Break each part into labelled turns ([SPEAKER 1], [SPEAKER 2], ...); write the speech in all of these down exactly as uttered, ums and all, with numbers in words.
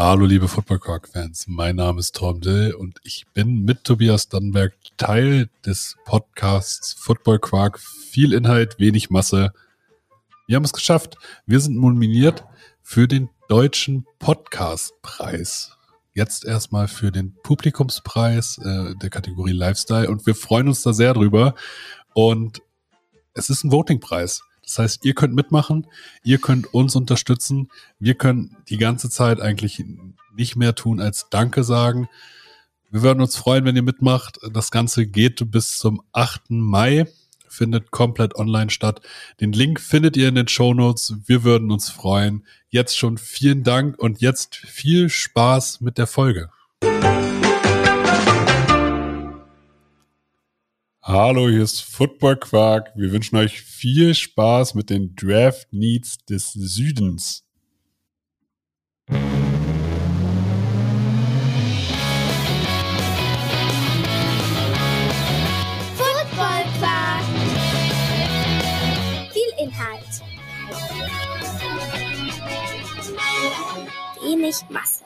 [SPEAKER 1] Hallo liebe Football Quark-Fans, mein Name ist Torben Dill und ich bin mit Tobias Dannenberg Teil des Podcasts Football Quark. Viel Inhalt, wenig Masse. Wir haben es geschafft. Wir sind nominiert für den Deutschen Podcastpreis. Jetzt erstmal für den Publikumspreis äh, der Kategorie Lifestyle und wir freuen uns da sehr drüber. Und es ist ein Votingpreis. Das heißt, ihr könnt mitmachen, ihr könnt uns unterstützen. Wir können die ganze Zeit eigentlich nicht mehr tun als Danke sagen. Wir würden uns freuen, wenn ihr mitmacht. Das Ganze geht bis zum achten Mai, findet komplett online statt. Den Link findet ihr in den Shownotes. Wir würden uns freuen. Jetzt schon vielen Dank und jetzt viel Spaß mit der Folge. Hallo, hier ist Football Quark. Wir wünschen euch viel Spaß mit den Draft Needs des Südens.
[SPEAKER 2] Football Quark. Viel Inhalt. Wenig Masse.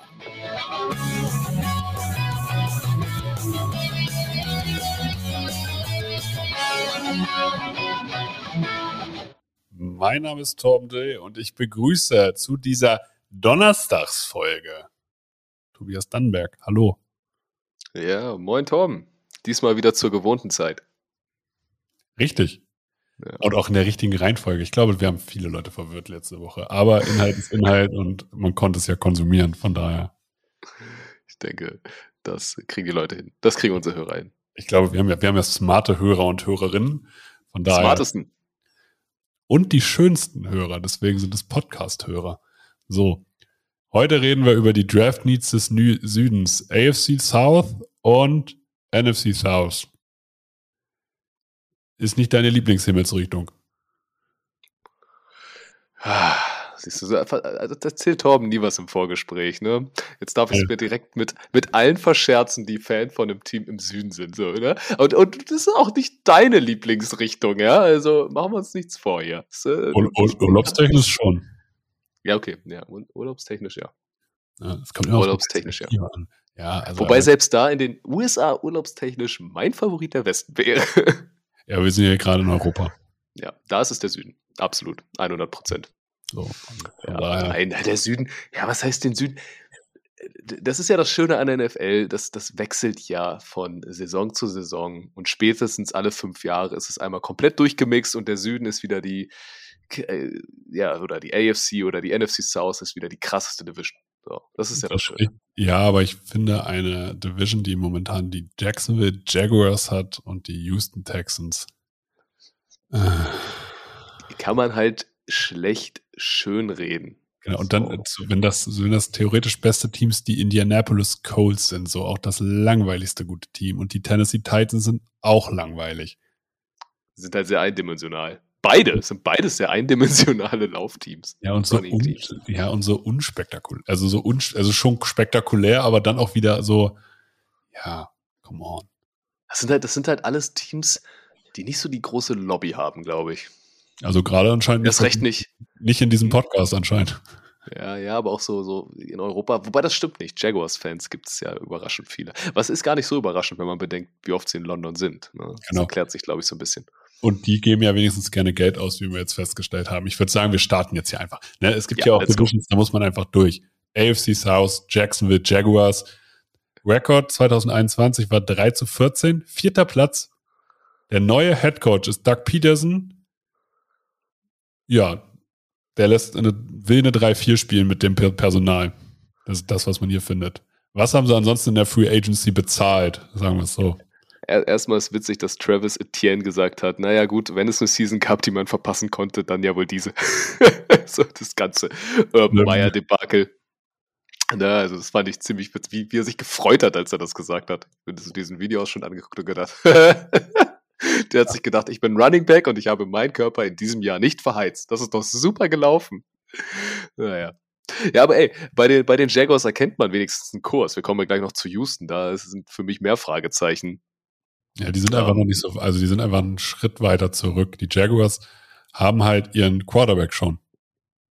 [SPEAKER 1] Mein Name ist Torben Dill und ich begrüße zu dieser Donnerstagsfolge Tobias Dannenberg. Hallo.
[SPEAKER 3] Ja, moin Torben. Diesmal wieder zur gewohnten Zeit.
[SPEAKER 1] Richtig.
[SPEAKER 3] Ja.
[SPEAKER 1] Und auch in der richtigen Reihenfolge. Ich glaube, wir haben viele Leute verwirrt letzte Woche. Aber Inhalt ist Inhalt und man konnte es ja konsumieren. Von daher.
[SPEAKER 3] Ich denke, das kriegen die Leute hin. Das kriegen unsere Hörer hin.
[SPEAKER 1] Ich glaube, wir haben ja, wir haben ja smarte Hörer und Hörerinnen. Von daher.
[SPEAKER 3] Smartesten.
[SPEAKER 1] Und die schönsten Hörer, deswegen sind es Podcast-Hörer. So, heute reden wir über die Draft Needs des Nü- Südens, A F C South und N F C South. Ist nicht deine Lieblingshimmelsrichtung?
[SPEAKER 3] Ah, siehst du, also das erzählt Torben nie was im Vorgespräch, ne? Jetzt darf ich es
[SPEAKER 1] Ja.
[SPEAKER 3] mir direkt mit, mit allen verscherzen, die Fan von einem Team im Süden sind, so, ne? Und, und das ist auch nicht deine Lieblingsrichtung, ja? Also machen wir uns nichts vor hier. Das, äh,
[SPEAKER 1] Ur- Ur- Urlaubstechnisch schon.
[SPEAKER 3] Ja, okay, ja, ur- urlaubstechnisch, ja.
[SPEAKER 1] Ja, das kommt immer auf die
[SPEAKER 3] Urlaubstechnisch, ja.
[SPEAKER 1] Perspektive an. Ja, also,
[SPEAKER 3] Wobei selbst da in den U S A urlaubstechnisch mein Favorit der Westen wäre.
[SPEAKER 1] ja, wir sind ja gerade in Europa.
[SPEAKER 3] Ja, da ist es der Süden. Absolut. hundert Prozent.
[SPEAKER 1] So, von
[SPEAKER 3] Ja,
[SPEAKER 1] daher,
[SPEAKER 3] nein, der Süden. Ja, was heißt den Süden? Das ist ja das Schöne an der N F L, das, das wechselt ja von Saison zu Saison und spätestens alle fünf Jahre ist es einmal komplett durchgemixt und der Süden ist wieder die, äh, ja, oder die A F C oder die N F C South ist wieder die krasseste Division. So, das ist ja das Schöne.
[SPEAKER 1] ja, aber ich finde eine Division, die momentan die Jacksonville Jaguars hat und die Houston Texans. Äh,
[SPEAKER 3] Kann man halt schlecht schönreden.
[SPEAKER 1] Genau, und dann,
[SPEAKER 3] So.
[SPEAKER 1] wenn das, wenn das theoretisch beste Teams die Indianapolis Colts sind, so auch das langweiligste gute Team. Und die Tennessee Titans sind auch langweilig.
[SPEAKER 3] Sind halt sehr eindimensional. Beide, es sind beides sehr eindimensionale Laufteams.
[SPEAKER 1] Ja, und so,
[SPEAKER 3] Running
[SPEAKER 1] un,
[SPEAKER 3] Teams.
[SPEAKER 1] ja, und so unspektakulär. Also so un, also schon spektakulär, aber dann auch wieder so, ja, come on.
[SPEAKER 3] Das sind halt, das sind halt alles Teams, die nicht so die große Lobby haben, glaube ich.
[SPEAKER 1] Also gerade anscheinend
[SPEAKER 3] Erst recht nicht.
[SPEAKER 1] nicht in diesem Podcast anscheinend.
[SPEAKER 3] Ja, ja, aber auch so, so in Europa. Wobei das stimmt nicht. Jaguars-Fans gibt es ja überraschend viele. Was ist gar nicht so überraschend, wenn man bedenkt, wie oft sie in London sind. Ne? Das
[SPEAKER 1] Genau.
[SPEAKER 3] erklärt sich, glaube ich, so ein bisschen.
[SPEAKER 1] Und die geben ja wenigstens gerne Geld aus, wie wir jetzt festgestellt haben. Ich würde sagen, wir starten jetzt hier einfach. Ne, es gibt ja,
[SPEAKER 3] Ja,
[SPEAKER 1] auch
[SPEAKER 3] let's go.
[SPEAKER 1] Divisions, da muss man einfach durch. A F C South, Jacksonville Jaguars. Rekord zwanzig einundzwanzig war drei zu vierzehn. Vierter Platz. Der neue Head Coach ist Doug Peterson. Ja, der lässt eine, will eine drei vier spielen mit dem Per- Personal. Das ist das, was man hier findet. Was haben sie ansonsten in der Free Agency bezahlt? Sagen wir es so.
[SPEAKER 3] Er, erstmal ist witzig, dass Travis Etienne gesagt hat, naja gut, wenn es eine Season gab, die man verpassen konnte, dann ja wohl diese. So das ganze Urban Meyer-Debakel. Na, also das fand ich ziemlich, wie, wie er sich gefreut hat, als er das gesagt hat. Ich habe diesen Video auch schon angeguckt und gedacht, der hat sich gedacht, ich bin Running Back und ich habe meinen Körper in diesem Jahr nicht verheizt. Das ist doch super gelaufen. Naja. Ja, aber ey, bei den, bei den Jaguars erkennt man wenigstens einen Kurs. Wir kommen ja gleich noch zu Houston, da sind für mich mehr Fragezeichen.
[SPEAKER 1] Ja, die sind einfach
[SPEAKER 3] Ähm,
[SPEAKER 1] noch nicht so, also die sind einfach einen Schritt weiter zurück. Die Jaguars haben halt ihren Quarterback schon.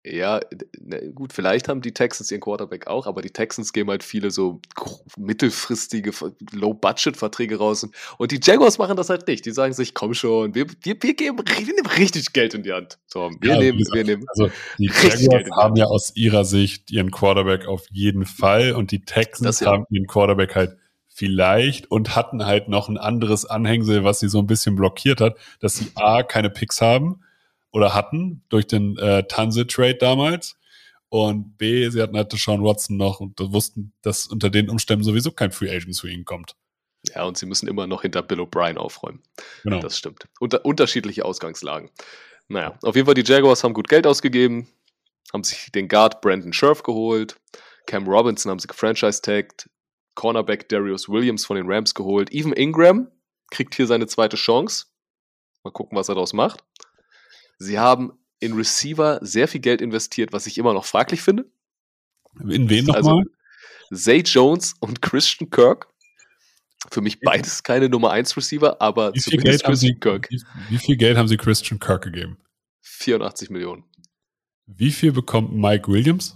[SPEAKER 3] Ja, d- ne, gut, vielleicht haben die Texans ihren Quarterback auch, aber die Texans geben halt viele so gro- mittelfristige Ver- Low-Budget-Verträge raus. Und und die Jaguars machen das halt nicht. Die sagen sich, komm schon, wir, wir, wir geben wir nehmen richtig Geld in die Hand. Tom, wir
[SPEAKER 1] Ja, wie
[SPEAKER 3] nehmen, wir
[SPEAKER 1] gesagt,
[SPEAKER 3] nehmen
[SPEAKER 1] also die
[SPEAKER 3] richtig
[SPEAKER 1] Jaguars
[SPEAKER 3] Geld in die
[SPEAKER 1] haben
[SPEAKER 3] Hand.
[SPEAKER 1] ja aus ihrer Sicht ihren Quarterback auf jeden Fall und die
[SPEAKER 3] Das
[SPEAKER 1] Texans
[SPEAKER 3] ja.
[SPEAKER 1] haben ihren Quarterback halt vielleicht und hatten halt noch ein anderes Anhängsel, was sie so ein bisschen blockiert hat, dass sie A, keine Picks haben oder hatten durch den äh, Tanse-Trade damals und B, sie hatten halt Deshaun Watson noch und wussten, dass unter den Umständen sowieso kein Free Agent zu ihnen kommt.
[SPEAKER 3] Ja, und sie müssen immer noch hinter Bill O'Brien aufräumen.
[SPEAKER 1] Genau.
[SPEAKER 3] Das stimmt. Unter, unterschiedliche Ausgangslagen. Naja, auf jeden Fall, die Jaguars haben gut Geld ausgegeben, haben sich den Guard Brandon Scherf geholt, Cam Robinson haben sie gefranchise-tagged, Cornerback Darius Williams von den Rams geholt, Evan Ingram kriegt hier seine zweite Chance. Mal gucken, was er daraus macht. Sie haben in Receiver sehr viel Geld investiert, was ich immer noch fraglich finde.
[SPEAKER 1] In wen
[SPEAKER 3] Also
[SPEAKER 1] nochmal?
[SPEAKER 3] Zay Jones und Christian Kirk. Für mich beides keine Nummer eins Receiver, aber
[SPEAKER 1] Wie viel,
[SPEAKER 3] zumindest
[SPEAKER 1] Geld haben sie,
[SPEAKER 3] Christian Kirk.
[SPEAKER 1] wie, wie viel Geld haben sie Christian Kirk gegeben?
[SPEAKER 3] vierundachtzig Millionen.
[SPEAKER 1] Wie viel bekommt Mike Williams?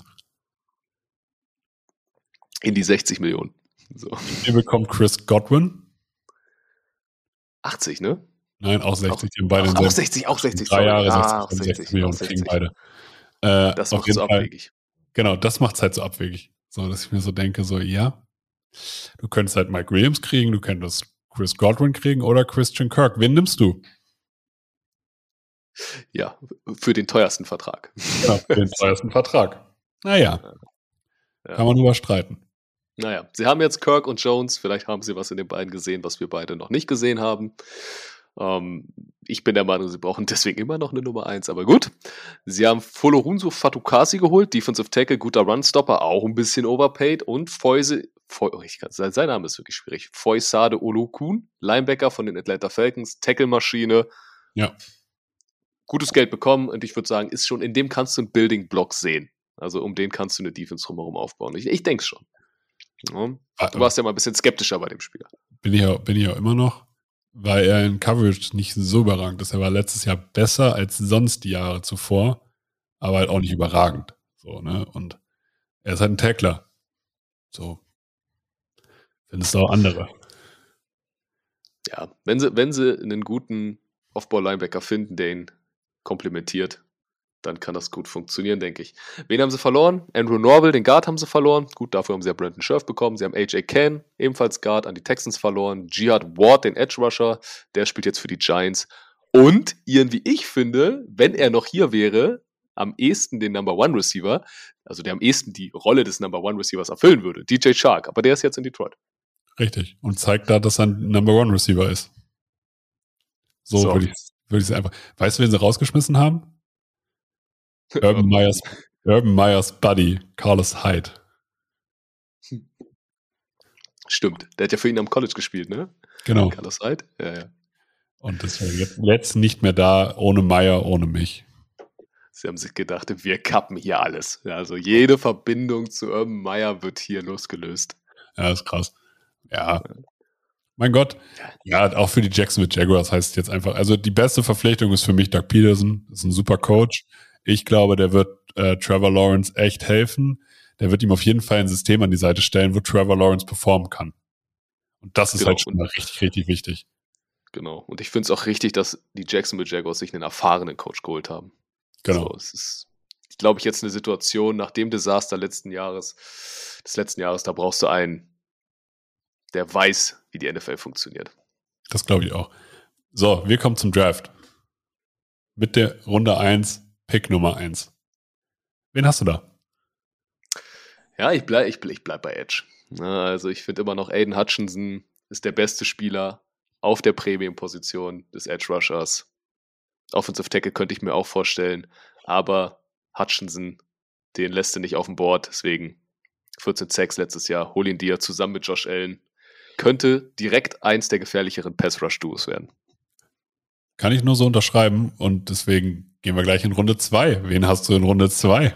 [SPEAKER 3] In die sechzig Millionen. So.
[SPEAKER 1] Wie viel bekommt Chris Godwin?
[SPEAKER 3] achtzig, ne?
[SPEAKER 1] Nein, auch sechzig. Die haben beide
[SPEAKER 3] Auch, auch
[SPEAKER 1] denselben-
[SPEAKER 3] sechzig, auch sechzig.
[SPEAKER 1] Drei
[SPEAKER 3] sorry.
[SPEAKER 1] Jahre,
[SPEAKER 3] Ah, auch
[SPEAKER 1] sechzig,
[SPEAKER 3] sechzig,
[SPEAKER 1] sechzig Millionen
[SPEAKER 3] auch
[SPEAKER 1] kriegen
[SPEAKER 3] sechzig.
[SPEAKER 1] beide. Äh,
[SPEAKER 3] Das
[SPEAKER 1] auf
[SPEAKER 3] macht
[SPEAKER 1] jeden
[SPEAKER 3] so
[SPEAKER 1] Fall.
[SPEAKER 3] abwegig.
[SPEAKER 1] Genau, das macht es halt so abwegig. So, dass ich mir so denke, so, ja, du könntest halt Mike Williams kriegen, du könntest Chris Godwin kriegen oder Christian Kirk. Wen nimmst du?
[SPEAKER 3] Ja, für den teuersten Vertrag.
[SPEAKER 1] Ja, für den teuersten Vertrag. Naja,
[SPEAKER 3] Ja.
[SPEAKER 1] kann man drüber streiten.
[SPEAKER 3] Naja, sie haben jetzt Kirk und Jones. Vielleicht haben sie was in den beiden gesehen, was wir beide noch nicht gesehen haben. Ähm, ich bin der Meinung, sie brauchen deswegen immer noch eine Nummer eins, aber gut. Sie haben Folorunso Fatukasi geholt, Defensive Tackle, guter Runstopper, auch ein bisschen overpaid. Und Foyse, Foy, oh, ich kann, sein, sein Name ist wirklich schwierig. Foysade Olokun, Linebacker von den Atlanta Falcons, Tackle-Maschine.
[SPEAKER 1] Ja.
[SPEAKER 3] Gutes Geld bekommen und ich würde sagen, ist schon, in dem kannst du einen Building-Block sehen. Also um den kannst du eine Defense drumherum aufbauen. Ich, ich denke schon. Ja. Du warst ja mal ein bisschen skeptischer bei dem Spieler.
[SPEAKER 1] Bin ich, auch, bin ich auch immer noch, weil er in Coverage nicht so überragend ist. Er war letztes Jahr besser als sonst die Jahre zuvor, aber halt auch nicht überragend. So, ne? Und er ist halt ein Tackler. So. Findest du auch andere.
[SPEAKER 3] Ja, wenn sie, wenn sie einen guten Off-Ball-Linebacker finden, der ihn komplementiert, dann kann das gut funktionieren, denke ich. Wen haben sie verloren? Andrew Norville, den Guard haben sie verloren. Gut, dafür haben sie ja Brandon Scherf bekommen. Sie haben A J Cann, ebenfalls Guard, an die Texans verloren. Jihad Ward, den Edge Rusher, der spielt jetzt für die Giants. Und ihren, wie ich finde, wenn er noch hier wäre, am ehesten den Number One Receiver, also der am ehesten die Rolle des Number One Receivers erfüllen würde, D J Chark. Aber der ist jetzt in Detroit.
[SPEAKER 1] Richtig. Und zeigt da, dass er ein Number One Receiver ist. So,
[SPEAKER 3] So.
[SPEAKER 1] würde ich würde ich einfach. Weißt du, wen sie rausgeschmissen haben? Urban Meyers, Urban Meyers Buddy, Carlos Hyde.
[SPEAKER 3] Stimmt, der hat ja für ihn am College gespielt, ne?
[SPEAKER 1] Genau.
[SPEAKER 3] Carlos Hyde? Ja, ja.
[SPEAKER 1] Und deswegen jetzt, jetzt nicht mehr da, ohne Meyer, ohne mich.
[SPEAKER 3] Sie haben sich gedacht, wir kappen hier alles. Ja, also jede Verbindung zu Urban Meyer wird hier losgelöst.
[SPEAKER 1] Ja, ist krass. Ja. Mein Gott. Ja, auch für die Jacksonville Jaguars heißt es jetzt einfach, also die beste Verpflichtung ist für mich Doug Peterson. Das ist ein super Coach. Ich glaube, der wird äh, Trevor Lawrence echt helfen. Der wird ihm auf jeden Fall ein System an die Seite stellen, wo Trevor Lawrence performen kann. Und das ist
[SPEAKER 3] Genau.
[SPEAKER 1] halt schon mal richtig, richtig wichtig.
[SPEAKER 3] Genau. Und ich finde es auch richtig, dass die Jacksonville Jaguars sich einen erfahrenen Coach geholt haben.
[SPEAKER 1] Genau.
[SPEAKER 3] So, es ist, glaube ich, jetzt eine Situation nach dem Desaster letzten Jahres, des letzten Jahres, da brauchst du einen, der weiß, wie die N F L funktioniert.
[SPEAKER 1] Das glaube ich auch. So, wir kommen zum Draft. Mit der Runde eins, Pick Nummer eins. Wen hast du da?
[SPEAKER 3] Ja, ich bleibe ich bleib, ich bleib bei Edge. Ja, also ich finde immer noch, Aiden Hutchinson ist der beste Spieler auf der Premium-Position des Edge Rushers. Offensive Tackle könnte ich mir auch vorstellen, aber Hutchinson, den lässt du nicht auf dem Board, deswegen vierzehn Sacks letztes Jahr, hol ihn dir zusammen mit Josh Allen. Könnte direkt eins der gefährlicheren Pass-Rush-Duos werden.
[SPEAKER 1] Kann ich nur so unterschreiben und deswegen gehen wir gleich in Runde zwei. Wen hast du in Runde zwei?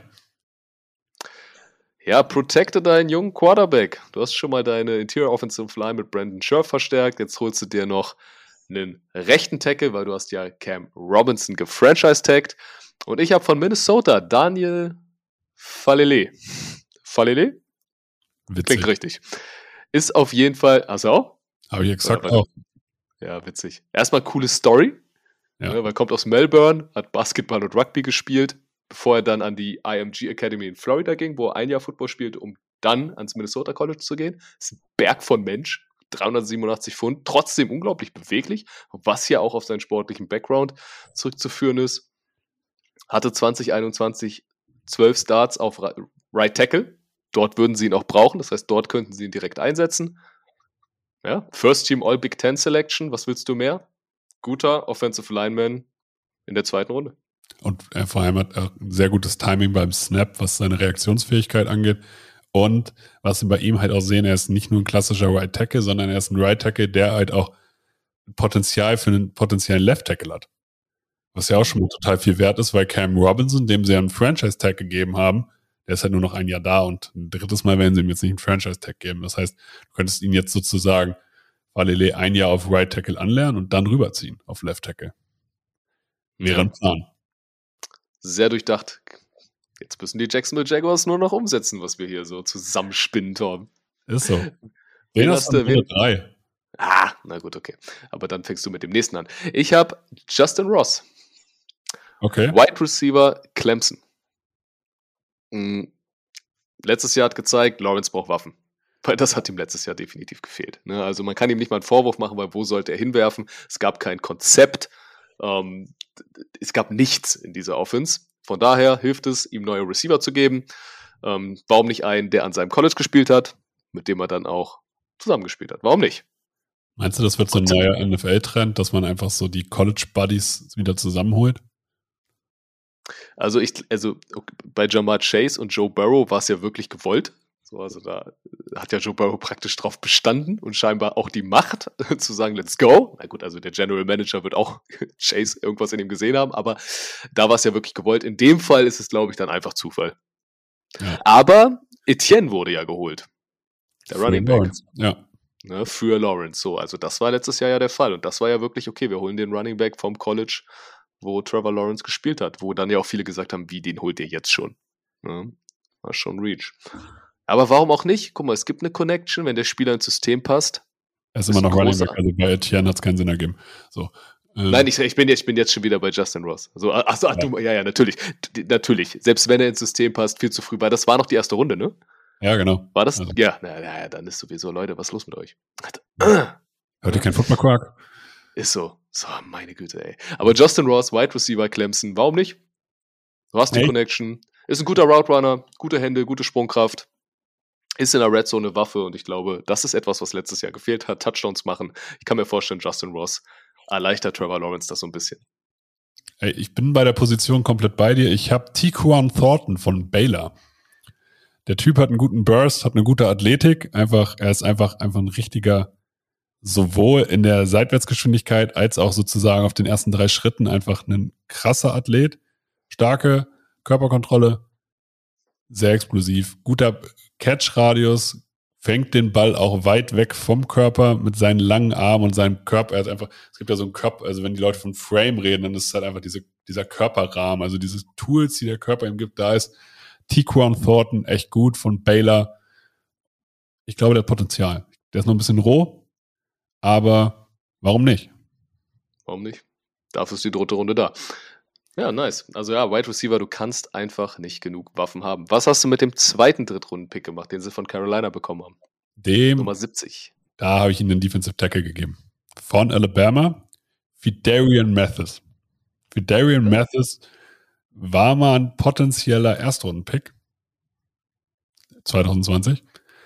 [SPEAKER 3] Ja, protecte deinen jungen Quarterback. Du hast schon mal deine Interior Offensive Line mit Brandon Scherf verstärkt. Jetzt holst du dir noch einen rechten Tackle, weil du hast ja Cam Robinson gefranchise-tagged. Und ich habe von Minnesota Daniel Falele. Falele?
[SPEAKER 1] Witzig.
[SPEAKER 3] Klingt richtig. Ist auf jeden Fall, also auch?
[SPEAKER 1] Habe ich exakt
[SPEAKER 3] Ja,
[SPEAKER 1] auch.
[SPEAKER 3] Ja, witzig. Erstmal coole Story.
[SPEAKER 1] Ja.
[SPEAKER 3] Ja, weil er kommt aus Melbourne, hat Basketball und Rugby gespielt, bevor er dann an die I M G Academy in Florida ging, wo er ein Jahr Football spielt, um dann ans Minnesota College zu gehen. Das ist ein Berg von Mensch, dreihundertsiebenundachtzig Pfund, trotzdem unglaublich beweglich, was ja auch auf seinen sportlichen Background zurückzuführen ist. Hatte zwanzig einundzwanzig zwölf Starts auf Right Tackle. Dort würden sie ihn auch brauchen, das heißt, dort könnten sie ihn direkt einsetzen. Ja, First Team All Big Ten Selection, was willst du mehr? Guter Offensive Lineman in der zweiten Runde.
[SPEAKER 1] Und er vor allem hat auch ein sehr gutes Timing beim Snap, was seine Reaktionsfähigkeit angeht. Und was wir bei ihm halt auch sehen, er ist nicht nur ein klassischer Right Tackle, sondern er ist ein Right Tackle, der halt auch Potenzial für einen potenziellen Left Tackle hat. Was ja auch schon mal total viel wert ist, weil Cam Robinson, dem sie ja einen Franchise-Tag gegeben haben, der ist halt nur noch ein Jahr da und ein drittes Mal werden sie ihm jetzt nicht einen Franchise-Tag geben. Das heißt, du könntest ihn jetzt sozusagen Falele ein Jahr auf Right Tackle anlernen und dann rüberziehen auf Left Tackle. Wäre ein Plan.
[SPEAKER 3] Sehr durchdacht. Jetzt müssen die Jacksonville Jaguars nur noch umsetzen, was wir hier so zusammenspinnen, Torben.
[SPEAKER 1] Ist so.
[SPEAKER 3] Wen
[SPEAKER 1] Wen
[SPEAKER 3] hast
[SPEAKER 1] hast
[SPEAKER 3] du?
[SPEAKER 1] du?
[SPEAKER 3] Wen?
[SPEAKER 1] Drei.
[SPEAKER 3] Ah, na gut, okay. Aber dann fängst du mit dem nächsten an. Ich habe Justin Ross,
[SPEAKER 1] Okay.
[SPEAKER 3] Wide Receiver Clemson. Hm. Letztes Jahr hat gezeigt, Lawrence braucht Waffen. Weil das hat ihm letztes Jahr definitiv gefehlt. Ne? Also man kann ihm nicht mal einen Vorwurf machen, weil wo sollte er hinwerfen? Es gab kein Konzept. Ähm, es gab nichts in dieser Offense. Von daher hilft es, ihm neue Receiver zu geben. Ähm, warum nicht einen, der an seinem College gespielt hat, mit dem er dann auch zusammengespielt hat? Warum nicht?
[SPEAKER 1] Meinst du, das wird so ein neuer N F L-Trend, dass man einfach so die College-Buddies wieder zusammenholt?
[SPEAKER 3] Also ich, also bei Jamar Chase und Joe Burrow war es ja wirklich gewollt. So, also da hat ja Joe Burrow praktisch drauf bestanden und scheinbar auch die Macht zu sagen, let's go. Na gut, also der General Manager wird auch Chase irgendwas in ihm gesehen haben, aber da war es ja wirklich gewollt. In dem Fall ist es, glaube ich, dann einfach Zufall.
[SPEAKER 1] Ja.
[SPEAKER 3] Aber Etienne wurde ja geholt. Der
[SPEAKER 1] Für
[SPEAKER 3] Running Back.
[SPEAKER 1] Lawrence. Ja.
[SPEAKER 3] Ne, für Lawrence. So, also das war letztes Jahr ja der Fall. Und das war ja wirklich, okay, wir holen den Running Back vom College, wo Trevor Lawrence gespielt hat, wo dann ja auch viele gesagt haben, wie, den holt ihr jetzt schon. Ne? War schon Reach. Aber warum auch nicht? Guck mal, es gibt eine Connection, wenn der Spieler ins System passt.
[SPEAKER 1] Er ist immer noch Running Back,
[SPEAKER 3] großartig.
[SPEAKER 1] also bei Etienne hat es keinen Sinn ergeben. So. Äh,
[SPEAKER 3] Nein, ich, ich, bin jetzt, ich bin jetzt schon wieder bei Justin Ross. Also, achso, ach, du, ja, ja, natürlich. D- Natürlich. Selbst wenn er ins System passt, viel zu früh. Weil das war noch die erste Runde, ne?
[SPEAKER 1] Ja, genau.
[SPEAKER 3] War das?
[SPEAKER 1] Also.
[SPEAKER 3] Ja, na, na, dann ist sowieso, Leute, was ist los mit euch?
[SPEAKER 1] Hört ihr kein Football Quark?
[SPEAKER 3] Ist so. So, meine Güte, ey. Aber Justin Ross, Wide Receiver Clemson, warum nicht? Du hast die
[SPEAKER 1] Hey.
[SPEAKER 3] Connection. Ist ein guter Route Runner, gute Hände, gute Sprungkraft. Ist in der Red Zone eine Waffe und ich glaube, das ist etwas, was letztes Jahr gefehlt hat. Touchdowns machen. Ich kann mir vorstellen, Justin Ross erleichtert Trevor Lawrence das so ein bisschen.
[SPEAKER 1] Ey, ich bin bei der Position komplett bei dir. Ich habe Tyquan Thornton von Baylor. Der Typ hat einen guten Burst, hat eine gute Athletik. Einfach, er ist einfach, einfach ein richtiger, sowohl in der Seitwärtsgeschwindigkeit als auch sozusagen auf den ersten drei Schritten einfach ein krasser Athlet. Starke Körperkontrolle, sehr explosiv, guter Catch-Radius, fängt den Ball auch weit weg vom Körper mit seinen langen Armen und seinem Körper. Er ist einfach, es gibt ja so einen Körper, also wenn die Leute von Frame reden, dann ist es halt einfach diese, dieser Körperrahmen, also diese Tools, die der Körper ihm gibt, da ist Tyquan Thornton echt gut von Baylor. Ich glaube, der hat Potenzial. Der ist noch ein bisschen roh, aber warum nicht?
[SPEAKER 3] Warum nicht? Dafür ist die dritte Runde da. Ja, nice. Also ja, Wide Receiver, du kannst einfach nicht genug Waffen haben. Was hast du mit dem zweiten Drittrunden-Pick gemacht, den sie von Carolina bekommen haben?
[SPEAKER 1] Dem,
[SPEAKER 3] Nummer siebzig.
[SPEAKER 1] da habe ich ihm den Defensive Tackle gegeben. Von Alabama, Fidarian Mathis. Fidarian Mathis war mal ein potenzieller Erstrunden-Pick. zwanzig zwanzig.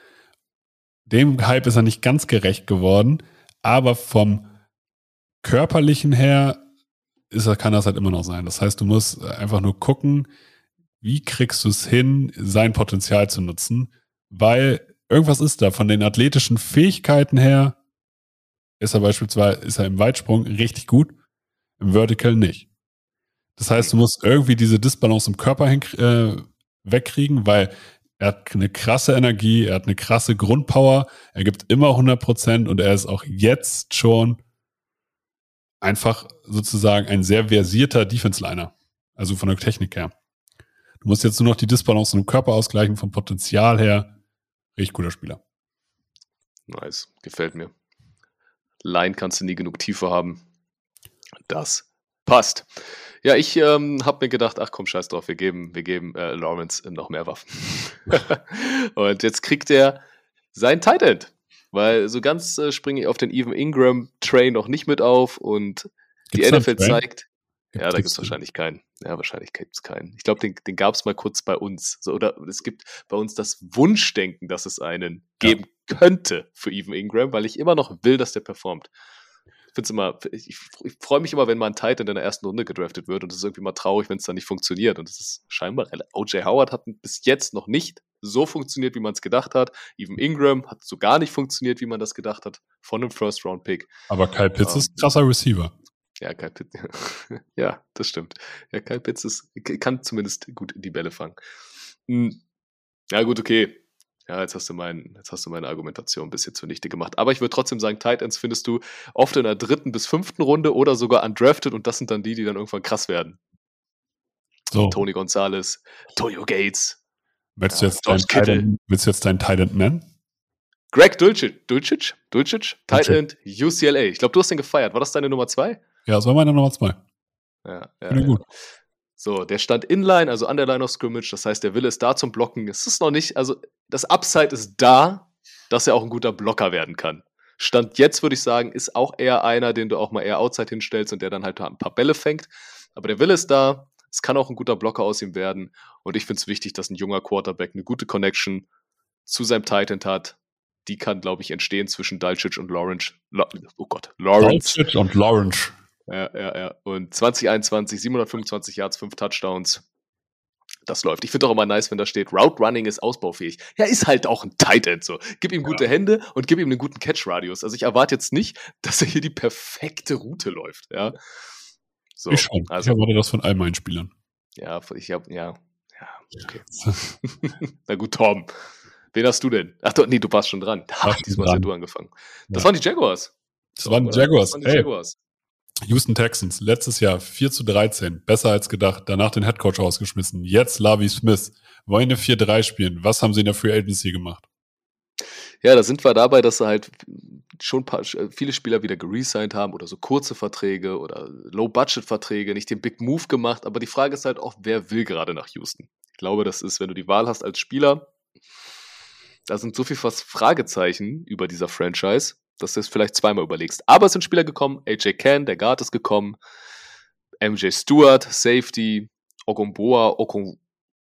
[SPEAKER 1] Dem Hype ist er nicht ganz gerecht geworden, aber vom Körperlichen her ist er, kann das halt immer noch sein. Das heißt, du musst einfach nur gucken, wie kriegst du es hin, sein Potenzial zu nutzen, weil irgendwas ist da. Von den athletischen Fähigkeiten her ist er beispielsweise ist er im Weitsprung richtig gut, im Vertical nicht. Das heißt, du musst irgendwie diese Disbalance im Körper hin, äh, wegkriegen, weil er hat eine krasse Energie, er hat eine krasse Grundpower, er gibt immer hundert Prozent und er ist auch jetzt schon einfach sozusagen ein sehr versierter Defense-Liner. Also von der Technik her. Du musst jetzt nur noch die Disbalance im Körper ausgleichen, vom Potenzial her. Richtig guter Spieler.
[SPEAKER 3] Nice, gefällt mir. Line kannst du nie genug Tiefe haben. Das passt. Ja, ich ähm, habe mir gedacht, ach komm, scheiß drauf, wir geben, wir geben äh, Lawrence noch mehr Waffen. Und jetzt kriegt er sein Tight End. Weil so ganz äh, springe ich auf den Evan Ingram-Train noch nicht mit auf und die
[SPEAKER 1] Gibt's
[SPEAKER 3] N F L
[SPEAKER 1] da einen Train?
[SPEAKER 3] zeigt, ja, da gibt es wahrscheinlich keinen. Ja, wahrscheinlich gibt es keinen. Ich glaube, den, den gab es mal kurz bei uns. So, oder es gibt bei uns das Wunschdenken, dass es einen
[SPEAKER 1] Ja.
[SPEAKER 3] geben könnte für Evan Ingram, weil ich immer noch will, dass der performt. Ich find's immer, ich, ich, ich freue mich immer, wenn mal ein Tight End in der ersten Runde gedraftet wird und es ist irgendwie mal traurig, wenn es dann nicht funktioniert. Und es ist scheinbar, O J Howard hat bis jetzt noch nicht so funktioniert, wie man es gedacht hat. Evan Ingram hat so gar nicht funktioniert, wie man das gedacht hat, von einem First-Round-Pick.
[SPEAKER 1] Aber Kyle Pitts
[SPEAKER 3] Ähm,
[SPEAKER 1] ist ein krasser Receiver.
[SPEAKER 3] Ja, Kyle Pitts, ja, das stimmt. Ja, Kyle Pitts ist, kann zumindest gut die Bälle fangen. Hm. Ja, gut, okay. Ja, jetzt hast du mein, jetzt hast du meine Argumentation ein bisschen zunichte gemacht. Aber ich würde trotzdem sagen, Tight Ends findest du oft in der dritten bis fünften Runde oder sogar undrafted und das sind dann die, die dann irgendwann krass werden.
[SPEAKER 1] So,
[SPEAKER 3] Tony Gonzalez, Antonio Gates,
[SPEAKER 1] willst du
[SPEAKER 3] ja,
[SPEAKER 1] jetzt deinen
[SPEAKER 3] George Kittle.
[SPEAKER 1] Tight End- willst du jetzt deinen Tight End nennen?
[SPEAKER 3] Greg Dulcich, Dulcich, Dulcich, Tight
[SPEAKER 1] Dulcich.
[SPEAKER 3] End, U C L A. Ich glaube, du hast den gefeiert. War das deine Nummer zwei?
[SPEAKER 1] Ja, das war meine Nummer zwei.
[SPEAKER 3] Ja, ja,
[SPEAKER 1] Finde
[SPEAKER 3] ja.
[SPEAKER 1] gut.
[SPEAKER 3] So, der stand inline, also an der Line of Scrimmage. Das heißt, der Wille ist da zum Blocken. Es ist noch nicht, also das Upside ist da, dass er auch ein guter Blocker werden kann. Stand jetzt, würde ich sagen, ist auch eher einer, den du auch mal eher outside hinstellst und der dann halt ein paar Bälle fängt. Aber der Wille ist da. Es kann auch ein guter Blocker aus ihm werden. Und ich finde es wichtig, dass ein junger Quarterback eine gute Connection zu seinem Tight End hat. Die kann, glaube ich, entstehen zwischen Dulcich und Lawrence. La- oh Gott, Lawrence.
[SPEAKER 1] Dulcich und Lawrence.
[SPEAKER 3] Ja, ja, ja. Und zwanzig einundzwanzig, siebenhundertfünfundzwanzig Yards, fünf Touchdowns. Das läuft. Ich finde auch immer nice, wenn da steht, Route Running ist ausbaufähig. Ja, ist halt auch ein Tight End so. Gib ihm gute
[SPEAKER 1] Ja.
[SPEAKER 3] Hände und gib ihm einen guten Catch-Radius. Also ich erwarte jetzt nicht, dass er hier die perfekte Route läuft. Ja, so,
[SPEAKER 1] Ich schon.
[SPEAKER 3] also,
[SPEAKER 1] ich erwarte das von all meinen Spielern.
[SPEAKER 3] ja, ich hab, ja, ja, okay. Na gut, Tom. Wen hast du denn? Ach doch, nee, du warst schon dran. Ach,
[SPEAKER 1] bin
[SPEAKER 3] diesmal hast ja
[SPEAKER 1] dran.
[SPEAKER 3] du angefangen. Das
[SPEAKER 1] Ja.
[SPEAKER 3] waren die Jaguars.
[SPEAKER 1] Das waren die
[SPEAKER 3] oder?
[SPEAKER 1] Jaguars.
[SPEAKER 3] Das waren die
[SPEAKER 1] Ey,
[SPEAKER 3] Jaguars.
[SPEAKER 1] Houston Texans, letztes Jahr vier zu dreizehn, besser als gedacht, danach den Headcoach rausgeschmissen, jetzt Lavi Smith, wollen eine vier drei spielen, was haben sie in der Free Agency gemacht?
[SPEAKER 3] Ja, da sind wir dabei, dass sie halt schon ein paar, viele Spieler wieder geresigned haben oder so kurze Verträge oder Low-Budget-Verträge, nicht den Big Move gemacht, aber die Frage ist halt auch, wer will gerade nach Houston? Ich glaube, das ist, wenn du die Wahl hast als Spieler, da sind so viel fast Fragezeichen über dieser Franchise, dass du es vielleicht zweimal überlegst. Aber es sind Spieler gekommen, A J Cann, der Guard ist gekommen, M J Stewart, Safety, Ogumboa, Okon-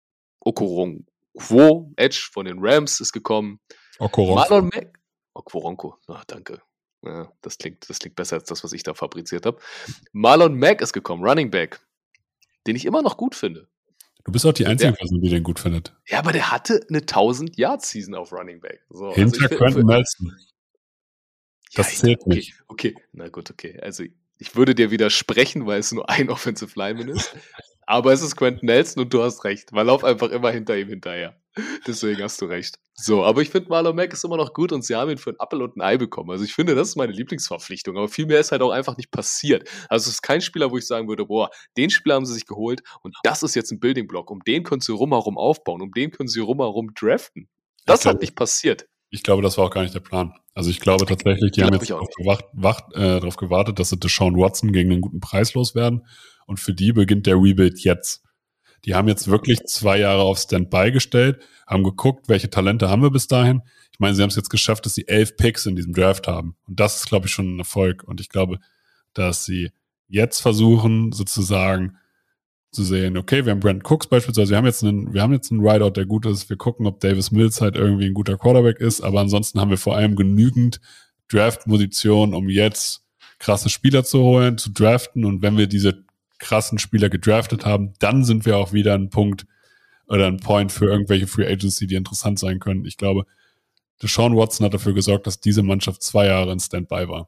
[SPEAKER 3] Okoronkwo, Edge von den Rams ist gekommen,
[SPEAKER 1] Okoronkwo.
[SPEAKER 3] Marlon Mack, Okworonko, ah, danke. Ja, das klingt, das klingt besser als das, was ich da fabriziert habe. Marlon Mack ist gekommen, Running Back, den ich immer noch gut finde.
[SPEAKER 1] Du bist auch die einzige
[SPEAKER 3] Der-
[SPEAKER 1] Person, die den gut findet.
[SPEAKER 3] Ja, aber der hatte eine tausend-Yard-Season auf Running Back. So, also
[SPEAKER 1] Hinter
[SPEAKER 3] ich find-
[SPEAKER 1] Quentin Nelson. Das
[SPEAKER 3] ich-
[SPEAKER 1] zählt
[SPEAKER 3] okay,
[SPEAKER 1] nicht.
[SPEAKER 3] Okay, na gut, okay. Also ich würde dir widersprechen, weil es nur ein Offensive Lineman ist. Aber es ist Quentin Nelson und du hast recht. Man lauft einfach immer hinter ihm hinterher. Deswegen hast du recht. So, aber ich finde, Marlon Mack ist immer noch gut und sie haben ihn für ein Apfel und ein Ei bekommen. Also ich finde, das ist meine Lieblingsverpflichtung. Aber viel mehr ist halt auch einfach nicht passiert. Also es ist kein Spieler, wo ich sagen würde, boah, den Spieler haben sie sich geholt und das ist jetzt ein Building-Block. Um den können sie rumherum aufbauen. Um den können sie rumherum draften. Das
[SPEAKER 1] Ich
[SPEAKER 3] hat
[SPEAKER 1] glaube-
[SPEAKER 3] nicht passiert.
[SPEAKER 1] Ich glaube, das war auch gar nicht der Plan. Also ich glaube tatsächlich, die
[SPEAKER 3] Glaub
[SPEAKER 1] haben
[SPEAKER 3] ich
[SPEAKER 1] jetzt
[SPEAKER 3] auch
[SPEAKER 1] darauf gewacht, wacht, äh, darauf gewartet, dass sie Deshaun Watson gegen einen guten Preis loswerden. Und für die beginnt der Rebuild jetzt. Die haben jetzt wirklich zwei Jahre auf Standby gestellt, haben geguckt, welche Talente haben wir bis dahin. Ich meine, sie haben es jetzt geschafft, dass sie elf Picks in diesem Draft haben. Und das ist, glaube ich, schon ein Erfolg. Und ich glaube, dass sie jetzt versuchen, sozusagen zu sehen, okay, wir haben Brent Cooks beispielsweise, wir haben jetzt einen, wir haben jetzt einen Rideout, der gut ist, wir gucken, ob Davis Mills halt irgendwie ein guter Quarterback ist, aber ansonsten haben wir vor allem genügend Draft-Positionen, um jetzt krasse Spieler zu holen, zu draften, und wenn wir diese krassen Spieler gedraftet haben, dann sind wir auch wieder ein Punkt oder ein Point für irgendwelche Free Agency, die interessant sein können. Ich glaube, Deshaun Watson hat dafür gesorgt, dass diese Mannschaft zwei Jahre in Standby war.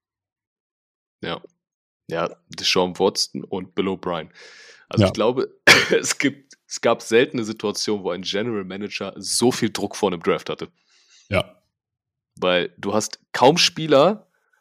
[SPEAKER 3] Ja. Ja, Deshaun Watson und Bill O'Brien. Also
[SPEAKER 1] Ja.
[SPEAKER 3] ich glaube, es gibt, es gab seltene Situationen, wo ein General Manager so viel Druck vor einem Draft hatte.
[SPEAKER 1] Ja.
[SPEAKER 3] Weil du hast kaum Spieler,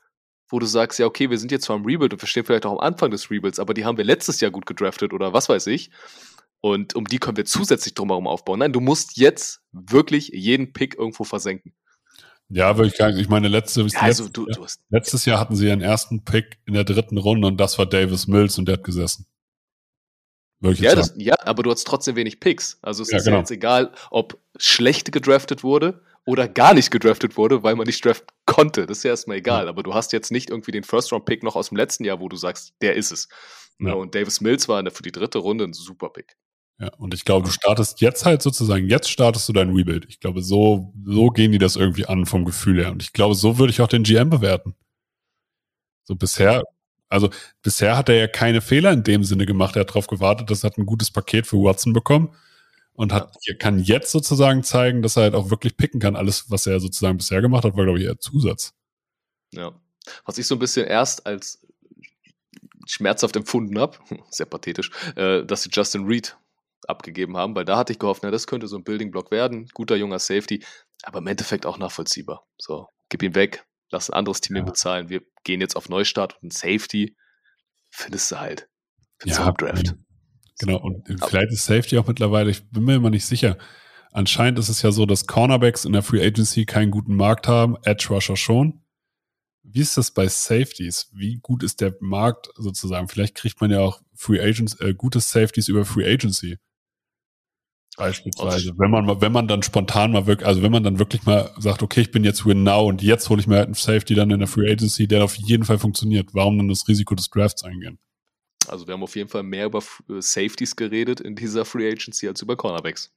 [SPEAKER 3] wo du sagst, ja, okay, wir sind jetzt zwar im Rebuild und wir stehen vielleicht auch am Anfang des Rebuilds, aber die haben wir letztes Jahr gut gedraftet oder was weiß ich. Und um die können wir zusätzlich drumherum aufbauen. Nein, du musst jetzt wirklich jeden Pick irgendwo versenken.
[SPEAKER 1] Ja, würde ich gar nicht. Ich meine, letzte,
[SPEAKER 3] Ja, also
[SPEAKER 1] letztes,
[SPEAKER 3] du,
[SPEAKER 1] Jahr,
[SPEAKER 3] du hast,
[SPEAKER 1] letztes Jahr hatten sie ihren ersten Pick in der dritten Runde und das war Davis Mills und der hat gesessen. Würde ich
[SPEAKER 3] ja,
[SPEAKER 1] jetzt
[SPEAKER 3] das,
[SPEAKER 1] sagen.
[SPEAKER 3] ja, aber du hast trotzdem wenig Picks. Also es
[SPEAKER 1] Ja,
[SPEAKER 3] ist
[SPEAKER 1] genau.
[SPEAKER 3] ja jetzt egal, ob schlecht gedraftet wurde oder gar nicht gedraftet wurde, weil man nicht draften konnte. Das ist ja erstmal egal.
[SPEAKER 1] Ja.
[SPEAKER 3] Aber du hast jetzt nicht irgendwie den First-Round-Pick noch aus dem letzten Jahr, wo du sagst, der ist es.
[SPEAKER 1] Ja.
[SPEAKER 3] Und Davis Mills war für die dritte Runde ein super Pick.
[SPEAKER 1] Ja, und ich glaube, du startest jetzt halt sozusagen, jetzt startest du dein Rebuild. Ich glaube, so, so gehen die das irgendwie an vom Gefühl her. Und ich glaube, so würde ich auch den G M bewerten. So bisher, also bisher hat er ja keine Fehler in dem Sinne gemacht. Er hat darauf gewartet, dass er ein gutes Paket für Watson bekommen und hat, er kann jetzt sozusagen zeigen, dass er halt auch wirklich picken kann. Alles, was er sozusagen bisher gemacht hat, war, glaube ich, eher Zusatz.
[SPEAKER 3] Ja. Was ich so ein bisschen erst als schmerzhaft empfunden habe, sehr pathetisch, äh, dass sie Justin Reed abgegeben haben, weil da hatte ich gehofft, na, das könnte so ein Building-Block werden, guter junger Safety, aber im Endeffekt auch nachvollziehbar. So, gib ihn weg, lass ein anderes Team
[SPEAKER 1] Ja.
[SPEAKER 3] ihn bezahlen, wir gehen jetzt auf Neustart und ein Safety findest du halt. Findest
[SPEAKER 1] Ja,
[SPEAKER 3] du im Draft.
[SPEAKER 1] Genau, und vielleicht ist Safety auch mittlerweile, ich bin mir immer nicht sicher. Anscheinend ist es ja so, dass Cornerbacks in der Free Agency keinen guten Markt haben, Edge Rusher schon. Wie ist das bei Safeties? Wie gut ist der Markt sozusagen? Vielleicht kriegt man ja auch Free Agents, äh, gute Safeties über Free Agency. Beispielsweise. Wenn man mal, wenn man dann spontan mal wirklich, also wenn man dann wirklich mal sagt, okay, ich bin jetzt Win Now und jetzt hole ich mir halt einen Safety dann in der Free Agency, der auf jeden Fall funktioniert. Warum dann das Risiko des Drafts eingehen?
[SPEAKER 3] Also wir haben auf jeden Fall mehr über äh, Safeties geredet in dieser Free Agency als über Cornerbacks.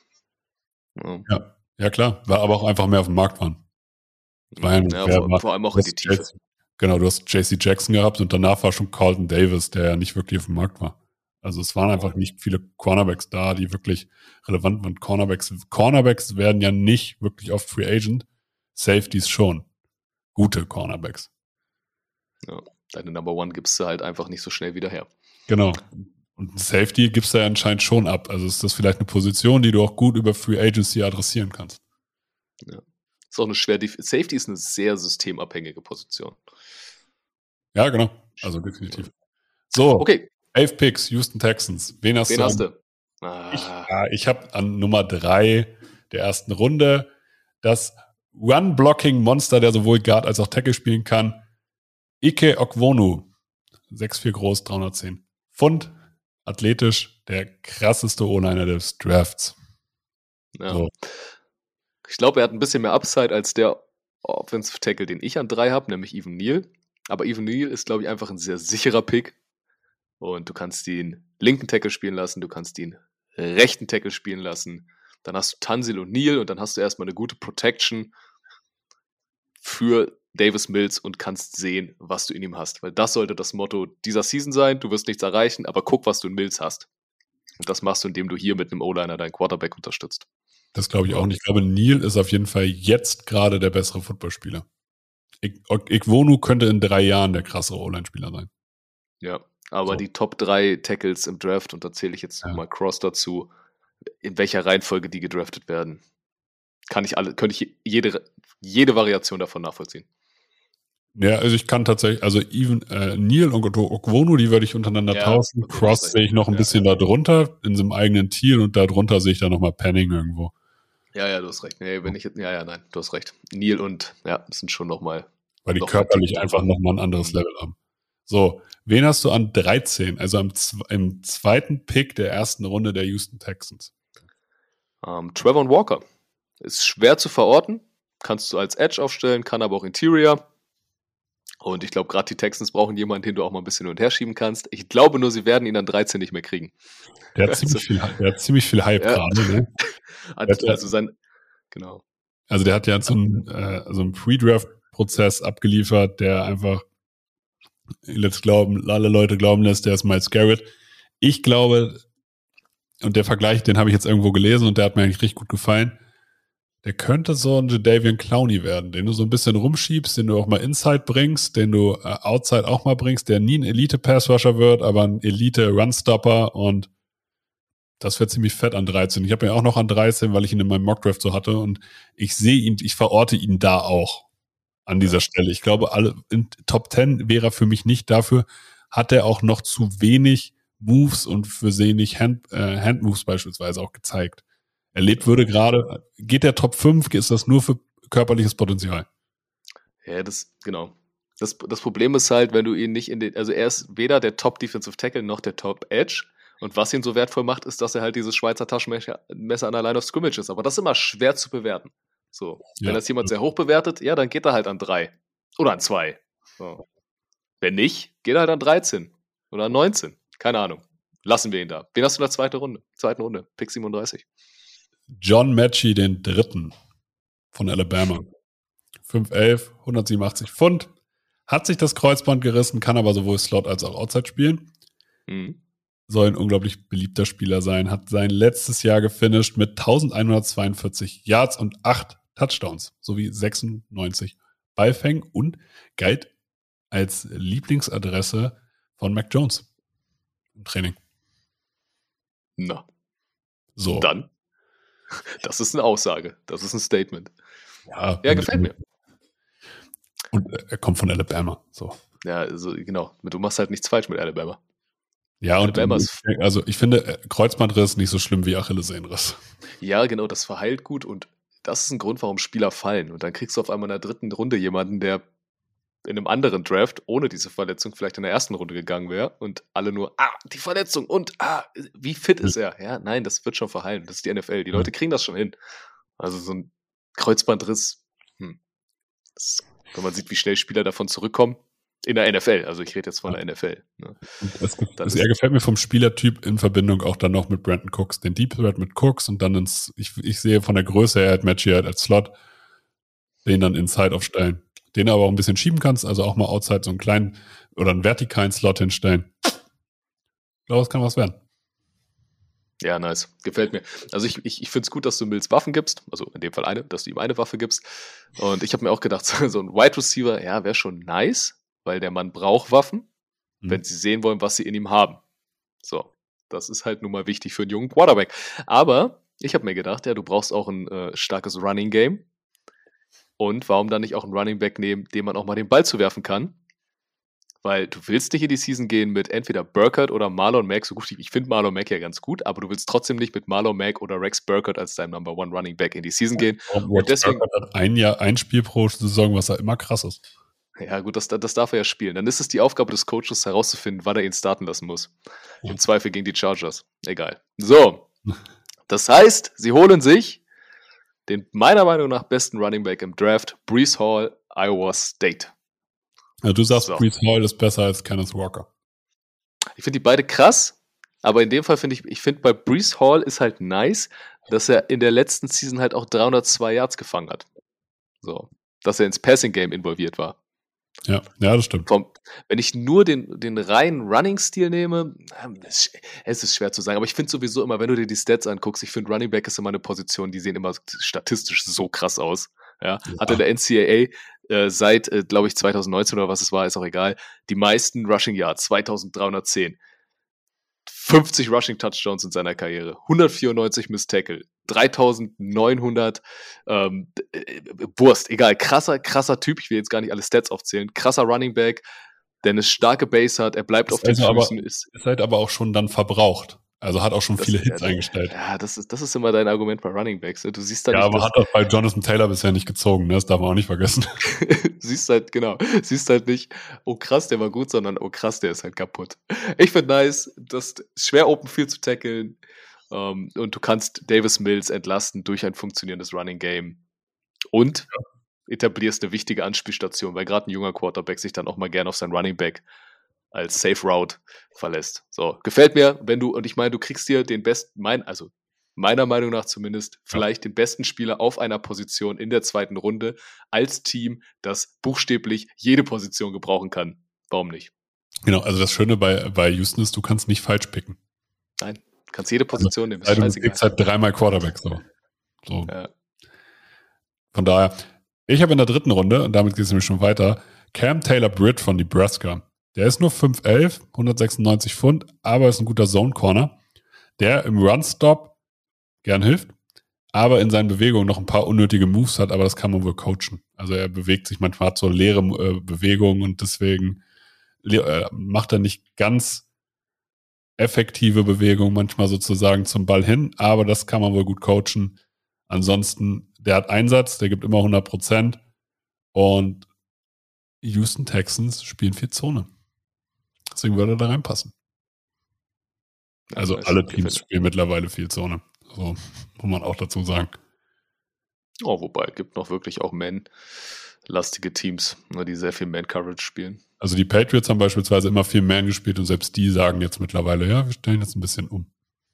[SPEAKER 3] Ja,
[SPEAKER 1] Ja, ja klar, weil aber auch einfach mehr auf dem Markt waren. War ja,
[SPEAKER 3] ja,
[SPEAKER 1] wer
[SPEAKER 3] vor,
[SPEAKER 1] war-
[SPEAKER 3] vor allem auch
[SPEAKER 1] du
[SPEAKER 3] in die
[SPEAKER 1] hast
[SPEAKER 3] Tiefe.
[SPEAKER 1] J C Genau, du hast J C Jackson gehabt und danach war schon Carlton Davis, der ja nicht wirklich auf dem Markt war. Also es waren einfach nicht viele Cornerbacks da, die wirklich relevant waren. Cornerbacks, Cornerbacks werden ja nicht wirklich oft Free Agent, Safeties schon. Gute Cornerbacks.
[SPEAKER 3] Ja, deine Number One gibst du halt einfach nicht so schnell wieder her.
[SPEAKER 1] Genau. Und Safety gibst du ja anscheinend schon ab. Also ist das vielleicht eine Position, die du auch gut über Free Agency adressieren kannst.
[SPEAKER 3] Ist auch eine schwer. Safety ist eine sehr systemabhängige Position.
[SPEAKER 1] Ja, genau. Also definitiv. So,
[SPEAKER 3] Okay,
[SPEAKER 1] elf Picks, Houston Texans. Wen hast
[SPEAKER 3] wen
[SPEAKER 1] du?
[SPEAKER 3] hast
[SPEAKER 1] an-
[SPEAKER 3] du? Ah,
[SPEAKER 1] Ich, ja, ich habe an Nummer drei der ersten Runde das Run-Blocking-Monster, der sowohl Guard als auch Tackle spielen kann. Ike Okwonu. sechs vier groß, dreihundertzehn Pfund. Athletisch, der krasseste O-Liner des Drafts.
[SPEAKER 3] ja.
[SPEAKER 1] So.
[SPEAKER 3] Ich glaube, er hat ein bisschen mehr Upside als der Offensive Tackle, den ich an drei habe, nämlich Evan Neal. Aber Evan Neal ist, glaube ich, einfach ein sehr sicherer Pick. Und du kannst ihn linken Tackle spielen lassen, du kannst ihn rechten Tackle spielen lassen. Dann hast du Tansil und Neal und dann hast du erstmal eine gute Protection für Davis Mills und kannst sehen, was du in ihm hast. Weil das sollte das Motto dieser Season sein. Du wirst nichts erreichen, aber guck, was du in Mills hast. Und das machst du, indem du hier mit einem O-Liner deinen Quarterback unterstützt.
[SPEAKER 1] Das glaube ich auch nicht. Ich glaube, Neal ist auf jeden Fall jetzt gerade der bessere Footballspieler. Ik- Ikwonu könnte in drei Jahren der krassere O-Line-Spieler sein.
[SPEAKER 3] Ja, aber
[SPEAKER 1] So.
[SPEAKER 3] die Top drei Tackles im Draft, und da zähle ich jetzt
[SPEAKER 1] Ja.
[SPEAKER 3] nochmal Cross dazu, in welcher Reihenfolge die gedraftet werden, kann ich alle, könnte ich jede, jede Variation davon nachvollziehen.
[SPEAKER 1] Ja, also ich kann tatsächlich, also even äh, Neal und Okwonu, die würde ich untereinander
[SPEAKER 3] Ja,
[SPEAKER 1] tauschen.
[SPEAKER 3] okay,
[SPEAKER 1] Cross
[SPEAKER 3] das
[SPEAKER 1] sehe ich noch ein
[SPEAKER 3] ja,
[SPEAKER 1] bisschen da drunter, in so einem eigenen Tier und da drunter sehe ich dann nochmal Panning irgendwo.
[SPEAKER 3] Ja, ja, du hast recht. Nee, wenn ich, ja, ja, nein, du hast recht. Neal und, ja, sind schon nochmal.
[SPEAKER 1] Weil die
[SPEAKER 3] Noch
[SPEAKER 1] körperlich
[SPEAKER 3] mal-
[SPEAKER 1] einfach nochmal ein anderes
[SPEAKER 3] Mhm.
[SPEAKER 1] Level haben. So, wen hast du an dreizehn, also am, zw- im zweiten Pick der ersten Runde der Houston Texans?
[SPEAKER 3] Ähm, Trevor Walker ist schwer zu verorten, kannst du als Edge aufstellen, kann aber auch Interior. Und ich glaube, gerade die Texans brauchen jemanden, den du auch mal ein bisschen hin und her schieben kannst. Ich glaube nur, sie werden ihn an dreizehn nicht mehr kriegen.
[SPEAKER 1] Der hat ziemlich viel, der hat ziemlich viel Hype
[SPEAKER 3] Ja.
[SPEAKER 1] gerade, ne?
[SPEAKER 3] Also, also sein, genau.
[SPEAKER 1] Also der hat ja so einen, äh, so einen Pre-Draft-Prozess abgeliefert, der einfach jetzt glauben, alle Leute glauben lässt, der ist Myles Garrett. Ich glaube, und der Vergleich, den habe ich jetzt irgendwo gelesen und der hat mir eigentlich richtig gut gefallen. Der könnte so ein Jadeveon Clowney werden, den du so ein bisschen rumschiebst, den du auch mal Inside bringst, den du äh, Outside auch mal bringst, der nie ein Elite-Pass-Rusher wird, aber ein Elite-Run-Stopper und das wird ziemlich fett an dreizehn. Ich habe ihn auch noch an dreizehn, weil ich ihn in meinem Mockdraft so hatte und ich sehe ihn, ich verorte ihn da auch. an dieser Stelle. Ich glaube, alle in Top zehn wäre er für mich nicht. Dafür hat er auch noch zu wenig Moves und für wenig Hand, äh, Handmoves beispielsweise auch gezeigt. Erlebt würde gerade, geht der Top fünf, ist das nur für körperliches Potenzial.
[SPEAKER 3] Ja, das, genau. Das, das Problem ist halt, wenn du ihn nicht in den, also er ist weder der Top Defensive Tackle noch der Top Edge. Und was ihn so wertvoll macht, ist, dass er halt dieses Schweizer Taschenmesser Messer an der Line of Scrimmage ist. Aber das ist immer schwer zu bewerten. So.
[SPEAKER 1] Ja.
[SPEAKER 3] Wenn das jemand sehr hoch bewertet, ja, dann geht er halt an drei. Oder an zwei. So. Wenn nicht, geht er halt an dreizehn. Oder an neunzehn. Keine Ahnung. Lassen wir ihn da. Wen hast du in der zweiten Runde? Zweiten Runde. Pick siebenunddreißig.
[SPEAKER 1] John Mechie, den dritten von Alabama. fünf elf, hundertsiebenundachtzig Pfund. Hat sich das Kreuzband gerissen, kann aber sowohl Slot als auch Outside spielen.
[SPEAKER 3] Mhm.
[SPEAKER 1] Soll ein unglaublich beliebter Spieler sein. Hat sein letztes Jahr gefinisht mit elfhundertzweiundvierzig Yards und acht Touchdowns sowie sechsundneunzig Ballfängen und galt als Lieblingsadresse von Mac Jones im Training.
[SPEAKER 3] Na.
[SPEAKER 1] So.
[SPEAKER 3] Dann. Das ist eine Aussage. Das ist ein Statement.
[SPEAKER 1] Ja,
[SPEAKER 3] Ja, gefällt mir.
[SPEAKER 1] Und er kommt von Alabama. So.
[SPEAKER 3] Ja, also genau. Du machst halt nichts falsch mit Alabama.
[SPEAKER 1] Ja, und
[SPEAKER 3] Alabama ist,
[SPEAKER 1] also ich finde Kreuzbandriss nicht so schlimm wie Achillessehnenriss.
[SPEAKER 3] ja, genau, das verheilt gut und das ist ein Grund, warum Spieler fallen. Und dann kriegst du auf einmal in der dritten Runde jemanden, der in einem anderen Draft ohne diese Verletzung vielleicht in der ersten Runde gegangen wäre und alle nur, ah, die Verletzung und ah, wie fit ist er? Ja, nein, das wird schon verheilen. Das ist die N F L. Die Leute kriegen das schon hin. Also so ein Kreuzbandriss, hm. Das, wenn man sieht, wie schnell Spieler davon zurückkommen, in der N F L, also ich rede jetzt von der N F L. Ne?
[SPEAKER 1] Das, das, er gefällt mir vom Spielertyp in Verbindung auch dann noch mit Brandon Cooks, den Deep Threat mit Cooks und dann ins, ich, ich sehe von der Größe her, hat Mechie halt als Slot, den dann Inside aufstellen. Den aber auch ein bisschen schieben kannst, also auch mal Outside so einen kleinen oder einen vertikalen Slot hinstellen. Ich glaube, es kann was werden.
[SPEAKER 3] Ja, nice. Gefällt mir. Also ich, ich, ich finde es gut, dass du Mills Waffen gibst, also in dem Fall eine, dass du ihm eine Waffe gibst. Und ich habe mir auch gedacht, so ein Wide Receiver, ja, wäre schon nice, weil der Mann braucht Waffen, mhm. wenn sie sehen wollen, was sie in ihm haben. So, das ist halt nun mal wichtig für einen jungen Quarterback. Aber ich habe mir gedacht, ja, du brauchst auch ein äh, starkes Running Game. Und warum dann nicht auch einen Running Back nehmen, dem man auch mal den Ball zuwerfen kann? Weil du willst nicht in die Season gehen mit entweder Burkhardt oder Marlon Mack. So gut, ich finde Marlon Mack ja ganz gut, aber du willst trotzdem nicht mit Marlon Mack oder Rex Burkhardt als dein Number One Running Back in die Season gehen.
[SPEAKER 1] Und, und deswegen hat ein Jahr, ein Spiel pro Saison, was da immer krass ist.
[SPEAKER 3] Ja gut, das, das darf er ja spielen. Dann ist es die Aufgabe des Coaches herauszufinden, wann er ihn starten lassen muss. Ja. Im Zweifel gegen die Chargers. Egal. So, das heißt, sie holen sich den meiner Meinung nach besten Running Back im Draft, Breece Hall, Iowa State.
[SPEAKER 1] Ja, du sagst, so. Breece Hall ist besser als Kenneth Walker.
[SPEAKER 3] Ich finde die beide krass, aber in dem Fall finde ich, ich finde bei Breece Hall ist halt nice, dass er in der letzten Season halt auch dreihundertzwei Yards gefangen hat. So, dass er ins Passing Game involviert war.
[SPEAKER 1] Ja, ja, das stimmt.
[SPEAKER 3] Vom, wenn ich nur den, den reinen Running-Stil nehme, es ist schwer zu sagen, aber ich finde sowieso immer, wenn du dir die Stats anguckst, ich finde Running Back ist immer eine Position, die sehen immer statistisch so krass aus. Ja, ja. Hatte der N C A A äh, seit, äh, glaube ich, zwanzig neunzehn oder was es war, ist auch egal, die meisten Rushing Yards, zweitausenddreihundertzehn. fünfzig Rushing Touchdowns in seiner Karriere, hundertvierundneunzig Missed Tackle, dreitausendneunhundert ähm, äh, Wurst, egal, krasser, krasser Typ, ich will jetzt gar nicht alle Stats aufzählen, krasser Running Back, der eine starke Base hat, er bleibt ist auf den
[SPEAKER 1] also
[SPEAKER 3] Füßen.
[SPEAKER 1] Aber, ist, ist halt aber auch schon dann verbraucht. Also hat auch schon das viele Hits ja, eingestellt.
[SPEAKER 3] Ja, das ist, das ist immer dein Argument bei Running Backs. Du siehst da
[SPEAKER 1] ja,
[SPEAKER 3] nicht,
[SPEAKER 1] aber hat das bei Jonathan Taylor bisher nicht gezogen, ne? Das darf man auch nicht vergessen.
[SPEAKER 3] siehst halt, genau, siehst halt nicht, oh krass, der war gut, sondern oh krass, der ist halt kaputt. Ich finde nice, das ist schwer Open Field zu tackeln um, und du kannst Davis Mills entlasten durch ein funktionierendes Running Game und ja. etablierst eine wichtige Anspielstation, weil gerade ein junger Quarterback sich dann auch mal gerne auf sein Running Back als Safe Route verlässt. So, gefällt mir, wenn du, und ich meine, du kriegst dir den besten, mein, also meiner Meinung nach zumindest, vielleicht ja. den besten Spieler auf einer Position in der zweiten Runde als Team, das buchstäblich jede Position gebrauchen kann. Warum nicht?
[SPEAKER 1] Genau, also das Schöne bei, bei Houston ist, du kannst nicht falsch picken.
[SPEAKER 3] Nein, du kannst jede Position nehmen.
[SPEAKER 1] Also, du kriegst halt dreimal Quarterback, so. so.
[SPEAKER 3] Ja.
[SPEAKER 1] Von daher, ich habe in der dritten Runde, und damit geht es nämlich schon weiter, Cam Taylor-Britt von Nebraska. Der ist nur fünf elf, hundertsechsundneunzig Pfund, aber ist ein guter Zone-Corner, der im Run-Stop gern hilft, aber in seinen Bewegungen noch ein paar unnötige Moves hat, aber das kann man wohl coachen. Also er bewegt sich manchmal, hat so leere äh, Bewegungen und deswegen äh, macht er nicht ganz effektive Bewegungen manchmal sozusagen zum Ball hin, aber das kann man wohl gut coachen. Ansonsten, der hat Einsatz, der gibt immer hundert Prozent und Houston Texans spielen viel Zone. Deswegen würde er da reinpassen. Also alle Teams spielen mittlerweile viel Zone. So muss man auch dazu sagen.
[SPEAKER 3] Oh, wobei, es gibt noch wirklich auch Man-lastige Teams, die sehr viel Man-Coverage spielen.
[SPEAKER 1] Also die Patriots haben beispielsweise immer viel Man gespielt und selbst die sagen jetzt mittlerweile, ja, wir stellen jetzt ein bisschen um.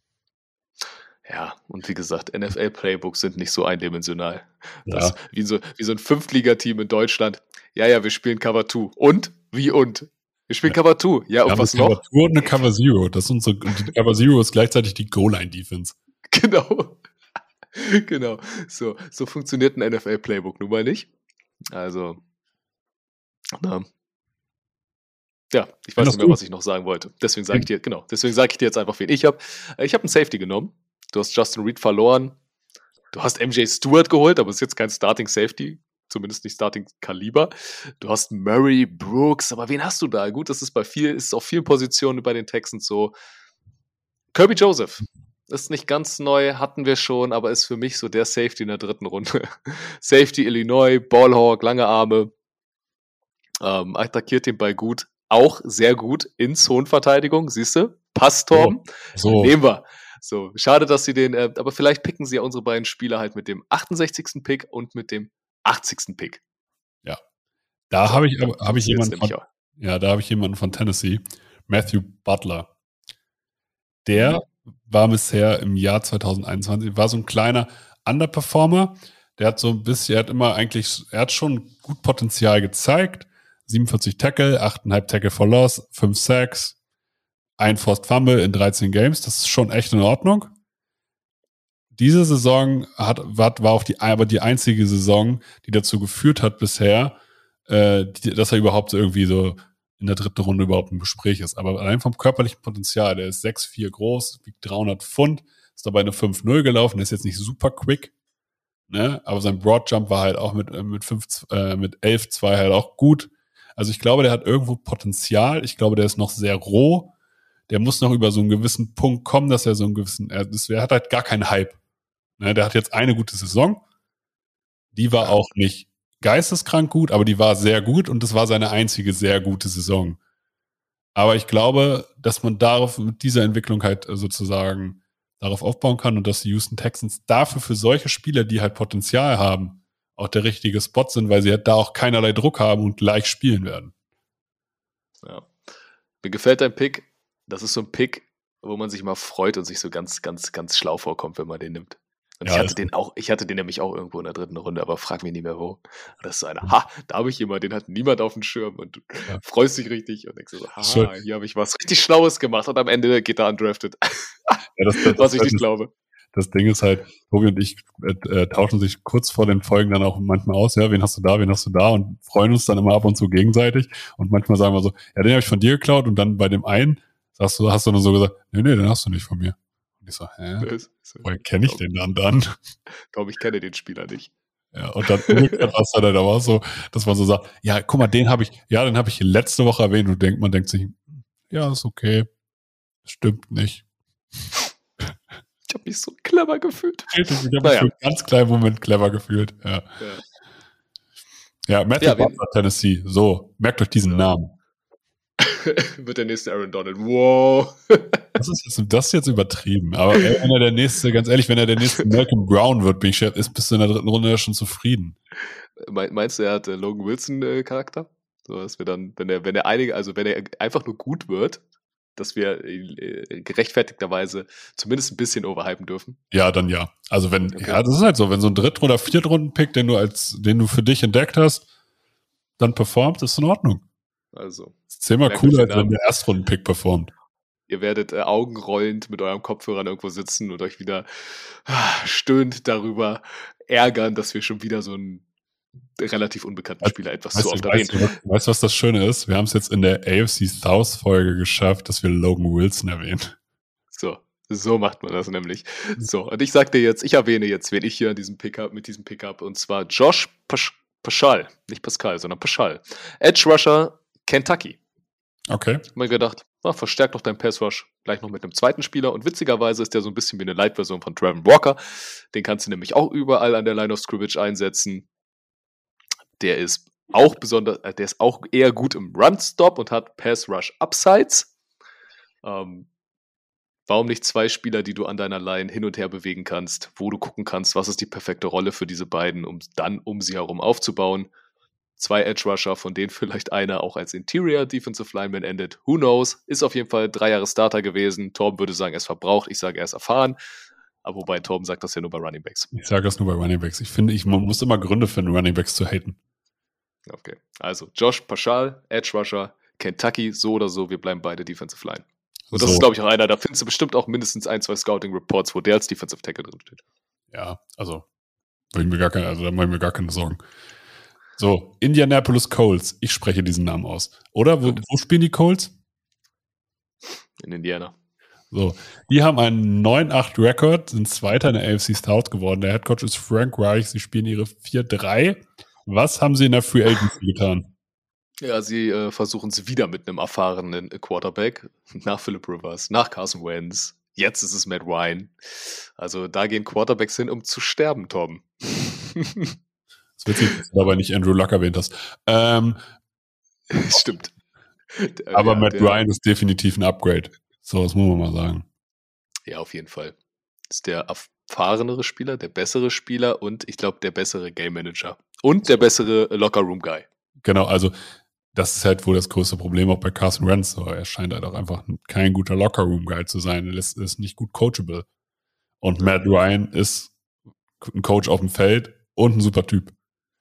[SPEAKER 3] Ja, und wie gesagt, N F L-Playbooks sind nicht so eindimensional. Das,
[SPEAKER 1] Ja.
[SPEAKER 3] wie, so, wie so ein Fünftligateam in Deutschland. Ja, ja, wir spielen Cover zwei. Und? Wie und? Wir spielen
[SPEAKER 1] Ja.
[SPEAKER 3] Cover zwei. Ja, und
[SPEAKER 1] Wir
[SPEAKER 3] was
[SPEAKER 1] haben eine
[SPEAKER 3] noch?
[SPEAKER 1] Cover zwei und eine Cover Zero. Das ist unsere, und die Cover Zero ist gleichzeitig die Goal-Line-Defense.
[SPEAKER 3] Genau. Genau. So, so funktioniert ein N F L-Playbook nun mal nicht. Also, na. Ja, ich weiß
[SPEAKER 1] Ja,
[SPEAKER 3] nicht mehr,
[SPEAKER 1] gut.
[SPEAKER 3] was ich noch sagen wollte. Deswegen sage ich dir, genau, deswegen sage ich dir jetzt einfach wen. Ich habe ich hab einen Safety genommen. Du hast Justin Reed verloren. Du hast M J Stewart geholt, aber ist jetzt kein Starting Safety. Zumindest nicht Starting Kaliber. Du hast Murray Brooks, aber wen hast du da? Gut, das ist bei viel, ist auf vielen Positionen bei den Texans so. Kirby Joseph. Ist nicht ganz neu, hatten wir schon, aber ist für mich so der Safety in der dritten Runde. Safety Illinois, Ballhawk, lange Arme. Ähm, attackiert den Ball gut. Auch sehr gut in Zonenverteidigung, siehst du? Passtorben.
[SPEAKER 1] So.
[SPEAKER 3] Nehmen wir. So, schade, dass sie den, äh, aber vielleicht picken sie ja unsere beiden Spieler halt mit dem achtundsechzigsten Pick und mit dem achtzigsten Pick.
[SPEAKER 1] Da
[SPEAKER 3] So,
[SPEAKER 1] habe ich,
[SPEAKER 3] dann
[SPEAKER 1] habe ich
[SPEAKER 3] jetzt
[SPEAKER 1] jemanden
[SPEAKER 3] nämlich
[SPEAKER 1] von,
[SPEAKER 3] auch.
[SPEAKER 1] ja, da habe ich jemanden von Tennessee, Matthew Butler. Der war bisher im Jahr zwanzig einundzwanzig, war so ein kleiner Underperformer. Der hat so ein bisschen, er hat immer eigentlich, er hat schon gut Potenzial gezeigt. siebenundvierzig Tackle, acht Komma fünf Tackle for Loss, fünf Sacks, ein Forced Fumble in dreizehn Games. Das ist schon echt in Ordnung. Diese Saison hat, war, war auch die, aber die einzige Saison, die dazu geführt hat bisher, äh, die, dass er überhaupt irgendwie so in der dritten Runde überhaupt im Gespräch ist. Aber allein vom körperlichen Potenzial, der ist sechs Komma vier groß, wiegt dreihundert Pfund, ist dabei eine fünf null gelaufen, der ist jetzt nicht super quick, ne? Aber sein Broad Jump war halt auch mit, mit, fünf, äh, mit elf Komma zwei halt auch gut. Also ich glaube, der hat irgendwo Potenzial. Ich glaube, der ist noch sehr roh. Der muss noch über so einen gewissen Punkt kommen, dass er so einen gewissen, er, das, er hat halt gar keinen Hype. Ne? Der hat jetzt eine gute Saison. Die war auch nicht geisteskrank gut, aber die war sehr gut und das war seine einzige sehr gute Saison. Aber ich glaube, dass man darauf mit dieser Entwicklung halt sozusagen darauf aufbauen kann und dass die Houston Texans dafür für solche Spieler, die halt Potenzial haben, auch der richtige Spot sind, weil sie halt da auch keinerlei Druck haben und gleich spielen werden.
[SPEAKER 3] Ja. Mir gefällt dein Pick. Das ist so ein Pick, wo man sich mal freut und sich so ganz, ganz, ganz schlau vorkommt, wenn man den nimmt. Und
[SPEAKER 1] Ja,
[SPEAKER 3] ich hatte
[SPEAKER 1] das-
[SPEAKER 3] den auch, ich hatte den nämlich auch irgendwo in der dritten Runde, aber frag mich nicht mehr wo. Und das ist so einer, ha, da habe ich jemanden, den hat niemand auf dem Schirm und du
[SPEAKER 1] Ja.
[SPEAKER 3] freust dich richtig und denkst so,
[SPEAKER 1] Schön.
[SPEAKER 3] ha, hier habe ich was richtig Schlaues gemacht und am Ende geht er undrafted.
[SPEAKER 1] Ja, das, das,
[SPEAKER 3] Was ich
[SPEAKER 1] das,
[SPEAKER 3] nicht glaube.
[SPEAKER 1] das Ding ist halt, Tobi und ich äh, tauschen sich kurz vor den Folgen dann auch manchmal aus, ja, wen hast du da, wen hast du da und freuen uns dann immer ab und zu gegenseitig und manchmal sagen wir so, ja, den habe ich von dir geklaut und dann bei dem einen sagst du, hast du nur so gesagt, nee, nee, den hast du nicht von mir. Und ich so, hä, woher kenne ich den dann dann?
[SPEAKER 3] Ich glaube, ich kenne den Spieler nicht.
[SPEAKER 1] Ja, und dann umgekehrt war es dann halt aber auch so, dass man so sagt, ja, guck mal, den habe ich, ja, den habe ich letzte Woche erwähnt und denkt, man denkt sich, ja, ist okay, stimmt nicht.
[SPEAKER 3] Ich habe mich so clever gefühlt.
[SPEAKER 1] Ich habe mich
[SPEAKER 3] Naja.
[SPEAKER 1] für einen ganz kleinen Moment clever gefühlt. Ja,
[SPEAKER 3] Ja.
[SPEAKER 1] ja Matthew
[SPEAKER 3] Ja, wen-
[SPEAKER 1] Butler, Tennessee. So, merkt euch diesen
[SPEAKER 3] Ja.
[SPEAKER 1] Namen.
[SPEAKER 3] Wird der nächste Aaron Donald. Wow.
[SPEAKER 1] Das ist jetzt, das ist jetzt übertrieben. Aber ey, wenn er der nächste, ganz ehrlich, wenn er der nächste Malcolm Brown wird, bin ich schon- ist bis in der dritten Runde ja schon zufrieden.
[SPEAKER 3] Me- Meinst du, er hat äh, Logan Wilson äh, Charakter? So, dass wir dann, wenn er, wenn er einige, also wenn er einfach nur gut wird, dass wir äh, gerechtfertigterweise zumindest ein bisschen overhypen dürfen.
[SPEAKER 1] Ja, dann ja. Also wenn,
[SPEAKER 3] Okay.
[SPEAKER 1] ja, das ist halt so, wenn so ein Dritt- oder Viertrunden-Pick, den du als, den du für dich entdeckt hast, dann performt, ist in Ordnung.
[SPEAKER 3] Also,
[SPEAKER 1] Das ist zehnmal
[SPEAKER 3] Merkt euch
[SPEAKER 1] cooler,
[SPEAKER 3] den
[SPEAKER 1] als wenn
[SPEAKER 3] Namen.
[SPEAKER 1] der Erstrunden-Pick performt.
[SPEAKER 3] ihr werdet äh, augenrollend mit eurem Kopfhörern irgendwo sitzen und euch wieder ah, stöhnt darüber ärgern, dass wir schon wieder so einen relativ unbekannten
[SPEAKER 1] Weißt-
[SPEAKER 3] Spieler etwas
[SPEAKER 1] Weißt
[SPEAKER 3] zu
[SPEAKER 1] du,
[SPEAKER 3] oft
[SPEAKER 1] weißt,
[SPEAKER 3] erwähnen.
[SPEAKER 1] du, weißt du, was das Schöne ist? Wir haben es jetzt in der A F C South Folge geschafft, dass wir Logan Wilson erwähnen.
[SPEAKER 3] So, So macht man das nämlich. So, und ich sag dir jetzt, ich erwähne jetzt, wen ich hier an diesem Pickup, mit diesem Pickup, und zwar Josh Pasch- Paschal. Nicht Pascal, sondern Paschal. Edge Rusher, Kentucky.
[SPEAKER 1] Okay.
[SPEAKER 3] Hab mir gedacht, ah, verstärk doch deinen Pass Rush gleich noch mit einem zweiten Spieler. Und witzigerweise ist der so ein bisschen wie eine Light-Version von Trevor Walker. Den kannst du nämlich auch überall an der Line of Scrimmage einsetzen. Der ist auch besonders, äh, der ist auch eher gut im Run-Stop und hat Pass Rush Upsides. Ähm, Warum nicht zwei Spieler, die du an deiner Line hin und her bewegen kannst, wo du gucken kannst, was ist die perfekte Rolle für diese beiden, um dann um sie herum aufzubauen. Zwei Edge Rusher, von denen vielleicht einer auch als Interior Defensive Lineman endet. Who knows? Ist auf jeden Fall drei Jahre Starter gewesen. Torben würde sagen, er ist verbraucht. Ich sage, er ist erfahren. Aber wobei Torben sagt das ja nur bei Running Backs.
[SPEAKER 1] Ich sage das nur bei Running Backs. Ich finde, ich man muss immer Gründe finden, Running Backs zu haten.
[SPEAKER 3] Okay, also Josh Paschal, Edge Rusher, Kentucky, so oder so, wir bleiben beide Defensive Line. Und das
[SPEAKER 1] So.
[SPEAKER 3] ist, glaube ich, auch einer, da findest du bestimmt auch mindestens ein, zwei Scouting-Reports, wo der als Defensive Tackle drin steht.
[SPEAKER 1] Ja, also, will ich mir gar keine, also da mache ich mir gar keine Sorgen. So, Indianapolis Colts. Ich spreche diesen Namen aus. Oder? Wo, wo spielen die Colts?
[SPEAKER 3] In Indiana.
[SPEAKER 1] So, die haben einen neun acht Rekord, sind Zweiter in der A F C South geworden. Der Headcoach ist Frank Reich. Sie spielen ihre vier drei. Was haben sie in der Free Agency getan?
[SPEAKER 3] Ja, sie äh, versuchen es wieder mit einem erfahrenen Quarterback. Nach Philip Rivers, nach Carson Wentz. Jetzt ist es Matt Ryan. Also da gehen Quarterbacks hin, um zu sterben, Torben.
[SPEAKER 1] Das ist witzig, dass du dabei nicht Andrew Luck erwähnt hast. Ähm,
[SPEAKER 3] Stimmt.
[SPEAKER 1] aber
[SPEAKER 3] ja,
[SPEAKER 1] Matt
[SPEAKER 3] der,
[SPEAKER 1] Ryan ist definitiv ein Upgrade. So, das muss man mal sagen.
[SPEAKER 3] Ja, auf jeden Fall. Ist der erfahrenere Spieler, der bessere Spieler und ich glaube der bessere Game Manager. Und der bessere Locker-Room-Guy.
[SPEAKER 1] Genau, also das ist halt wohl das größte Problem auch bei Carson Wentz. So, er scheint halt auch einfach kein guter Locker-Room-Guy zu sein. Er ist, ist nicht gut coachable. Und Matt Ryan ist ein Coach auf dem Feld und ein super Typ.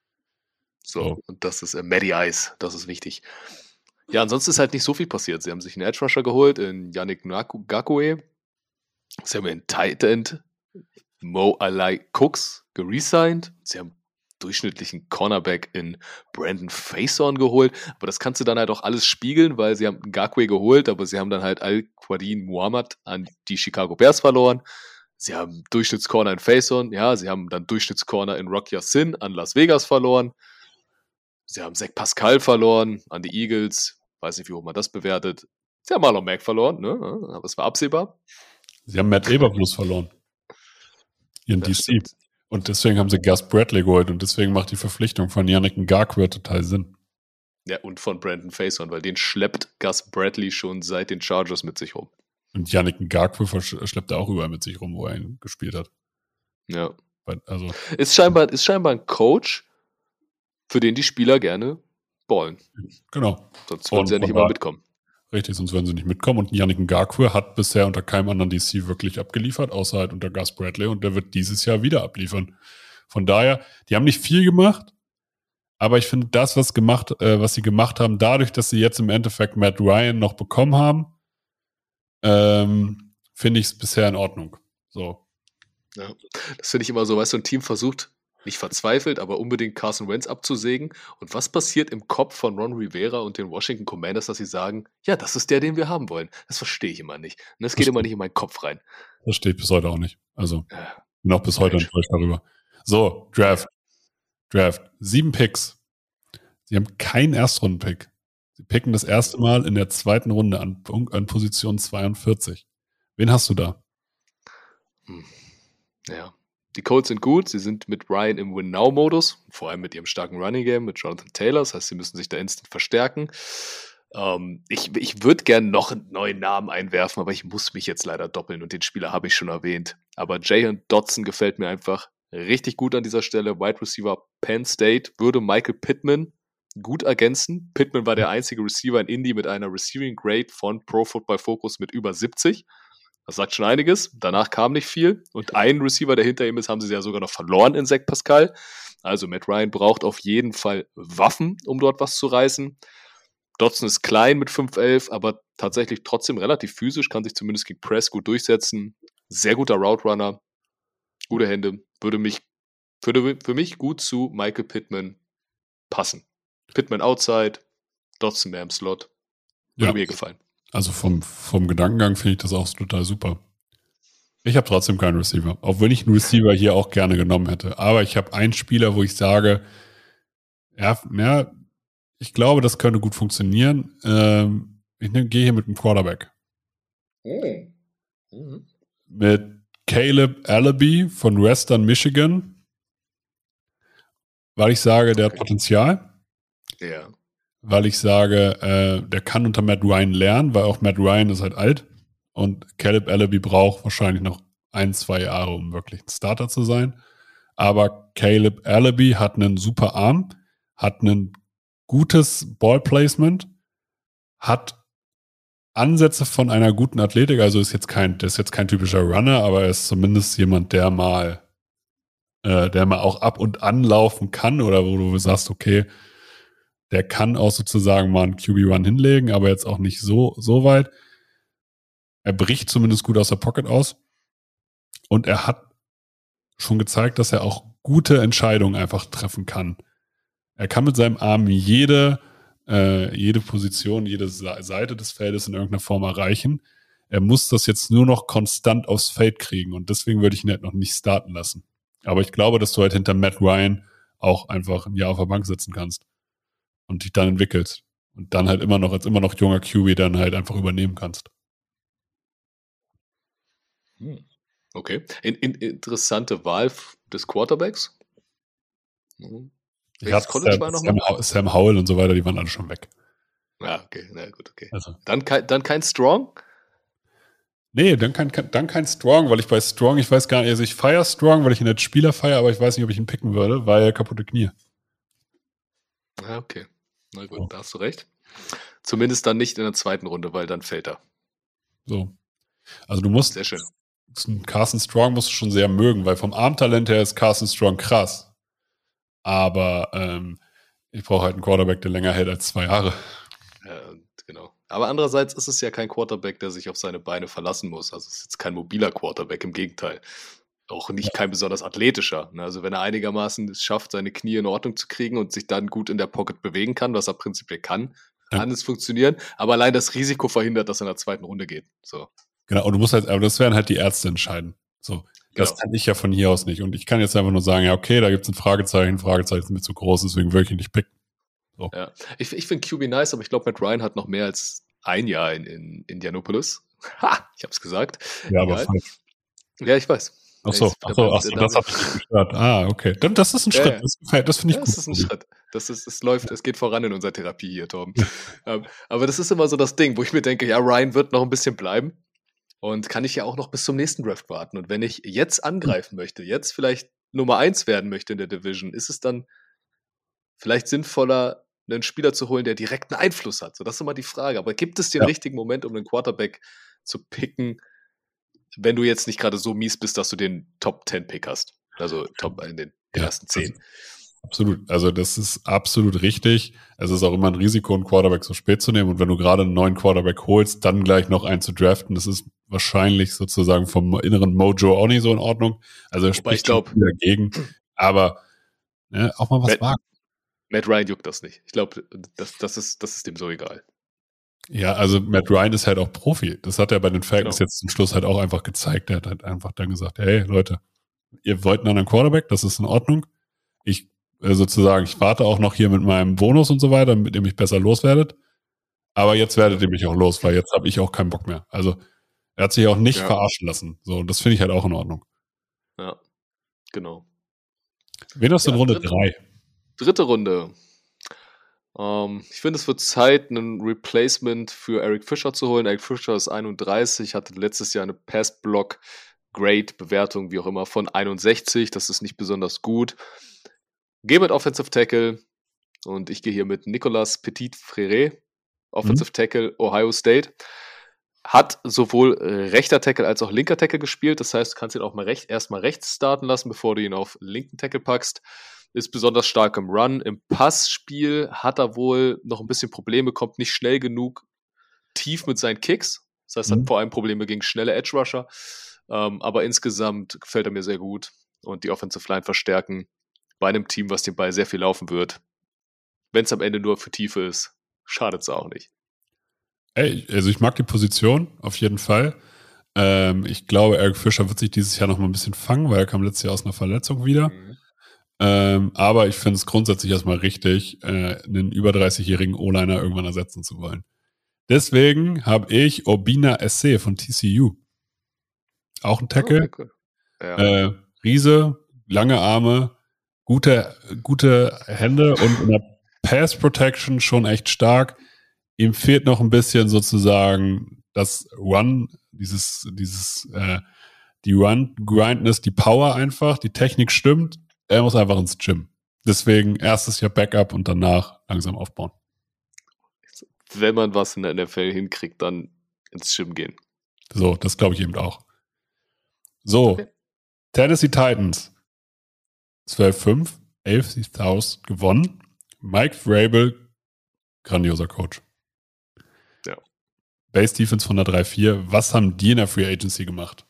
[SPEAKER 3] So,
[SPEAKER 1] So.
[SPEAKER 3] und das ist äh, Matty Ice, das ist wichtig. Ja, ansonsten ist halt nicht so viel passiert. Sie haben sich einen Edge Rusher geholt, in Yannick Ngakoue. Sie haben einen Tight End, Mo Alai Cooks, geresigned. Sie haben durchschnittlichen Cornerback in Brandon Faison geholt. Aber das kannst du dann halt auch alles spiegeln, weil sie haben Ngakoue geholt, aber sie haben dann halt Al-Quadin Muhammad an die Chicago Bears verloren. Sie haben Durchschnittscorner in Faison. Ja, sie haben dann Durchschnittscorner in Rock Ya-Sin an Las Vegas verloren. Sie haben Zach Pascal verloren an die Eagles. Weiß nicht, wie hoch man das bewertet. Sie haben Marlon Mack verloren, ne? Aber es war absehbar.
[SPEAKER 1] Sie haben Matt Eberfluss verloren. Ihren
[SPEAKER 3] Das
[SPEAKER 1] D C.
[SPEAKER 3] stimmt.
[SPEAKER 1] Und deswegen haben sie Gus Bradley geholt und deswegen macht die Verpflichtung von Yannick Ngakoue total Sinn.
[SPEAKER 3] Ja, und von Brandon Faison, weil den schleppt Gus Bradley schon seit den Chargers mit sich rum.
[SPEAKER 1] Und Yannick Ngakoue versch- schleppt er auch überall mit sich rum, wo er ihn gespielt hat.
[SPEAKER 3] Ja.
[SPEAKER 1] Weil, also,
[SPEAKER 3] Ist scheinbar, ist scheinbar ein Coach, für den die Spieler gerne ballen.
[SPEAKER 1] genau.
[SPEAKER 3] Sonst würden
[SPEAKER 1] Und
[SPEAKER 3] sie ja nicht
[SPEAKER 1] von
[SPEAKER 3] immer
[SPEAKER 1] da-
[SPEAKER 3] mitkommen.
[SPEAKER 1] Richtig, sonst würden sie nicht mitkommen. Und Yannick Ngakoue hat bisher unter keinem anderen D C wirklich abgeliefert, außer halt unter Gus Bradley. Und der wird dieses Jahr wieder abliefern. Von daher, die haben nicht viel gemacht, aber ich finde das, was gemacht, äh, was sie gemacht haben, dadurch, dass sie jetzt im Endeffekt Matt Ryan noch bekommen haben, ähm, finde ich es bisher in Ordnung. So.
[SPEAKER 3] Ja. Das finde ich immer so, weißt du, ein Team versucht, nicht verzweifelt, aber unbedingt Carson Wentz abzusägen. Und was passiert im Kopf von Ron Rivera und den Washington Commanders, dass sie sagen, ja, das ist der, den wir haben wollen. Das verstehe ich immer nicht. Und das geht
[SPEAKER 1] Das
[SPEAKER 3] immer nicht in meinen Kopf rein.
[SPEAKER 1] Das steht bis heute auch nicht. Also,
[SPEAKER 3] Ja.
[SPEAKER 1] bin auch bis heute
[SPEAKER 3] Mensch.
[SPEAKER 1] enttäuscht darüber. So, Draft. Draft. Sieben Picks. Sie haben keinen Erstrunden-Pick. Sie picken das erste Mal in der zweiten Runde an, Punkt- an Position zweiundvierzig. Wen hast du da?
[SPEAKER 3] Hm. Ja. Die Colts sind gut, sie sind mit Ryan im Win-Now-Modus, vor allem mit ihrem starken Running-Game, mit Jonathan Taylor, das heißt, sie müssen sich da instant verstärken. Ähm, ich ich würde gerne noch einen neuen Namen einwerfen, aber ich muss mich jetzt leider doppeln und den Spieler habe ich schon erwähnt. Aber Jahan Dotson gefällt mir einfach richtig gut an dieser Stelle. Wide Receiver Penn State würde Michael Pittman gut ergänzen. Pittman war der einzige Receiver in Indy mit einer Receiving Grade von Pro Football Focus mit über siebzig. Das sagt schon einiges. Danach kam nicht viel. Und ein Receiver, der hinter ihm ist, haben sie ja sogar noch verloren in Zach Pascal. Also Matt Ryan braucht auf jeden Fall Waffen, um dort was zu reißen. Dotson ist klein mit fünf elf, aber tatsächlich trotzdem relativ physisch, kann sich zumindest gegen Press gut durchsetzen. Sehr guter Route Runner. Gute Hände. Würde mich, würde für mich gut zu Michael Pittman passen. Pittman outside, Dotson mehr im Slot. Würde
[SPEAKER 1] Ja.
[SPEAKER 3] mir gefallen.
[SPEAKER 1] Also vom, vom Gedankengang finde ich das auch total super. Ich habe trotzdem keinen Receiver, obwohl ich einen Receiver hier auch gerne genommen hätte. Aber ich habe einen Spieler, wo ich sage, ja, ja ich glaube, das könnte gut funktionieren. Ähm, ich ne, gehe hier mit einem Quarterback.
[SPEAKER 3] Oh. Mhm.
[SPEAKER 1] Mit Caleb Allaby von Western Michigan, weil ich sage, der okay. hat Potenzial.
[SPEAKER 3] Ja.
[SPEAKER 1] Weil ich sage, äh, der kann unter Matt Ryan lernen, weil auch Matt Ryan ist halt alt und Caleb Allaby braucht wahrscheinlich noch ein, zwei Jahre, um wirklich ein Starter zu sein. Aber Caleb Allaby hat einen super Arm, hat ein gutes Ballplacement, hat Ansätze von einer guten Athletik, also ist jetzt kein, der ist jetzt kein typischer Runner, aber er ist zumindest jemand, der mal, äh, der mal auch ab und an laufen kann oder wo du sagst, okay, der kann auch sozusagen mal einen Q B-Run hinlegen, aber jetzt auch nicht so, so weit. Er bricht zumindest gut aus der Pocket aus. Und er hat schon gezeigt, dass er auch gute Entscheidungen einfach treffen kann. Er kann mit seinem Arm jede, äh, jede Position, jede Seite des Feldes in irgendeiner Form erreichen. Er muss das jetzt nur noch konstant aufs Feld kriegen. Und deswegen würde ich ihn halt noch nicht starten lassen. Aber ich glaube, dass du halt hinter Matt Ryan auch einfach ein Jahr auf der Bank sitzen kannst. Und dich dann entwickelst. Und dann halt immer noch, als immer noch junger Q B dann halt einfach übernehmen kannst.
[SPEAKER 3] Okay. In, in, interessante Wahl des Quarterbacks.
[SPEAKER 1] Mhm. Ich hatte Sam, Sam, Sam Howell und so weiter, die waren alle schon weg.
[SPEAKER 3] Ja, okay, na gut, okay.
[SPEAKER 1] Also.
[SPEAKER 3] Dann, kein, dann kein Strong?
[SPEAKER 1] Nee, dann kein, dann kein Strong, weil ich bei Strong, ich weiß gar nicht, also ich feiere Strong, weil ich ihn als Spieler feiere, aber ich weiß nicht, ob ich ihn picken würde, weil er kaputte Knie.
[SPEAKER 3] Ja, okay. Na gut, oh. Da hast du recht. Zumindest dann nicht in der zweiten Runde, weil dann fällt er.
[SPEAKER 1] So. Also du musst,
[SPEAKER 3] sehr schön.
[SPEAKER 1] Carson Strong musst du schon sehr mögen, weil vom Armtalent her ist Carson Strong krass. Aber ähm, ich brauche halt einen Quarterback, der länger hält als zwei Jahre.
[SPEAKER 3] Ja, genau. Aber andererseits ist es ja kein Quarterback, der sich auf seine Beine verlassen muss. Also es ist jetzt kein mobiler Quarterback, im Gegenteil. Auch nicht kein besonders athletischer. Also wenn er einigermaßen es schafft, seine Knie in Ordnung zu kriegen und sich dann gut in der Pocket bewegen kann, was er prinzipiell kann, kann ja. es funktionieren. Aber allein das Risiko verhindert, dass er in der zweiten Runde geht. So.
[SPEAKER 1] Genau, und du musst halt, aber das werden halt die Ärzte entscheiden. So, das genau. kann ich ja von hier aus nicht. Und ich kann jetzt einfach nur sagen, ja, okay, da gibt es ein Fragezeichen, Fragezeichen ist mir zu groß, deswegen würde ich ihn nicht picken. So.
[SPEAKER 3] Ja. Ich, ich finde Q B nice, aber ich glaube, Matt Ryan hat noch mehr als ein Jahr in, in Indianapolis. Ha, ich hab's gesagt.
[SPEAKER 1] Ja, aber falsch.
[SPEAKER 3] Ja, ich weiß.
[SPEAKER 1] Ach so, ach so, ach so das hat mich nicht gestört. Ah, okay. Das ist ein Schritt.
[SPEAKER 3] Ja, ja.
[SPEAKER 1] Das, das finde ich
[SPEAKER 3] ja,
[SPEAKER 1] gut.
[SPEAKER 3] Das ist ein Schritt. Das ist, es läuft, es geht voran in unserer Therapie hier, Torben. um, aber das ist immer so das Ding, wo ich mir denke, ja, Ryan wird noch ein bisschen bleiben und kann ich ja auch noch bis zum nächsten Draft warten. Und wenn ich jetzt angreifen möchte, jetzt vielleicht Nummer eins werden möchte in der Division, ist es dann vielleicht sinnvoller, einen Spieler zu holen, der direkten Einfluss hat. So, das ist immer die Frage. Aber gibt es den ja. richtigen Moment, um einen Quarterback zu picken, wenn du jetzt nicht gerade so mies bist, dass du den Top zehn Pick hast? Also Top in den ja, ersten zehn.
[SPEAKER 1] Absolut. Also das ist absolut richtig. Es ist auch immer ein Risiko, einen Quarterback so spät zu nehmen. Und wenn du gerade einen neuen Quarterback holst, dann gleich noch einen zu draften, das ist wahrscheinlich sozusagen vom inneren Mojo auch nicht so in Ordnung. Also er spricht
[SPEAKER 3] ich glaub,
[SPEAKER 1] dagegen. Aber ne, auch mal was
[SPEAKER 3] Matt,
[SPEAKER 1] wagen.
[SPEAKER 3] Matt Ryan juckt das nicht. Ich glaube, das, das, ist, das ist dem so egal.
[SPEAKER 1] Ja, also Matt Ryan ist halt auch Profi. Das hat er bei den Falcons
[SPEAKER 3] genau.
[SPEAKER 1] jetzt zum Schluss halt auch einfach gezeigt. Er hat halt einfach dann gesagt, hey Leute, ihr wollt einen anderen Quarterback, das ist in Ordnung. Ich äh, sozusagen, ich warte auch noch hier mit meinem Bonus und so weiter, mit dem ich besser loswerdet. Aber jetzt werdet ihr mich auch los, weil jetzt habe ich auch keinen Bock mehr. Also er hat sich auch nicht ja. verarschen lassen. So, das finde ich halt auch in Ordnung.
[SPEAKER 3] Ja, genau.
[SPEAKER 1] Wen hast du
[SPEAKER 3] ja,
[SPEAKER 1] in Runde
[SPEAKER 3] dritte,
[SPEAKER 1] drei?
[SPEAKER 3] Dritte Runde. Um, ich finde, es wird Zeit, ein Replacement für Eric Fisher zu holen. Eric Fisher ist einunddreißig, hatte letztes Jahr eine Pass-Block-Grade-Bewertung, wie auch immer, von einundsechzig. Das ist nicht besonders gut. Gehe mit Offensive Tackle und ich gehe hier mit Nicolas Petit-Frere, Offensive mhm. Tackle, Ohio State. Hat sowohl rechter Tackle als auch linker Tackle gespielt. Das heißt, du kannst ihn auch mal recht, erstmal rechts starten lassen, bevor du ihn auf linken Tackle packst. Ist besonders stark im Run. Im Passspiel hat er wohl noch ein bisschen Probleme, kommt nicht schnell genug tief mit seinen Kicks. Das heißt, er mhm. hat vor allem Probleme gegen schnelle Edge-Rusher. Ähm, aber insgesamt gefällt er mir sehr gut. Und die Offensive Line verstärken bei einem Team, was den Ball sehr viel laufen wird. Wenn es am Ende nur für Tiefe ist, schadet es auch nicht.
[SPEAKER 1] Ey, also ich mag die Position auf jeden Fall. Ähm, ich glaube, Eric Fischer wird sich dieses Jahr noch mal ein bisschen fangen, weil er kam letztes Jahr aus einer Verletzung wieder. Mhm. Ähm, aber ich finde es grundsätzlich erstmal richtig, äh, einen über dreißigjährigen O-Liner irgendwann ersetzen zu wollen. Deswegen habe ich Obina Esse von T C U. Auch ein Tackle.
[SPEAKER 3] Oh, okay. Ja.
[SPEAKER 1] Äh, Riese, lange Arme, gute, gute Hände und in der Pass Protection schon echt stark. Ihm fehlt noch ein bisschen sozusagen das Run, dieses, dieses, äh, die Run-Grindness, die Power einfach, die Technik stimmt. Er muss einfach ins Gym. Deswegen erstes Jahr Backup und danach langsam aufbauen.
[SPEAKER 3] Wenn man was in der N F L hinkriegt, dann ins Gym gehen.
[SPEAKER 1] So, das glaube ich eben auch. So, okay. Tennessee Titans. zwölf fünf, A F C South gewonnen. Mike Vrabel, grandioser Coach.
[SPEAKER 3] Ja.
[SPEAKER 1] Base Defense von der drei vier. Was haben die in der Free Agency gemacht?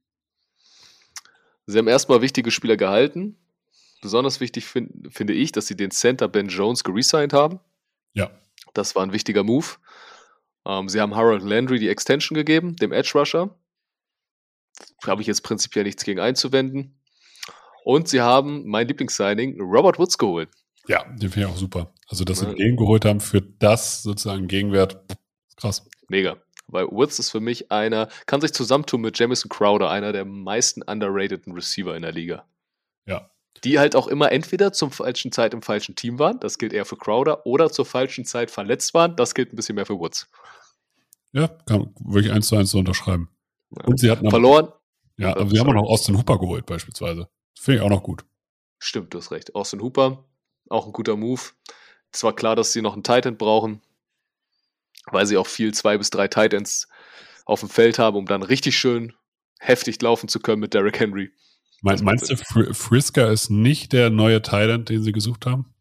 [SPEAKER 3] Sie haben erstmal wichtige Spieler gehalten. Besonders wichtig find, finde ich, dass sie den Center Ben Jones geresigned haben.
[SPEAKER 1] Ja.
[SPEAKER 3] Das war ein wichtiger Move. Ähm, sie haben Harold Landry die Extension gegeben, dem Edge Rusher. Da habe ich jetzt prinzipiell nichts gegen einzuwenden. Und sie haben mein Lieblingssigning, Robert Woods, geholt.
[SPEAKER 1] Ja, den finde ich auch super. Also, dass ja. sie den geholt haben für das sozusagen Gegenwert, krass.
[SPEAKER 3] Mega. Weil Woods ist für mich einer, kann sich zusammentun mit Jamison Crowder, einer der meisten underrateden Receiver in der Liga.
[SPEAKER 1] Ja.
[SPEAKER 3] Die halt auch immer entweder zur falschen Zeit im falschen Team waren, das gilt eher für Crowder, oder zur falschen Zeit verletzt waren, das gilt ein bisschen mehr für Woods.
[SPEAKER 1] Ja, kann wirklich eins zu eins so unterschreiben.
[SPEAKER 3] Ja.
[SPEAKER 1] Und sie hatten
[SPEAKER 3] verloren.
[SPEAKER 1] Noch, ja, aber sie haben auch noch Austin Hooper geholt beispielsweise. Finde ich auch noch gut.
[SPEAKER 3] Stimmt, du hast recht. Austin Hooper, auch ein guter Move. Es war klar, dass sie noch einen Tight End brauchen, weil sie auch viel zwei bis drei Tight Ends auf dem Feld haben, um dann richtig schön heftig laufen zu können mit Derrick Henry.
[SPEAKER 1] Mein, meinst du, Fr- Frisker ist nicht der neue Tight End, den sie gesucht haben?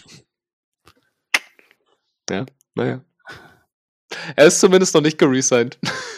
[SPEAKER 3] Ja, naja. Er ist zumindest noch nicht geresigned.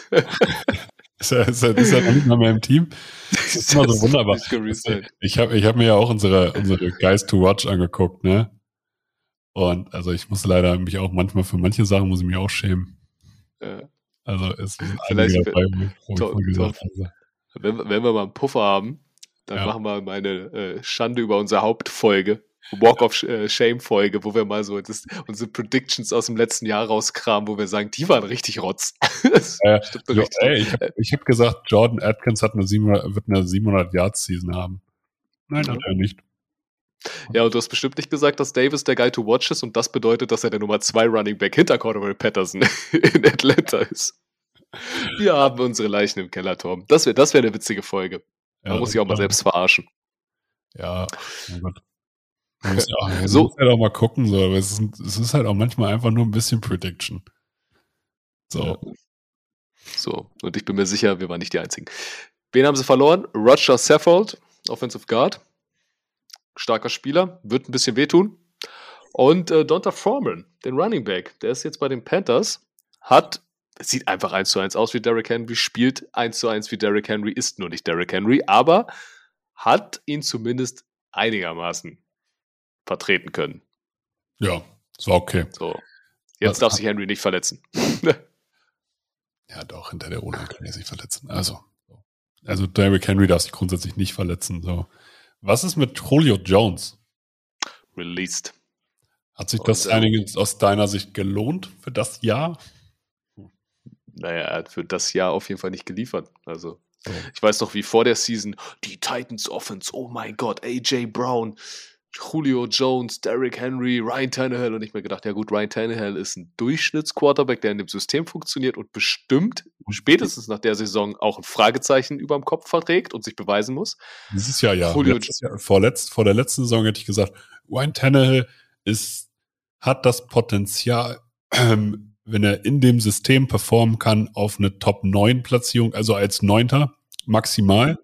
[SPEAKER 1] Ist er, ist, er, ist er noch nicht mal mehr im Team? Das ist immer so wunderbar. Ich habe ich hab mir ja auch unsere, unsere Guys to Watch angeguckt, ne? Und also ich muss leider mich auch manchmal für manche Sachen muss ich mich auch schämen.
[SPEAKER 3] Ja.
[SPEAKER 1] Also es sind
[SPEAKER 3] Vielleicht
[SPEAKER 1] einige dabei, wo ich
[SPEAKER 3] to-
[SPEAKER 1] mal gesagt
[SPEAKER 3] to-
[SPEAKER 1] habe.
[SPEAKER 3] Wenn, wenn wir mal einen Puffer haben, dann
[SPEAKER 1] Ja.
[SPEAKER 3] machen wir mal eine äh, Schande über unsere Hauptfolge, Walk of äh, Shame-Folge, wo wir mal so das, unsere Predictions aus dem letzten Jahr rauskramen, wo wir sagen, die waren richtig rotz. Das
[SPEAKER 1] Äh,
[SPEAKER 3] stimmt
[SPEAKER 1] jo,
[SPEAKER 3] richtig.
[SPEAKER 1] ey, ich habe ich hab gesagt, Jordan Atkins hat eine siebenhundert, wird eine siebenhundert-Yard-Season haben. Nein,
[SPEAKER 3] Ja.
[SPEAKER 1] hat er nicht.
[SPEAKER 3] Ja, und du hast bestimmt nicht gesagt, dass Davis der Guy to watch ist und das bedeutet, dass er der Nummer zwei Running Back hinter Cordell Patterson in Atlanta ist. Wir haben unsere Leichen im Keller, Tom. Das wäre das wär eine witzige Folge. Man
[SPEAKER 1] Ja,
[SPEAKER 3] muss sich auch mal
[SPEAKER 1] klar.
[SPEAKER 3] selbst verarschen.
[SPEAKER 1] Ja, mein Gott. Man muss ja auch, man
[SPEAKER 3] So.
[SPEAKER 1] muss halt auch mal gucken, so, aber es ist, es ist halt auch manchmal einfach nur ein bisschen Prediction. So.
[SPEAKER 3] Ja. So, und ich bin mir sicher, wir waren nicht die Einzigen. Wen haben sie verloren? Roger Saffold, Offensive Guard. Starker Spieler, wird ein bisschen wehtun. Und äh, Donta Foreman, den Running Back, der ist jetzt bei den Panthers, hat, sieht einfach eins zu eins aus wie Derrick Henry, spielt eins zu eins wie Derrick Henry, ist nur nicht Derrick Henry, aber hat ihn zumindest einigermaßen vertreten können.
[SPEAKER 1] Ja, das war okay.
[SPEAKER 3] So, jetzt
[SPEAKER 1] Was-
[SPEAKER 3] darf sich Henry nicht verletzen.
[SPEAKER 1] Ja, doch, hinter der O-Line kann er sich verletzen. Also, so. also Derrick Henry darf sich grundsätzlich nicht verletzen. So. Was ist mit Julio Jones?
[SPEAKER 3] Released.
[SPEAKER 1] Hat sich
[SPEAKER 3] Und,
[SPEAKER 1] das
[SPEAKER 3] äh,
[SPEAKER 1] einiges aus deiner Sicht gelohnt für das Jahr?
[SPEAKER 3] Naja, er hat für das Jahr auf jeden Fall nicht geliefert. Also,
[SPEAKER 1] So.
[SPEAKER 3] ich weiß noch, wie vor der Season, die Titans Offense, oh mein Gott, A J Brown, Julio Jones, Derrick Henry, Ryan Tannehill. Und ich mir gedacht, ja gut, Ryan Tannehill ist ein Durchschnittsquarterback, der in dem System funktioniert und bestimmt spätestens nach der Saison auch ein Fragezeichen über dem Kopf verträgt und sich beweisen muss.
[SPEAKER 1] Dieses Jahr ja.
[SPEAKER 3] Julio-
[SPEAKER 1] Letztes Jahr vor, letzt, vor der letzten Saison hätte ich gesagt, Ryan Tannehill ist, hat das Potenzial, ähm, wenn er in dem System performen kann, auf eine Top neun Platzierung, also als Neunter maximal.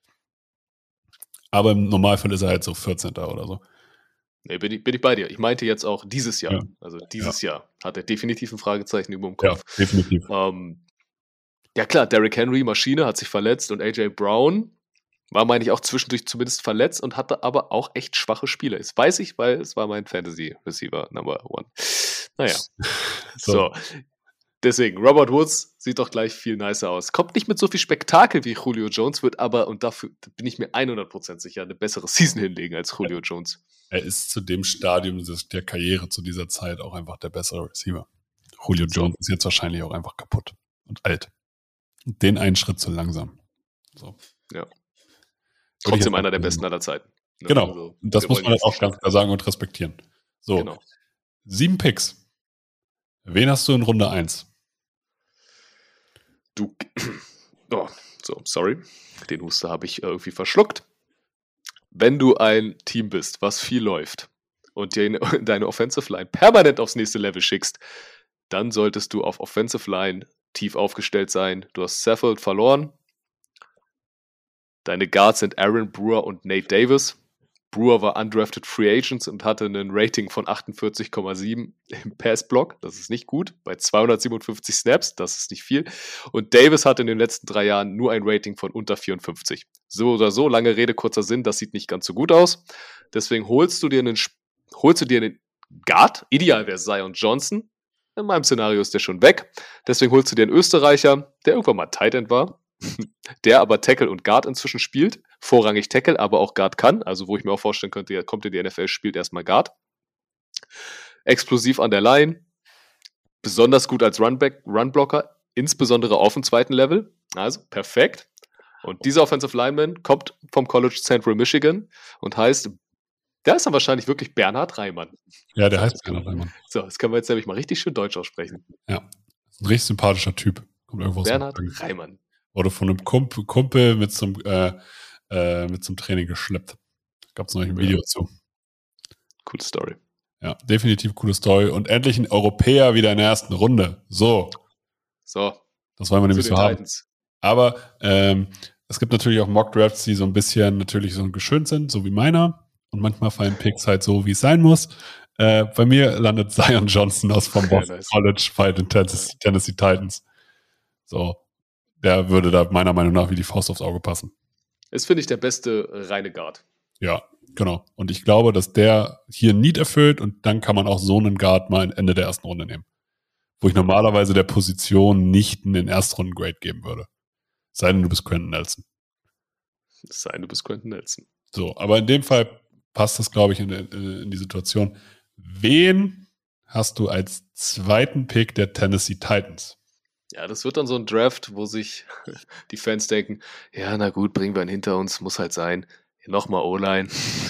[SPEAKER 1] Aber im Normalfall ist er halt so vierzehnter oder so.
[SPEAKER 3] Nee, bin ich, bin ich bei dir. Ich meinte jetzt auch dieses Jahr.
[SPEAKER 1] Ja.
[SPEAKER 3] Also dieses Jahr hat er definitiv ein Fragezeichen über dem
[SPEAKER 1] Ja,
[SPEAKER 3] Kopf.
[SPEAKER 1] definitiv.
[SPEAKER 3] Ähm, ja klar, Derrick Henry, Maschine, hat sich verletzt und A J Brown war, meine ich, auch zwischendurch zumindest verletzt und hatte aber auch echt schwache Spiele. Das weiß ich, weil es war mein Fantasy-Receiver Number One. Naja, so.
[SPEAKER 1] So.
[SPEAKER 3] Deswegen, Robert Woods sieht doch gleich viel nicer aus. Kommt nicht mit so viel Spektakel wie Julio Jones, wird aber, und dafür bin ich mir hundert Prozent sicher, eine bessere Season hinlegen als Julio Jones.
[SPEAKER 1] Er ist zu dem Stadium der Karriere zu dieser Zeit auch einfach der bessere Receiver. Julio Jones ist jetzt wahrscheinlich auch einfach kaputt und alt. Den einen Schritt zu langsam. So.
[SPEAKER 3] Ja. Trotzdem einer der besten aller Zeiten.
[SPEAKER 1] Ne? Genau. Also, das muss man halt auch ganz klar sagen und respektieren. So. Genau. Sieben Picks. Wen hast du in Runde eins?
[SPEAKER 3] Du. Oh, so, sorry. Den Huster habe ich irgendwie verschluckt. Wenn du ein Team bist, was viel läuft und dir deine Offensive Line permanent aufs nächste Level schickst, dann solltest du auf Offensive Line tief aufgestellt sein. Du hast Saffold verloren. Deine Guards sind Aaron Brewer und Nate Davis. Brewer war undrafted Free Agents und hatte ein Rating von achtundvierzig Komma sieben im Pass-Block. Das ist nicht gut. Bei zweihundertsiebenundfünfzig Snaps, das ist nicht viel. Und Davis hatte in den letzten drei Jahren nur ein Rating von unter vierundfünfzig. So oder so, lange Rede, kurzer Sinn, das sieht nicht ganz so gut aus. Deswegen holst du dir einen, holst du dir einen Guard. Ideal wäre Zion Johnson. In meinem Szenario ist der schon weg. Deswegen holst du dir einen Österreicher, der irgendwann mal Tight End war, der aber Tackle und Guard inzwischen spielt. Vorrangig Tackle, aber auch Guard kann. Also wo ich mir auch vorstellen könnte, er kommt in die N F L, spielt erstmal Guard. Explosiv an der Line. Besonders gut als Runback, Runblocker, insbesondere auf dem zweiten Level. Also perfekt. Und dieser Offensive Lineman kommt vom College Central Michigan und heißt, der ist dann wahrscheinlich wirklich Bernhard Reimann.
[SPEAKER 1] Ja, der heißt Bernhard Reimann.
[SPEAKER 3] So, das können wir jetzt nämlich mal richtig schön deutsch aussprechen.
[SPEAKER 1] Ja, ein richtig sympathischer Typ. Kommt irgendwo
[SPEAKER 3] Bernhard Reimann.
[SPEAKER 1] Wurde von einem Kumpel, Kumpel mit zum, äh, äh, mit zum Training geschleppt. Gab es noch ein Video ja. zu.
[SPEAKER 3] Coole Story.
[SPEAKER 1] Ja, definitiv coole Story. Und endlich ein Europäer wieder in der ersten Runde. So.
[SPEAKER 3] So.
[SPEAKER 1] Das wollen wir nämlich so haben. Aber ähm, es gibt natürlich auch Mock-Drafts, die so ein bisschen natürlich so geschönt sind, so wie meiner. Und manchmal fallen Picks halt so, wie es sein muss. Äh, bei mir landet Zion Johnson aus vom Boston nice. College bei den Tennessee, Tennessee Titans. So. Der würde da meiner Meinung nach wie die Faust aufs Auge passen.
[SPEAKER 3] Ist, finde ich, der beste reine Guard.
[SPEAKER 1] Ja, genau. Und ich glaube, dass der hier Need erfüllt und dann kann man auch so einen Guard mal am Ende der ersten Runde nehmen. Wo ich normalerweise der Position nicht einen Erstrunden-Grade geben würde. Sei denn, du bist Quentin Nelson.
[SPEAKER 3] Sei denn, du bist Quentin Nelson.
[SPEAKER 1] So, aber in dem Fall passt das, glaube ich, in, in, in die Situation. Wen hast du als zweiten Pick der Tennessee Titans?
[SPEAKER 3] Ja, das wird dann so ein Draft, wo sich die Fans denken, ja, na gut, bringen wir ihn hinter uns, muss halt sein. Nochmal O-Line.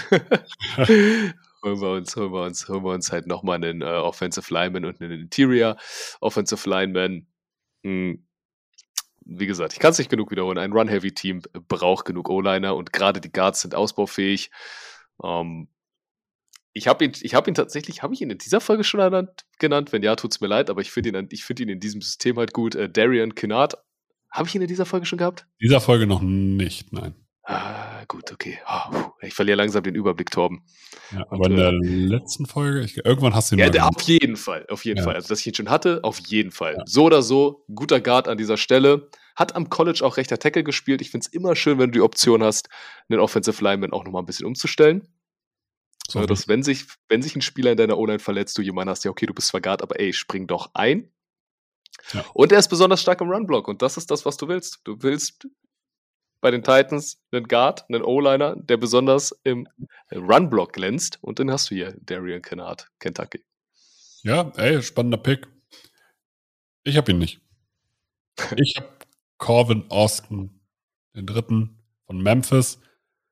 [SPEAKER 3] holen wir uns, holen wir uns, holen wir uns halt nochmal einen äh, Offensive Lineman und einen Interior Offensive Lineman. Hm. Wie gesagt, ich kann es nicht genug wiederholen. Ein Run-Heavy-Team braucht genug O-Liner und gerade die Guards sind ausbaufähig. Ähm, Ich habe ihn, ich hab ihn tatsächlich, habe ich ihn in dieser Folge schon genannt? Wenn ja, tut's mir leid, aber ich finde ihn, ich find ihn in diesem System halt gut. Äh, Darian Kinnard, habe ich ihn in dieser Folge schon gehabt?
[SPEAKER 1] In dieser Folge noch nicht, nein.
[SPEAKER 3] Ah, gut, okay. Oh, ich verliere langsam den Überblick, Torben.
[SPEAKER 1] Ja, aber Und, in der äh, letzten Folge, ich, irgendwann hast du ihn
[SPEAKER 3] ja, der, auf jeden Fall, auf jeden ja. Fall. Also, dass ich ihn schon hatte, auf jeden Fall. Ja. So oder so, guter Guard an dieser Stelle. Hat am College auch rechter Tackle gespielt. Ich finde es immer schön, wenn du die Option hast, einen Offensive Lineman auch nochmal ein bisschen umzustellen. So, dass wenn sich, wenn sich ein Spieler in deiner O-Line verletzt, du jemanden hast, ja okay, du bist zwar Guard, aber ey, spring doch ein. Ja. Und er ist besonders stark im Run-Block und das ist das, was du willst. Du willst bei den Titans einen Guard, einen O-Liner, der besonders im Run-Block glänzt und dann hast du hier Darian Kinnard, Kentucky.
[SPEAKER 1] Ja, ey, spannender Pick. Ich hab ihn nicht. Ich hab Corvin Austin, den dritten von Memphis.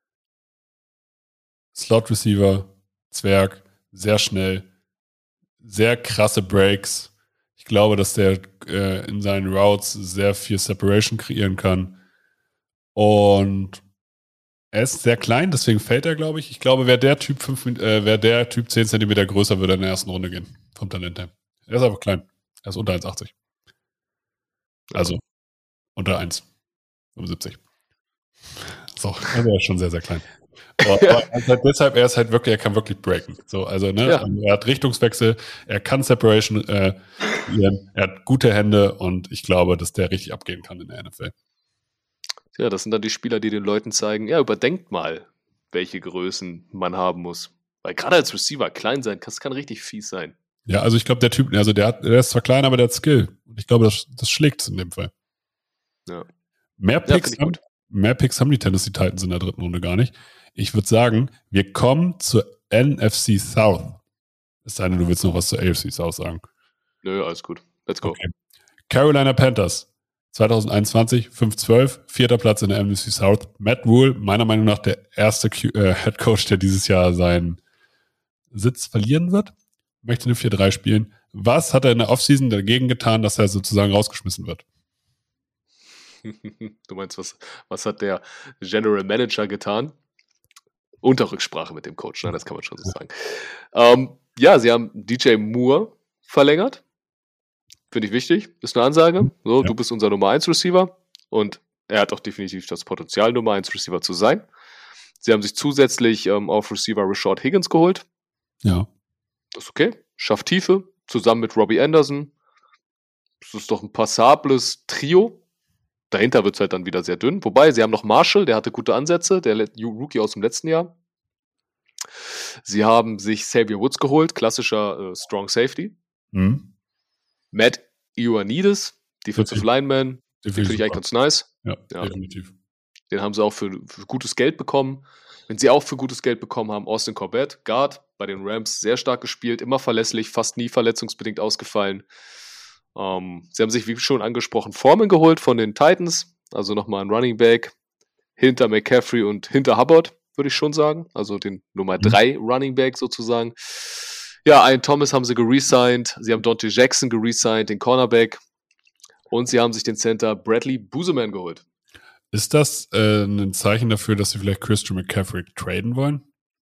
[SPEAKER 1] Slot Receiver, Zwerg, sehr schnell, sehr krasse Breaks. Ich glaube, dass der äh, in seinen Routes sehr viel Separation kreieren kann. Und er ist sehr klein, deswegen fällt er, glaube ich. Ich glaube, wäre der Typ fünf, äh, wäre der Typ zehn Zentimeter größer, würde er in der ersten Runde gehen. Vom Talent her. Er ist einfach klein. Er ist unter eins Komma achtzig. Also unter eins Komma fünfundsiebzig. So, also er ist schon sehr, sehr klein. Aber ja. halt deshalb, er ist halt wirklich, er kann wirklich breaken. So, also, ne, ja. Er hat Richtungswechsel, er kann Separation, äh, er hat gute Hände und ich glaube, dass der richtig abgehen kann in der N F L.
[SPEAKER 3] Ja, das sind dann die Spieler, die den Leuten zeigen, ja, überdenkt mal, welche Größen man haben muss. Weil gerade als Receiver klein sein, das kann richtig fies sein.
[SPEAKER 1] Ja, also ich glaube, der Typ, also der, hat, der ist zwar klein, aber der hat Skill. Ich glaube, das, das schlägt es in dem Fall.
[SPEAKER 3] Ja.
[SPEAKER 1] Mehr
[SPEAKER 3] Ja,
[SPEAKER 1] Picks,
[SPEAKER 3] finde ich
[SPEAKER 1] haben,
[SPEAKER 3] gut.
[SPEAKER 1] mehr Picks haben die Tennessee Titans in der dritten Runde gar nicht. Ich würde sagen, wir kommen zur N F C South. Es sei denn, du willst noch was zur A F C South sagen.
[SPEAKER 3] Nö, alles gut. Let's go.
[SPEAKER 1] Okay. Carolina Panthers, zwanzig einundzwanzig, fünf zwölf, vierter Platz in der N F C South. Matt Rule, meiner Meinung nach der erste Q- äh, Head Coach, der dieses Jahr seinen Sitz verlieren wird. Möchte eine vier drei spielen. Was hat er in der Offseason dagegen getan, dass er sozusagen rausgeschmissen wird?
[SPEAKER 3] Du meinst, was, was hat der General Manager getan? Unter Rücksprache mit dem Coach, ne? Das kann man schon so sagen. Ähm, ja, sie haben D J Moore verlängert. Finde ich wichtig. Ist eine Ansage. So,
[SPEAKER 1] Ja.
[SPEAKER 3] Du bist unser Nummer eins Receiver und er hat auch definitiv das Potenzial, Nummer eins Receiver zu sein. Sie haben sich zusätzlich ähm, auf Receiver Rashad Higgins geholt.
[SPEAKER 1] Ja.
[SPEAKER 3] Das ist okay. Schafft Tiefe. Zusammen mit Robbie Anderson. Das ist doch ein passables Trio. Dahinter wird es halt dann wieder sehr dünn. Wobei, sie haben noch Marshall, der hatte gute Ansätze, der Le- Rookie aus dem letzten Jahr. Sie haben sich Xavier Woods geholt, klassischer äh, Strong Safety.
[SPEAKER 1] Mhm.
[SPEAKER 3] Matt Ioannidis, Defensive
[SPEAKER 1] Okay.
[SPEAKER 3] Lineman, den finde ich
[SPEAKER 1] Definitiv.
[SPEAKER 3] eigentlich ganz nice.
[SPEAKER 1] Ja,
[SPEAKER 3] Ja.
[SPEAKER 1] definitiv.
[SPEAKER 3] Den haben sie auch für, für gutes Geld bekommen. Wenn sie auch für gutes Geld bekommen haben, Austin Corbett, Guard, bei den Rams sehr stark gespielt, immer verlässlich, fast nie verletzungsbedingt ausgefallen. Ähm, sie haben sich, wie schon angesprochen, Foreman geholt von den Titans, also nochmal ein Running Back hinter McCaffrey und hinter Hubbard, würde ich schon sagen. Also den Nummer drei Running Back sozusagen. Ja, Ian Thomas haben sie geresigned, sie haben Dante Jackson geresigned, den Cornerback, und sie haben sich den Center Bradley Bozeman geholt.
[SPEAKER 1] Ist das äh, ein Zeichen dafür, dass sie vielleicht Christian McCaffrey traden wollen?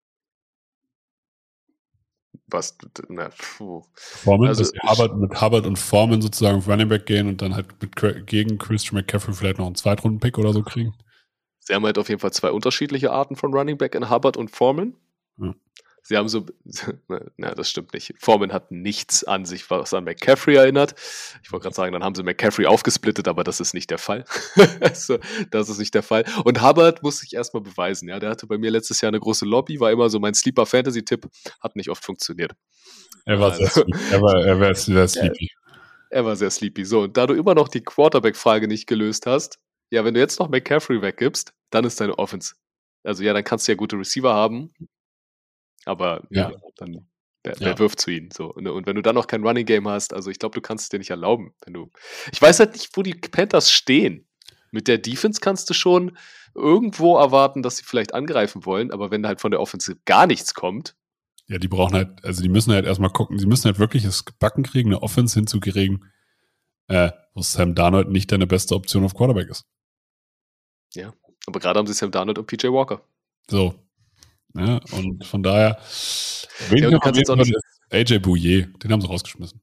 [SPEAKER 3] Was, na, puh.
[SPEAKER 1] Foreman,
[SPEAKER 3] Also,
[SPEAKER 1] dass sie Hubbard, mit Hubbard und Foreman sozusagen auf Running Back gehen und dann halt mit, gegen Christian McCaffrey vielleicht noch einen Zweitrunden-Pick oder so kriegen?
[SPEAKER 3] Sie haben halt auf jeden Fall zwei unterschiedliche Arten von Running Back in Hubbard und Foreman.
[SPEAKER 1] Ja.
[SPEAKER 3] Sie haben so, na, das stimmt nicht. Foreman hat nichts an sich, was an McCaffrey erinnert. Ich wollte gerade sagen, dann haben sie McCaffrey aufgesplittet, aber das ist nicht der Fall. Also, das ist nicht der Fall. Und Hubbard muss sich erstmal beweisen. Ja, der hatte bei mir letztes Jahr eine große Lobby, war immer so mein Sleeper-Fantasy-Tipp, hat nicht oft funktioniert.
[SPEAKER 1] Er war
[SPEAKER 3] Also,
[SPEAKER 1] sehr sleepy. Er war, er war sehr sleepy.
[SPEAKER 3] Er war sehr sleepy. So, und da du immer noch die Quarterback-Frage nicht gelöst hast, ja, wenn du jetzt noch McCaffrey weggibst, dann ist deine Offense. Also ja, dann kannst du ja gute Receiver haben, aber ja,
[SPEAKER 1] Ja.
[SPEAKER 3] dann wer,
[SPEAKER 1] Ja.
[SPEAKER 3] wer wirft zu ihnen? So. Und, und wenn du dann noch kein Running Game hast, also ich glaube, du kannst es dir nicht erlauben. Wenn du, ich weiß halt nicht, wo die Panthers stehen. Mit der Defense kannst du schon irgendwo erwarten, dass sie vielleicht angreifen wollen, aber wenn halt von der Offensive gar nichts kommt,
[SPEAKER 1] Ja, die brauchen halt, also die müssen halt erstmal gucken, sie müssen halt wirklich das gebacken kriegen, eine Offense hinzukriegen, äh, wo Sam Darnold nicht deine beste Option auf Quarterback ist.
[SPEAKER 3] ja, aber gerade haben sie Sam Darnold und P J Walker.
[SPEAKER 1] So. Ja, und von daher, wen
[SPEAKER 3] Ja,
[SPEAKER 1] ich
[SPEAKER 3] du
[SPEAKER 1] noch
[SPEAKER 3] kannst jetzt auch
[SPEAKER 1] erwähnen
[SPEAKER 3] nicht-
[SPEAKER 1] würde, ist A J Bouye, den haben sie rausgeschmissen.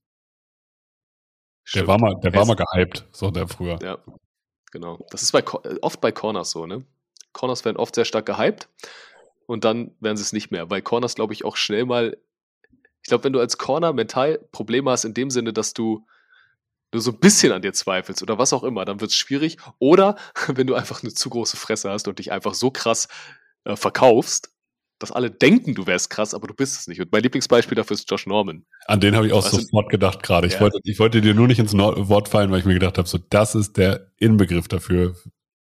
[SPEAKER 1] Der
[SPEAKER 3] Stimmt.
[SPEAKER 1] war mal, der
[SPEAKER 3] Er
[SPEAKER 1] war
[SPEAKER 3] ist-
[SPEAKER 1] mal gehypt, so der früher.
[SPEAKER 3] Ja, genau. Das ist bei, Co- äh, oft bei Corners so, ne? Corners werden oft sehr stark gehypt und dann werden sie es nicht mehr, weil Corners, glaube ich, auch schnell mal, ich glaube, wenn du als Corner mental Probleme hast in dem Sinne, dass du nur so ein bisschen an dir zweifelst oder was auch immer, dann wird es schwierig. Oder wenn du einfach eine zu große Fresse hast und dich einfach so krass äh, verkaufst, dass alle denken, du wärst krass, aber du bist es nicht. Und mein Lieblingsbeispiel dafür ist Josh Norman.
[SPEAKER 1] An den habe ich auch
[SPEAKER 3] Also-
[SPEAKER 1] sofort gedacht gerade. Ich,
[SPEAKER 3] Ja.
[SPEAKER 1] wollte, ich wollte dir nur nicht ins No- Wort fallen, weil ich mir gedacht habe, so das ist der Inbegriff dafür.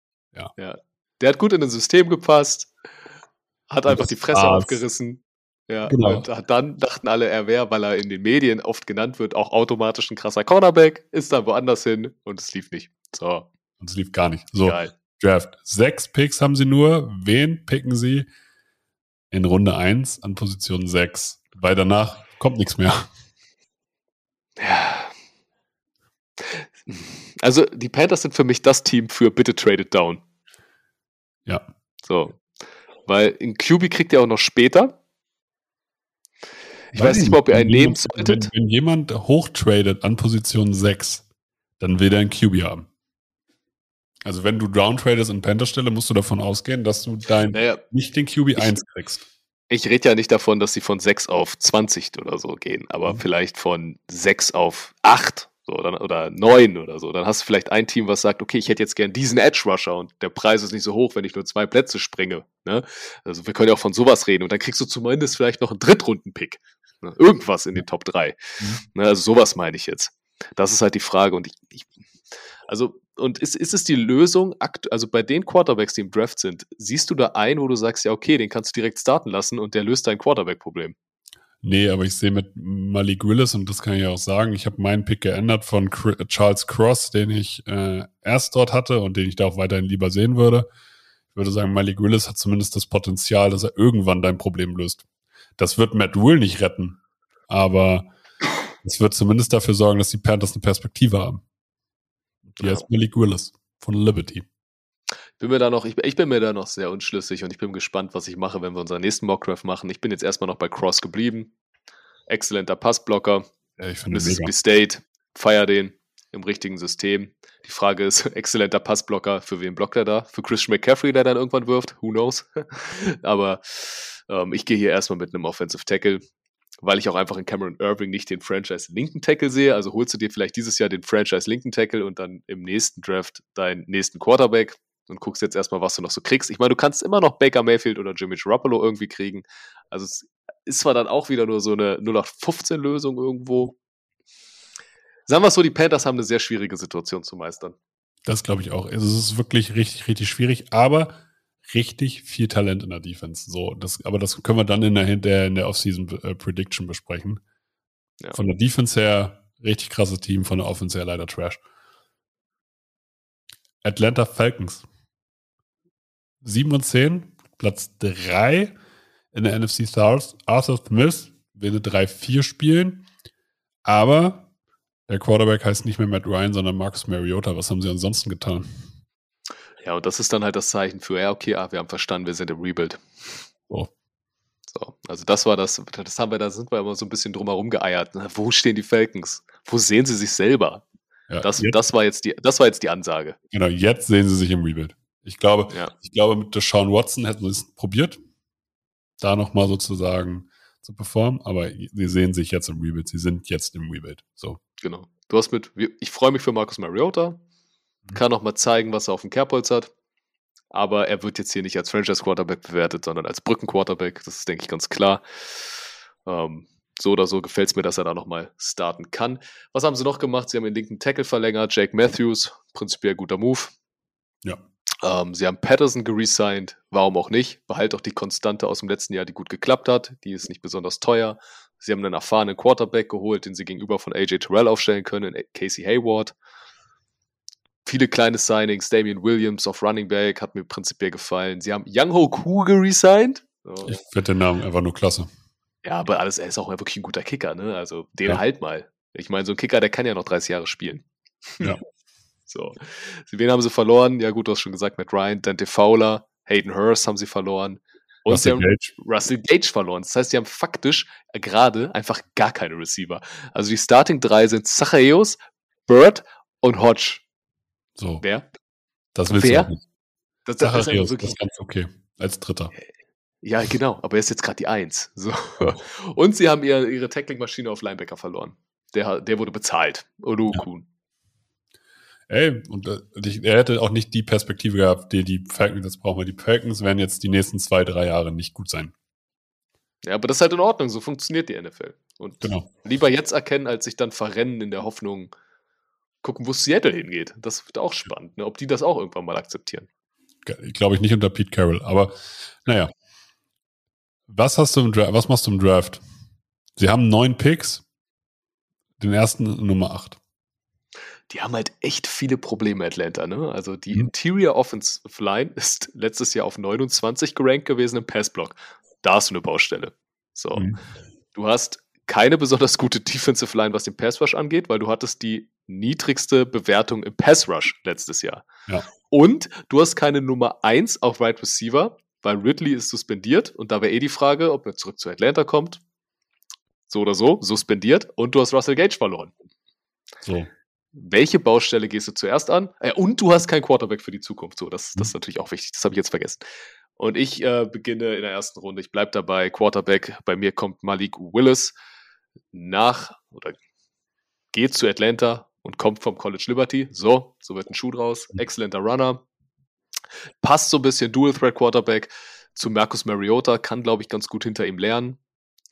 [SPEAKER 3] Der hat gut in ein System gepasst, hat
[SPEAKER 1] Und
[SPEAKER 3] einfach
[SPEAKER 1] das
[SPEAKER 3] die Fresse
[SPEAKER 1] war's.
[SPEAKER 3] aufgerissen. Ja,
[SPEAKER 1] Genau.
[SPEAKER 3] und hat dann dachten alle, er wäre, weil er in den Medien oft genannt wird, auch automatisch ein krasser Cornerback, ist dann woanders hin und es lief nicht. So,
[SPEAKER 1] Und es lief gar nicht. So,
[SPEAKER 3] geil.
[SPEAKER 1] Draft. Sechs Picks haben sie nur. Wen picken sie in Runde eins an Position sechs? Weil danach kommt nichts mehr.
[SPEAKER 3] Ja. Also, die Panthers sind für mich das Team für bitte tradet down.
[SPEAKER 1] Ja.
[SPEAKER 3] So. Weil in Q B kriegt ihr auch noch später. Ich weiß nicht
[SPEAKER 1] Weil
[SPEAKER 3] mal, ob ihr einen
[SPEAKER 1] wenn
[SPEAKER 3] nehmen
[SPEAKER 1] jemand-
[SPEAKER 3] solltet.
[SPEAKER 1] Wenn, wenn jemand hochtradet an Position sechs, dann will der einen Q B haben. Also wenn du downtradest in Panther-Stelle, musst du davon ausgehen, dass du dein,
[SPEAKER 3] Naja,
[SPEAKER 1] nicht den Q B
[SPEAKER 3] Ich-
[SPEAKER 1] eins kriegst.
[SPEAKER 3] ich rede ja nicht davon, dass sie von sechs auf zwanzig oder so gehen, aber
[SPEAKER 1] Mhm.
[SPEAKER 3] vielleicht von sechs auf acht so, oder, oder neun oder so. Dann hast du vielleicht ein Team, was sagt, okay, ich hätte jetzt gern diesen Edge-Rusher und der Preis ist nicht so hoch, wenn ich nur zwei Plätze springe. Ne? Also wir können ja auch von sowas reden und dann kriegst du zumindest vielleicht noch einen Drittrunden-Pick. Ne? Irgendwas in den Top drei.
[SPEAKER 1] Mhm.
[SPEAKER 3] Ne? Also sowas meine ich jetzt. Das ist halt die Frage. Und ich, ich also, und ist, ist es die Lösung, also bei den Quarterbacks, die im Draft sind, siehst du da einen, wo du sagst, ja, okay, den kannst du direkt starten lassen und der löst dein Quarterback-Problem?
[SPEAKER 1] Nee, aber ich sehe mit Malik Willis, und das kann ich auch sagen, ich habe meinen Pick geändert von Charles Cross, den ich äh, erst dort hatte und den ich da auch weiterhin lieber sehen würde. Ich würde sagen, Malik Willis hat zumindest das Potenzial, dass er irgendwann dein Problem löst. Das wird Matt Rhule nicht retten, aber es wird zumindest dafür sorgen, dass die Panthers eine Perspektive haben. Die heißt ja. Malik Willis von Liberty.
[SPEAKER 3] Bin mir da noch, ich, ich bin mir da noch sehr unschlüssig und ich bin gespannt, was ich mache, wenn wir unseren nächsten Mockdraft machen. Ich bin jetzt erstmal noch bei Cross geblieben. Exzellenter Passblocker.
[SPEAKER 1] Ja, ich finde
[SPEAKER 3] Mississippi State, feier den im richtigen System. Die Frage ist, exzellenter Passblocker, für wen blockt er da? Für Christian McCaffrey, der dann irgendwann wirft? Who knows? Aber ähm, ich gehe hier erstmal mit einem Offensive Tackle, weil ich auch einfach in Cameron Irving nicht den Franchise-Linken Tackle sehe. Also holst du dir vielleicht dieses Jahr den Franchise-Linken Tackle und dann im nächsten Draft deinen nächsten Quarterback und guckst jetzt erstmal, was du noch so kriegst. Ich meine, du kannst immer noch Baker Mayfield oder Jimmy Garoppolo irgendwie kriegen. Also es ist zwar dann auch wieder nur so eine null acht fünfzehn Lösung irgendwo. Sagen wir es so, die Panthers haben eine sehr schwierige Situation zu meistern.
[SPEAKER 1] Das glaube ich auch. Also es ist wirklich richtig, richtig schwierig, aber richtig viel Talent in der Defense. So, das, aber das können wir dann in der, in der, in der Off-Season-Prediction besprechen. Ja. Von der Defense her richtig krasses Team, von der Offense her leider Trash. Atlanta Falcons. sieben und zehn, Platz drei in der N F C South. Arthur Smith will drei vier spielen, aber der Quarterback heißt nicht mehr Matt Ryan, sondern Marcus Mariota. Was haben sie ansonsten getan?
[SPEAKER 3] Ja, und das ist dann halt das Zeichen für, ja, okay, ah, wir haben verstanden, wir sind im Rebuild.
[SPEAKER 1] So.
[SPEAKER 3] So, also das war das, das haben wir, da sind wir immer so ein bisschen drumherum geeiert. Wo stehen die Falcons? Wo sehen sie sich selber? Ja, das, das, war jetzt die, das war jetzt die Ansage.
[SPEAKER 1] Genau, jetzt sehen sie sich im Rebuild. Ich glaube, ja. ich glaube, mit Deshaun Watson hätten sie es probiert, da nochmal sozusagen zu performen, aber sie sehen sich jetzt im Rebuild. Sie sind jetzt im Rebuild. So.
[SPEAKER 3] Genau. Du hast mit, ich freue mich für Marcus Mariota, mhm. kann nochmal zeigen, was er auf dem Kerbholz hat, aber er wird jetzt hier nicht als Franchise-Quarterback bewertet, sondern als Brücken-Quarterback. Das ist, denke ich, ganz klar. Ähm, so oder so gefällt es mir, dass er da nochmal starten kann. Was haben sie noch gemacht? Sie haben den linken Tackle verlängert, Jake Matthews, prinzipiell guter Move.
[SPEAKER 1] Ja.
[SPEAKER 3] Ähm, sie haben Patterson geresigned, warum auch nicht? Behalt auch die Konstante aus dem letzten Jahr, die gut geklappt hat. Die ist nicht besonders teuer. Sie haben einen erfahrenen Quarterback geholt, den sie gegenüber von A J Terrell aufstellen können, Casey Hayward. Viele kleine Signings, Damian Williams auf Running Back, hat mir prinzipiell gefallen. Sie haben Younghoe Koo geresigned. So.
[SPEAKER 1] Ich finde den Namen einfach nur klasse.
[SPEAKER 3] Ja, aber alles, er ist auch wirklich ein guter Kicker, ne? Also den ja. halt mal. Ich meine, so ein Kicker, der kann ja noch dreißig Jahre spielen.
[SPEAKER 1] Ja.
[SPEAKER 3] So. Wen haben sie verloren? Ja gut, du hast schon gesagt, Matt Ryan, Dante Fowler, Hayden Hurst haben sie verloren. Und
[SPEAKER 1] Russell
[SPEAKER 3] sie haben
[SPEAKER 1] Gage.
[SPEAKER 3] Russell Gage verloren. Das heißt, sie haben faktisch gerade einfach gar keine Receiver. Also die Starting drei sind Zacharias, Bird und Hodge.
[SPEAKER 1] So.
[SPEAKER 3] Wer?
[SPEAKER 1] Das willst
[SPEAKER 3] Wer?
[SPEAKER 1] du nicht.
[SPEAKER 3] Das, das,
[SPEAKER 1] Zacharias,
[SPEAKER 3] ist wirklich,
[SPEAKER 1] das ist ganz okay. Als Dritter.
[SPEAKER 3] Ja, genau. Aber er ist jetzt gerade die Eins. So. Und sie haben ihre, ihre Tackling-Maschine auf Linebacker verloren. Der, der wurde bezahlt. Olukun. Ja.
[SPEAKER 1] Ey, und äh, er hätte auch nicht die Perspektive gehabt, die die Falcons jetzt brauchen, weil die Falcons werden jetzt die nächsten zwei, drei Jahre nicht gut sein.
[SPEAKER 3] Ja, aber das ist halt in Ordnung, so funktioniert die N F L. Und
[SPEAKER 1] genau.
[SPEAKER 3] Lieber jetzt erkennen, als sich dann verrennen in der Hoffnung, gucken, wo Seattle hingeht. Das wird auch spannend, ne? Ob die das auch irgendwann mal akzeptieren.
[SPEAKER 1] Glaube ich nicht unter Pete Carroll, aber naja. Was hast du im Draft, was machst du im Draft? Sie haben neun Picks, den ersten Nummer acht.
[SPEAKER 3] Die haben halt echt viele Probleme, Atlanta, ne? Also die mhm. Interior Offensive Line ist letztes Jahr auf neunundzwanzig gerankt gewesen im Passblock. Da hast du eine Baustelle. So. Mhm. Du hast keine besonders gute Defensive Line, was den Pass Rush angeht, weil du hattest die niedrigste Bewertung im Pass Rush letztes Jahr.
[SPEAKER 1] Ja.
[SPEAKER 3] Und du hast keine Nummer eins auf Wide Receiver, weil Ridley ist suspendiert und da wäre eh die Frage, ob er zurück zu Atlanta kommt. So oder so, suspendiert. Und du hast Russell Gage verloren.
[SPEAKER 1] So.
[SPEAKER 3] Welche Baustelle gehst du zuerst an? Äh, und du hast keinen Quarterback für die Zukunft. So, das, das ist natürlich auch wichtig. Das habe ich jetzt vergessen. Und ich äh, beginne in der ersten Runde. Ich bleibe dabei. Quarterback. Bei mir kommt Malik Willis nach oder geht zu Atlanta und kommt vom College Liberty. So, so wird ein Schuh draus. Exzellenter Runner. Passt so ein bisschen Dual Threat Quarterback zu Marcus Mariota. Kann, glaube ich, ganz gut hinter ihm lernen.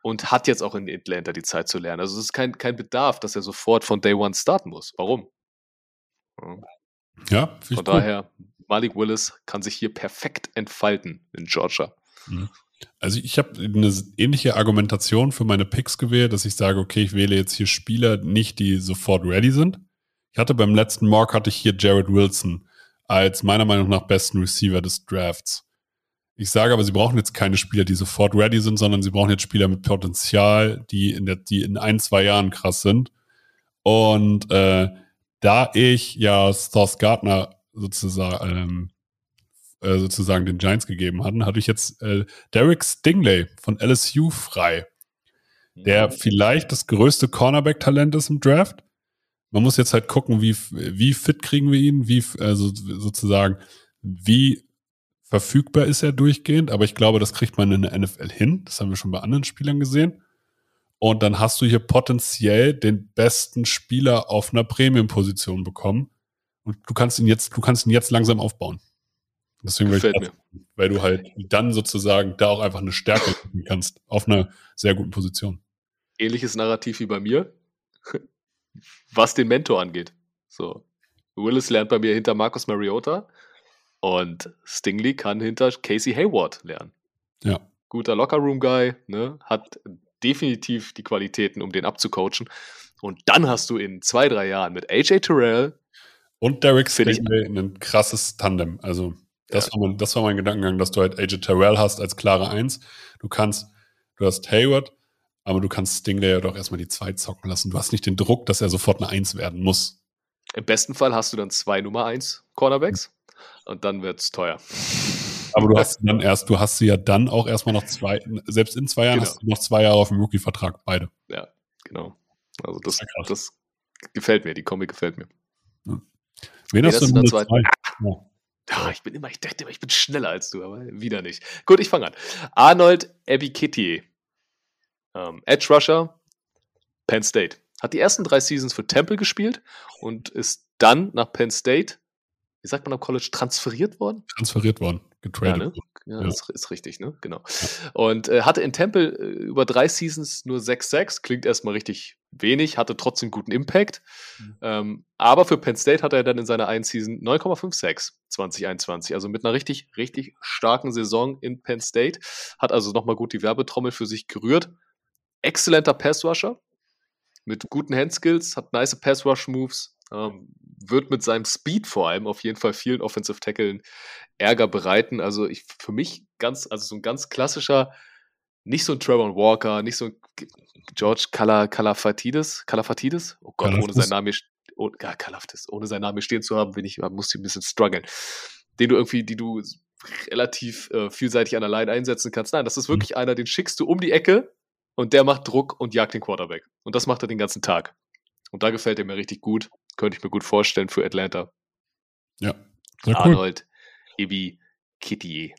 [SPEAKER 3] und hat jetzt auch in Atlanta die Zeit zu lernen. Also es ist kein, kein Bedarf, dass er sofort von Day One starten muss. Warum? Ja.
[SPEAKER 1] Ja, finde ich
[SPEAKER 3] Von
[SPEAKER 1] cool.
[SPEAKER 3] daher, Malik Willis kann sich hier perfekt entfalten in Georgia.
[SPEAKER 1] Mhm. Also ich habe eine ähnliche Argumentation für meine Picks gewählt, dass ich sage, okay, ich wähle jetzt hier Spieler nicht, die sofort ready sind. Ich hatte beim letzten Mock hatte ich hier Jared Wilson als meiner Meinung nach besten Receiver des Drafts. Ich sage aber, sie brauchen jetzt keine Spieler, die sofort ready sind, sondern sie brauchen jetzt Spieler mit Potenzial, die in, der, die in ein, zwei Jahren krass sind. Und äh, da ich ja Sauce Gardner sozusagen, ähm, äh, sozusagen den Giants gegeben hatten, hatte ich jetzt äh, Derek Stingley von L S U frei, der vielleicht das größte Cornerback-Talent ist im Draft. Man muss jetzt halt gucken, wie, wie fit kriegen wir ihn, wie also sozusagen, wie verfügbar ist er durchgehend, aber ich glaube, das kriegt man in der N F L hin. Das haben wir schon bei anderen Spielern gesehen. Und dann hast du hier potenziell den besten Spieler auf einer Premium-Position bekommen. Und du kannst ihn jetzt, du kannst ihn jetzt langsam aufbauen. Deswegen
[SPEAKER 3] Gefällt
[SPEAKER 1] ich das, weil du halt dann sozusagen da auch einfach eine Stärke finden kannst auf einer sehr guten Position.
[SPEAKER 3] Ähnliches Narrativ wie bei mir, was den Mentor angeht. So, Willis lernt bei mir hinter Marcus Mariota und Stingley kann hinter Casey Hayward lernen.
[SPEAKER 1] Ja.
[SPEAKER 3] Guter Lockerroom-Guy, ne, hat definitiv die Qualitäten, um den abzucoachen. Und dann hast du in zwei, drei Jahren mit A J Terrell
[SPEAKER 1] und Derek Stingley ein krasses Tandem. Also das, ja. war mein, das war mein Gedankengang, dass du halt A J Terrell hast als klare Eins. Du kannst, du hast Hayward, aber du kannst Stingley ja doch erstmal die zwei zocken lassen. Du hast nicht den Druck, dass er sofort eine Eins werden muss.
[SPEAKER 3] Im besten Fall hast du dann zwei Nummer eins Cornerbacks mhm. und dann wird's teuer.
[SPEAKER 1] Aber du hast dann erst, du hast sie ja dann auch erstmal noch zwei, selbst in zwei Jahren genau. hast du noch zwei Jahre auf dem Rookie-Vertrag, beide.
[SPEAKER 3] Ja, genau. Also das, das, das gefällt mir, die Kombi gefällt mir.
[SPEAKER 1] Ja. Wen hast du in der zwei?
[SPEAKER 3] Ja. Ja, ich bin immer, ich dachte immer, ich bin schneller als du, aber wieder nicht. Gut, ich fange an. Arnold Ebiketie. Um, Edge Rusher, Penn State. Hat die ersten drei Seasons für Temple gespielt und ist dann nach Penn State, wie sagt man am College, transferiert worden?
[SPEAKER 1] Transferiert worden, getradet.
[SPEAKER 3] Ja, ne? ja, ja. Ist, ist richtig, ne? Genau. Ja. Und äh, hatte in Temple äh, über drei Seasons nur sechs sechs, klingt erstmal richtig wenig, hatte trotzdem guten Impact. Mhm. Ähm, aber für Penn State hatte er dann in seiner einen Season neun Komma fünf sechs zwanzig einundzwanzig, also mit einer richtig, richtig starken Saison in Penn State. Hat also nochmal gut die Werbetrommel für sich gerührt. Exzellenter Pass-Rusher mit guten Handskills, hat nice Pass-Rush-Moves, ähm, wird mit seinem Speed vor allem auf jeden Fall vielen Offensive-Tackeln Ärger bereiten. Also ich für mich ganz, also so ein ganz klassischer, nicht so ein Trevor Walker, nicht so ein George Kalafatidis, Kalafatidis, oh Gott, Kalaftis. ohne seinen Namen, oh, ja, Kalaftis, ohne seinen Namen stehen zu haben, bin ich, muss ich ein bisschen strugglen. Den du irgendwie, die du relativ äh, vielseitig an der Line einsetzen kannst. Nein, das ist wirklich mhm. einer, den schickst du um die Ecke, und der macht Druck und jagt den Quarterback. Und das macht er den ganzen Tag. Und da gefällt er mir richtig gut. Könnte ich mir gut vorstellen für Atlanta.
[SPEAKER 1] Ja, sehr
[SPEAKER 3] Arnold cool. Ebiketie.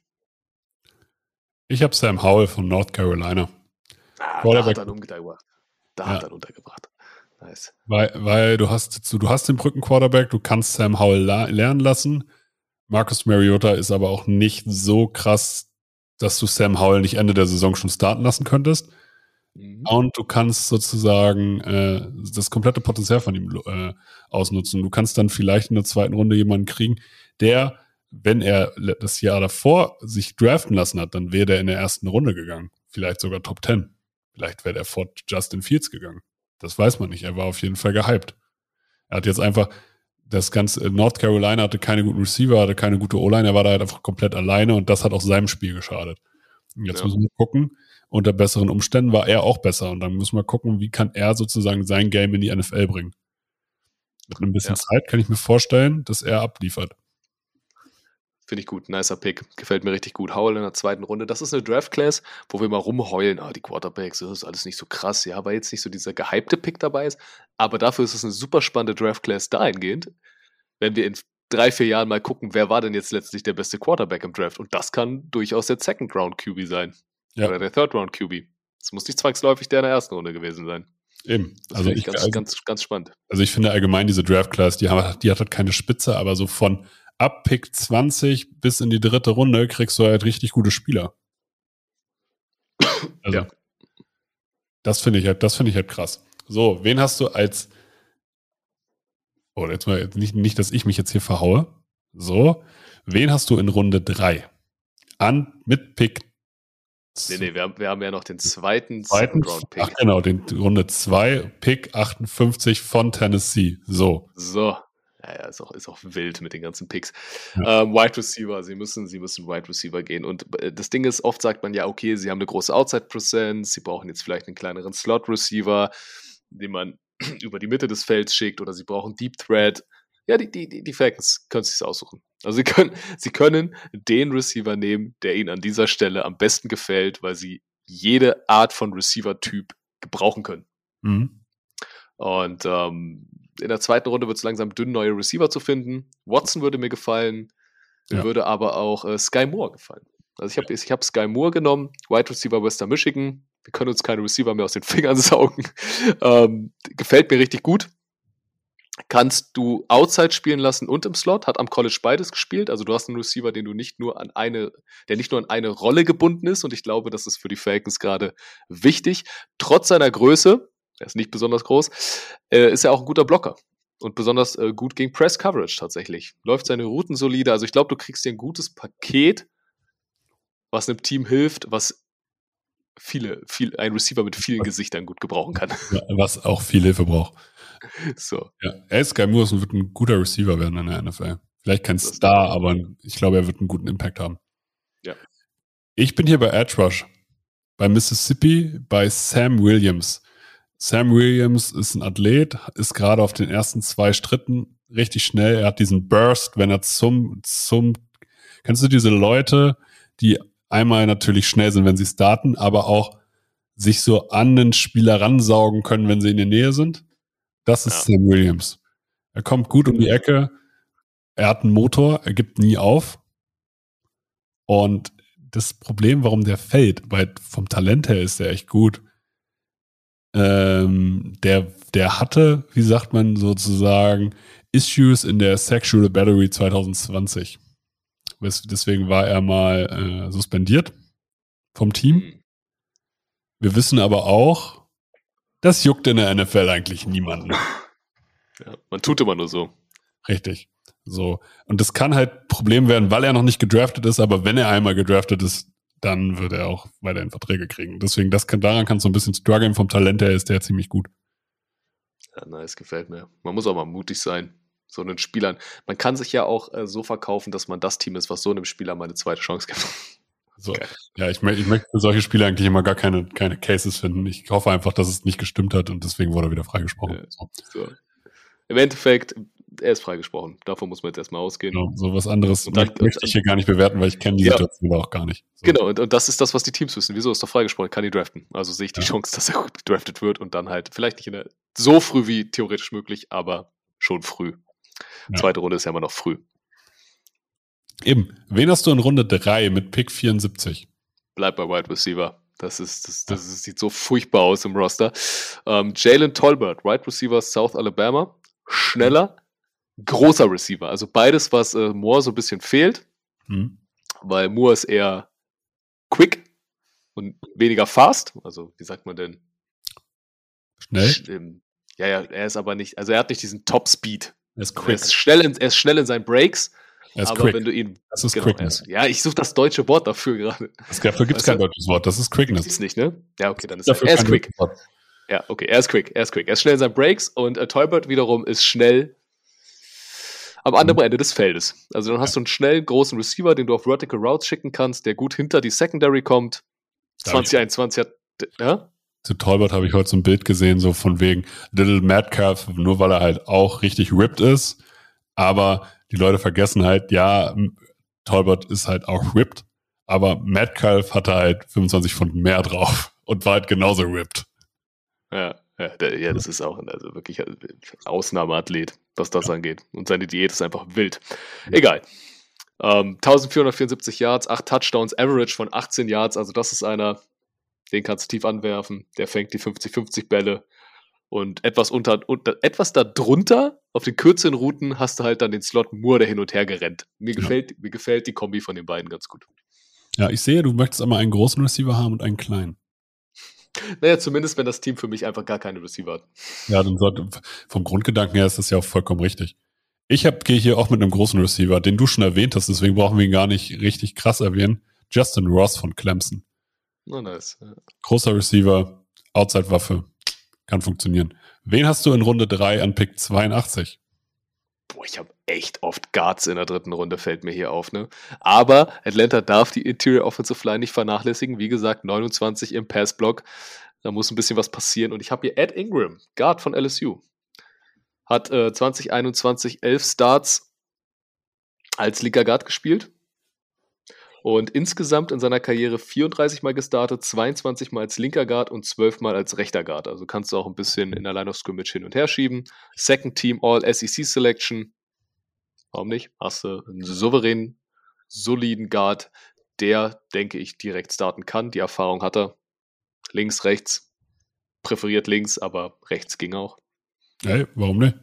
[SPEAKER 1] Ich habe Sam Howell von North Carolina.
[SPEAKER 3] Ah, da hat er untergebracht. Da ja. hat er untergebracht. Nice.
[SPEAKER 1] Weil, weil du hast du hast den Brücken-Quarterback, du kannst Sam Howell la- lernen lassen. Marcus Mariota ist aber auch nicht so krass, dass du Sam Howell nicht Ende der Saison schon starten lassen könntest. Und du kannst sozusagen äh, das komplette Potenzial von ihm äh, ausnutzen. Du kannst dann vielleicht in der zweiten Runde jemanden kriegen, der, wenn er das Jahr davor sich draften lassen hat, dann wäre der in der ersten Runde gegangen. Vielleicht sogar Top Ten. Vielleicht wäre der vor Justin Fields gegangen. Das weiß man nicht. Er war auf jeden Fall gehypt. Er hat jetzt einfach das ganze, North Carolina hatte keine guten Receiver, hatte keine gute O-Line, er war da halt einfach komplett alleine und das hat auch seinem Spiel geschadet. Und jetzt ja. müssen wir gucken, unter besseren Umständen war er auch besser. Und dann müssen wir gucken, wie kann er sozusagen sein Game in die N F L bringen. Mit ein bisschen ja. Zeit kann ich mir vorstellen, dass er abliefert.
[SPEAKER 3] Finde ich gut. Nicer Pick. Gefällt mir richtig gut. Howell in der zweiten Runde. Das ist eine Draft-Class, wo wir mal rumheulen. Ah, die Quarterbacks, das ist alles nicht so krass. Ja, weil jetzt nicht so dieser gehypte Pick dabei ist. Aber dafür ist es eine super spannende Draft-Class dahingehend, wenn wir in drei, vier Jahren mal gucken, wer war denn jetzt letztlich der beste Quarterback im Draft. Und das kann durchaus der Second-Round-Q B sein. Ja. Oder der Third-Round-Q B. Es muss nicht zwangsläufig der in der ersten Runde gewesen sein.
[SPEAKER 1] Eben.
[SPEAKER 3] Das
[SPEAKER 1] also
[SPEAKER 3] ich,
[SPEAKER 1] ich
[SPEAKER 3] ganz,
[SPEAKER 1] also,
[SPEAKER 3] ganz, ganz spannend.
[SPEAKER 1] Also ich finde allgemein diese Draft-Class, die, haben, die hat halt keine Spitze, aber so von ab Pick zwanzig bis in die dritte Runde kriegst du halt richtig gute Spieler. Also,
[SPEAKER 3] ja.
[SPEAKER 1] Das finde ich halt, das finde ich halt krass. So, wen hast du als, oder jetzt mal, nicht, nicht, dass ich mich jetzt hier verhaue. So, wen hast du in Runde drei? An, mit Pick.
[SPEAKER 3] Nee, nee, wir haben, wir haben ja noch den zweiten
[SPEAKER 1] Zweiten,
[SPEAKER 3] Second-Round-Pick.
[SPEAKER 1] ach genau, den Runde zwei, Pick achtundfünfzig von Tennessee. So.
[SPEAKER 3] So. Ja, ja, ist auch, ist auch wild mit den ganzen Picks.
[SPEAKER 1] Ja.
[SPEAKER 3] Ähm, Wide Receiver, sie müssen, sie müssen Wide Receiver gehen. Und äh, das Ding ist, oft sagt man ja, okay, sie haben eine große Outside-Präsenz, sie brauchen jetzt vielleicht einen kleineren Slot-Receiver, den man über die Mitte des Felds schickt, oder sie brauchen Deep Threat. Ja, die, die, die Falcons können es sich aussuchen. Also sie können, sie können den Receiver nehmen, der ihnen an dieser Stelle am besten gefällt, weil sie jede Art von Receiver-Typ gebrauchen können.
[SPEAKER 1] Mhm.
[SPEAKER 3] Und ähm, in der zweiten Runde wird es langsam dünn, neue Receiver zu finden. Watson würde mir gefallen, mir
[SPEAKER 1] Ja.
[SPEAKER 3] würde aber auch äh, Sky Moore gefallen. Also ich habe ich hab Sky Moore genommen, Wide Receiver Western Michigan. Wir können uns keine Receiver mehr aus den Fingern saugen. ähm, gefällt mir richtig gut. Kannst du Outside spielen lassen und im Slot, hat am College beides gespielt. Also du hast einen Receiver, den du nicht nur an eine, der nicht nur an eine Rolle gebunden ist, und ich glaube, das ist für die Falcons gerade wichtig. Trotz seiner Größe, er ist nicht besonders groß, äh, ist er auch ein guter Blocker. Und besonders äh, gut gegen Press Coverage tatsächlich. Läuft seine Routen solide. Also ich glaube, du kriegst dir ein gutes Paket, was einem Team hilft, was viele, viel, ein Receiver mit vielen Gesichtern gut gebrauchen kann.
[SPEAKER 1] Ja, was auch viel Hilfe braucht.
[SPEAKER 3] So.
[SPEAKER 1] Ja, er ist Sky Moore, wird ein guter Receiver werden in der N F L. Vielleicht kein
[SPEAKER 3] Das ist
[SPEAKER 1] Star,
[SPEAKER 3] natürlich-
[SPEAKER 1] aber ich glaube, er wird einen guten Impact haben.
[SPEAKER 3] Ja.
[SPEAKER 1] Ich bin hier bei Edge Rush. Bei Mississippi, bei Sam Williams. Sam Williams ist ein Athlet, ist gerade auf den ersten zwei Schritten richtig schnell. Er hat diesen Burst, wenn er zum, zum, kennst du diese Leute, die einmal natürlich schnell sind, wenn sie starten, aber auch sich so an den Spieler ransaugen können, wenn sie in der Nähe sind? Das ist
[SPEAKER 3] Ja.
[SPEAKER 1] Sam Williams. Er kommt gut um die Ecke. Er hat einen Motor, er gibt nie auf. Und das Problem, warum der fällt, weil vom Talent her ist er echt gut. Ähm, der, der hatte, wie sagt man sozusagen, Issues in der Sexual Battery zwanzig zwanzig. Wes- Deswegen war er mal äh, suspendiert vom Team.
[SPEAKER 3] Mhm.
[SPEAKER 1] Wir wissen aber auch, das juckt in der N F L eigentlich niemanden.
[SPEAKER 3] Ja, man tut immer nur so.
[SPEAKER 1] Richtig. So. Und das kann halt Problem werden, weil er noch nicht gedraftet ist, aber wenn er einmal gedraftet ist, dann wird er auch weiterhin Verträge kriegen. Deswegen, das kann, daran kannst du ein bisschen strugglen. Vom Talent her ist der ziemlich gut.
[SPEAKER 3] Ja, nice, gefällt mir. Man muss auch mal mutig sein, so einen Spielern. Man kann sich ja auch äh, so verkaufen, dass man das Team ist, was so einem Spieler mal eine zweite Chance gibt.
[SPEAKER 1] So.
[SPEAKER 3] Geil.
[SPEAKER 1] Ja, ich, mö- ich möchte für solche Spiele eigentlich immer gar keine, keine Cases finden. Ich hoffe einfach, dass es nicht gestimmt hat und deswegen wurde er wieder freigesprochen.
[SPEAKER 3] Ja.
[SPEAKER 1] So.
[SPEAKER 3] So. Im Endeffekt, er ist freigesprochen. Davon muss man jetzt erstmal ausgehen.
[SPEAKER 1] Genau, so was anderes
[SPEAKER 3] Und dann-
[SPEAKER 1] möchte, möchte ich hier gar nicht bewerten, weil ich kenne die
[SPEAKER 3] Ja.
[SPEAKER 1] Situation auch gar nicht. So.
[SPEAKER 3] Genau, und, und das ist das, was die Teams wissen. Wieso ist er freigesprochen? Kann die draften. Also sehe ich die
[SPEAKER 1] Ja.
[SPEAKER 3] Chance, dass er gedraftet wird und dann halt vielleicht nicht in der, so früh wie theoretisch möglich, aber schon früh.
[SPEAKER 1] Ja.
[SPEAKER 3] Zweite Runde ist ja immer noch früh.
[SPEAKER 1] Eben. Wen hast du in Runde drei mit Pick vierundsiebzig?
[SPEAKER 3] Bleib bei Wide Receiver. Das ist, das, das ist, sieht so furchtbar aus im Roster. Ähm, Jalen Tolbert, Wide Receiver South Alabama. Schneller, großer Receiver. Also beides, was äh, Moore so ein bisschen fehlt,
[SPEAKER 1] Hm.
[SPEAKER 3] weil Moore ist eher quick und weniger fast. Also, wie sagt man denn?
[SPEAKER 1] Schnell?
[SPEAKER 3] Sch- ähm, ja, ja, er ist aber nicht, also er hat nicht diesen Top-Speed.
[SPEAKER 1] Er ist
[SPEAKER 3] Er
[SPEAKER 1] quick.
[SPEAKER 3] ist schnell in, er ist schnell in seinen Breaks,
[SPEAKER 1] Er ist
[SPEAKER 3] aber
[SPEAKER 1] quick.
[SPEAKER 3] wenn du ihn.
[SPEAKER 1] Das ist
[SPEAKER 3] Genau,
[SPEAKER 1] Quickness.
[SPEAKER 3] er- ja, ich suche das deutsche Wort dafür gerade.
[SPEAKER 1] Das, dafür gibt es
[SPEAKER 3] Weißt
[SPEAKER 1] kein
[SPEAKER 3] du?
[SPEAKER 1] deutsches Wort. Das ist Quickness.
[SPEAKER 3] Ist nicht, ne? Ja, okay, dann ist er.
[SPEAKER 1] Dafür
[SPEAKER 3] Er ist
[SPEAKER 1] kein
[SPEAKER 3] quick.
[SPEAKER 1] deutsches Wort.
[SPEAKER 3] Ja, okay, er ist quick, er ist quick. Er ist schnell in seinen Breaks und äh, Tolbert wiederum ist schnell am anderen Ende des Feldes. Also dann hast du einen schnellen, großen Receiver, den du auf Vertical Routes schicken kannst, der gut hinter die Secondary kommt.
[SPEAKER 1] Darf
[SPEAKER 3] zwanzig einundzwanzig hat, ja?
[SPEAKER 1] Zu Tolbert habe ich heute so ein Bild gesehen, so von wegen Little Metcalf, nur weil er halt auch richtig ripped ist. Aber die Leute vergessen halt, ja, m- Tolbert ist halt auch ripped, aber Metcalf hatte halt fünfundzwanzig Pfund mehr drauf und war halt genauso ripped.
[SPEAKER 3] Ja, ja, der, ja, das ist auch ein, also wirklich ein Ausnahmeathlet, was das angeht. Und seine Diät ist einfach wild. Egal. Ähm, eintausendvierhundertvierundsiebzig Yards, acht Touchdowns, Average von achtzehn Yards. Also das ist einer, den kannst du tief anwerfen. Der fängt die fünfzig fünfzig Bälle. Und etwas unter, unter etwas darunter, auf den kürzeren Routen, hast du halt dann den Slot Moore, der hin und her gerannt. Mir,
[SPEAKER 1] Ja.
[SPEAKER 3] gefällt, mir gefällt die Kombi von den beiden ganz gut.
[SPEAKER 1] Ja, ich sehe, du möchtest aber einen großen Receiver haben und einen kleinen.
[SPEAKER 3] Naja, zumindest, wenn das Team für mich einfach gar keine Receiver hat.
[SPEAKER 1] Ja, dann sollte, vom Grundgedanken her ist das ja auch vollkommen richtig. Ich hab, gehe hier auch mit einem großen Receiver, den du schon erwähnt hast, deswegen brauchen wir ihn gar nicht richtig krass erwähnen. Justin Ross von Clemson.
[SPEAKER 3] Oh, nice. Ja.
[SPEAKER 1] Großer Receiver, Outside-Waffe, kann funktionieren. Wen hast du in Runde drei an Pick zweiundachtzig?
[SPEAKER 3] Boah, ich habe echt oft Guards in der dritten Runde, fällt mir hier auf, ne? Aber Atlanta darf die Interior Offensive Line nicht vernachlässigen. Wie gesagt, neunundzwanzig im Passblock. Da muss ein bisschen was passieren. Und ich habe hier Ed Ingram, Guard von L S U. Hat äh, zwanzig einundzwanzig elf Starts als linker Guard gespielt. Und insgesamt in seiner Karriere vierunddreißig Mal gestartet, zweiundzwanzig Mal als linker Guard und zwölf Mal als rechter Guard. Also kannst du auch ein bisschen in der Line of Scrimmage hin und her schieben. Second Team All S E C Selection. Warum nicht? Hast du einen souveränen, soliden Guard, der, denke ich, direkt starten kann. Die Erfahrung hat er. Links, rechts. Präferiert links, aber rechts ging auch.
[SPEAKER 1] Hey, warum nicht?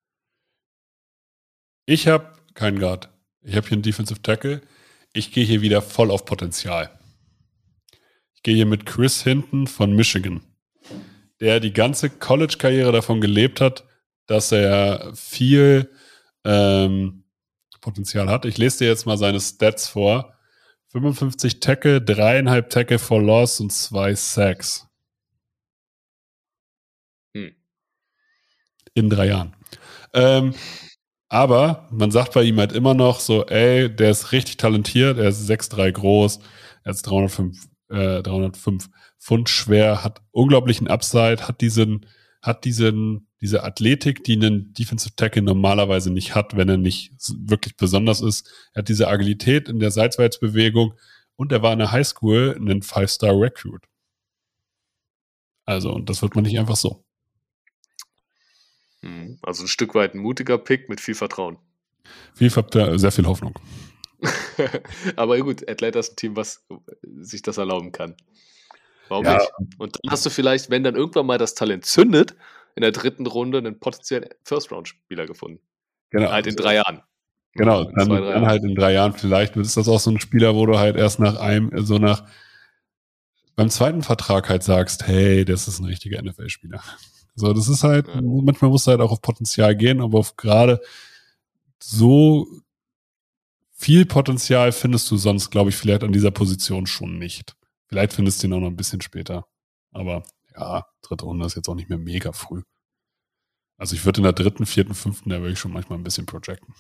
[SPEAKER 1] Ich habe keinen Guard. Ich habe hier einen Defensive Tackle. Ich gehe hier wieder voll auf Potenzial. Ich gehe hier mit Chris Hinton von Michigan, der die ganze College-Karriere davon gelebt hat, dass er viel ähm, Potenzial hat. Ich lese dir jetzt mal seine Stats vor. fünfundfünfzig Tackle, dreieinhalb Tackle for Loss und zwei Sacks.
[SPEAKER 3] Hm.
[SPEAKER 1] In drei Jahren. Ähm, aber man sagt bei ihm halt immer noch so, ey, der ist richtig talentiert, er ist sechs drei groß, er ist dreihundertfünf, äh, dreihundertfünf Pfund schwer, hat unglaublichen Upside, hat diesen, hat diesen, diese Athletik, die einen Defensive Tackle normalerweise nicht hat, wenn er nicht wirklich besonders ist. Er hat diese Agilität in der Seitwärtsbewegung und er war in der Highschool ein Five-Star-Recruit. Also, und das wird man nicht einfach so.
[SPEAKER 3] Also ein Stück weit ein mutiger Pick mit viel Vertrauen.
[SPEAKER 1] Viel, sehr viel Hoffnung.
[SPEAKER 3] Aber gut, Atlanta ist ein Team, was sich das erlauben kann. Warum
[SPEAKER 1] Ja.
[SPEAKER 3] nicht? Und dann hast du vielleicht, wenn dann irgendwann mal das Talent zündet, in der dritten Runde einen potenziellen First-Round-Spieler gefunden.
[SPEAKER 1] Genau.
[SPEAKER 3] Halt in drei Jahren.
[SPEAKER 1] Genau,
[SPEAKER 3] In
[SPEAKER 1] dann,
[SPEAKER 3] zwei, drei
[SPEAKER 1] dann halt in drei Jahren vielleicht ist das auch so ein Spieler, wo du halt erst nach einem, so nach beim zweiten Vertrag halt sagst, hey, das ist ein richtiger N F L-Spieler. So, das ist halt,
[SPEAKER 3] Ja.
[SPEAKER 1] manchmal musst du halt auch auf Potenzial gehen, aber auf gerade so viel Potenzial findest du sonst, glaube ich, vielleicht an dieser Position schon nicht. Vielleicht findest du ihn auch noch ein bisschen später. Aber ja, dritte Runde ist jetzt auch nicht mehr mega früh. Also ich würde in der dritten, vierten, fünften, da würde ich schon manchmal ein bisschen projecten.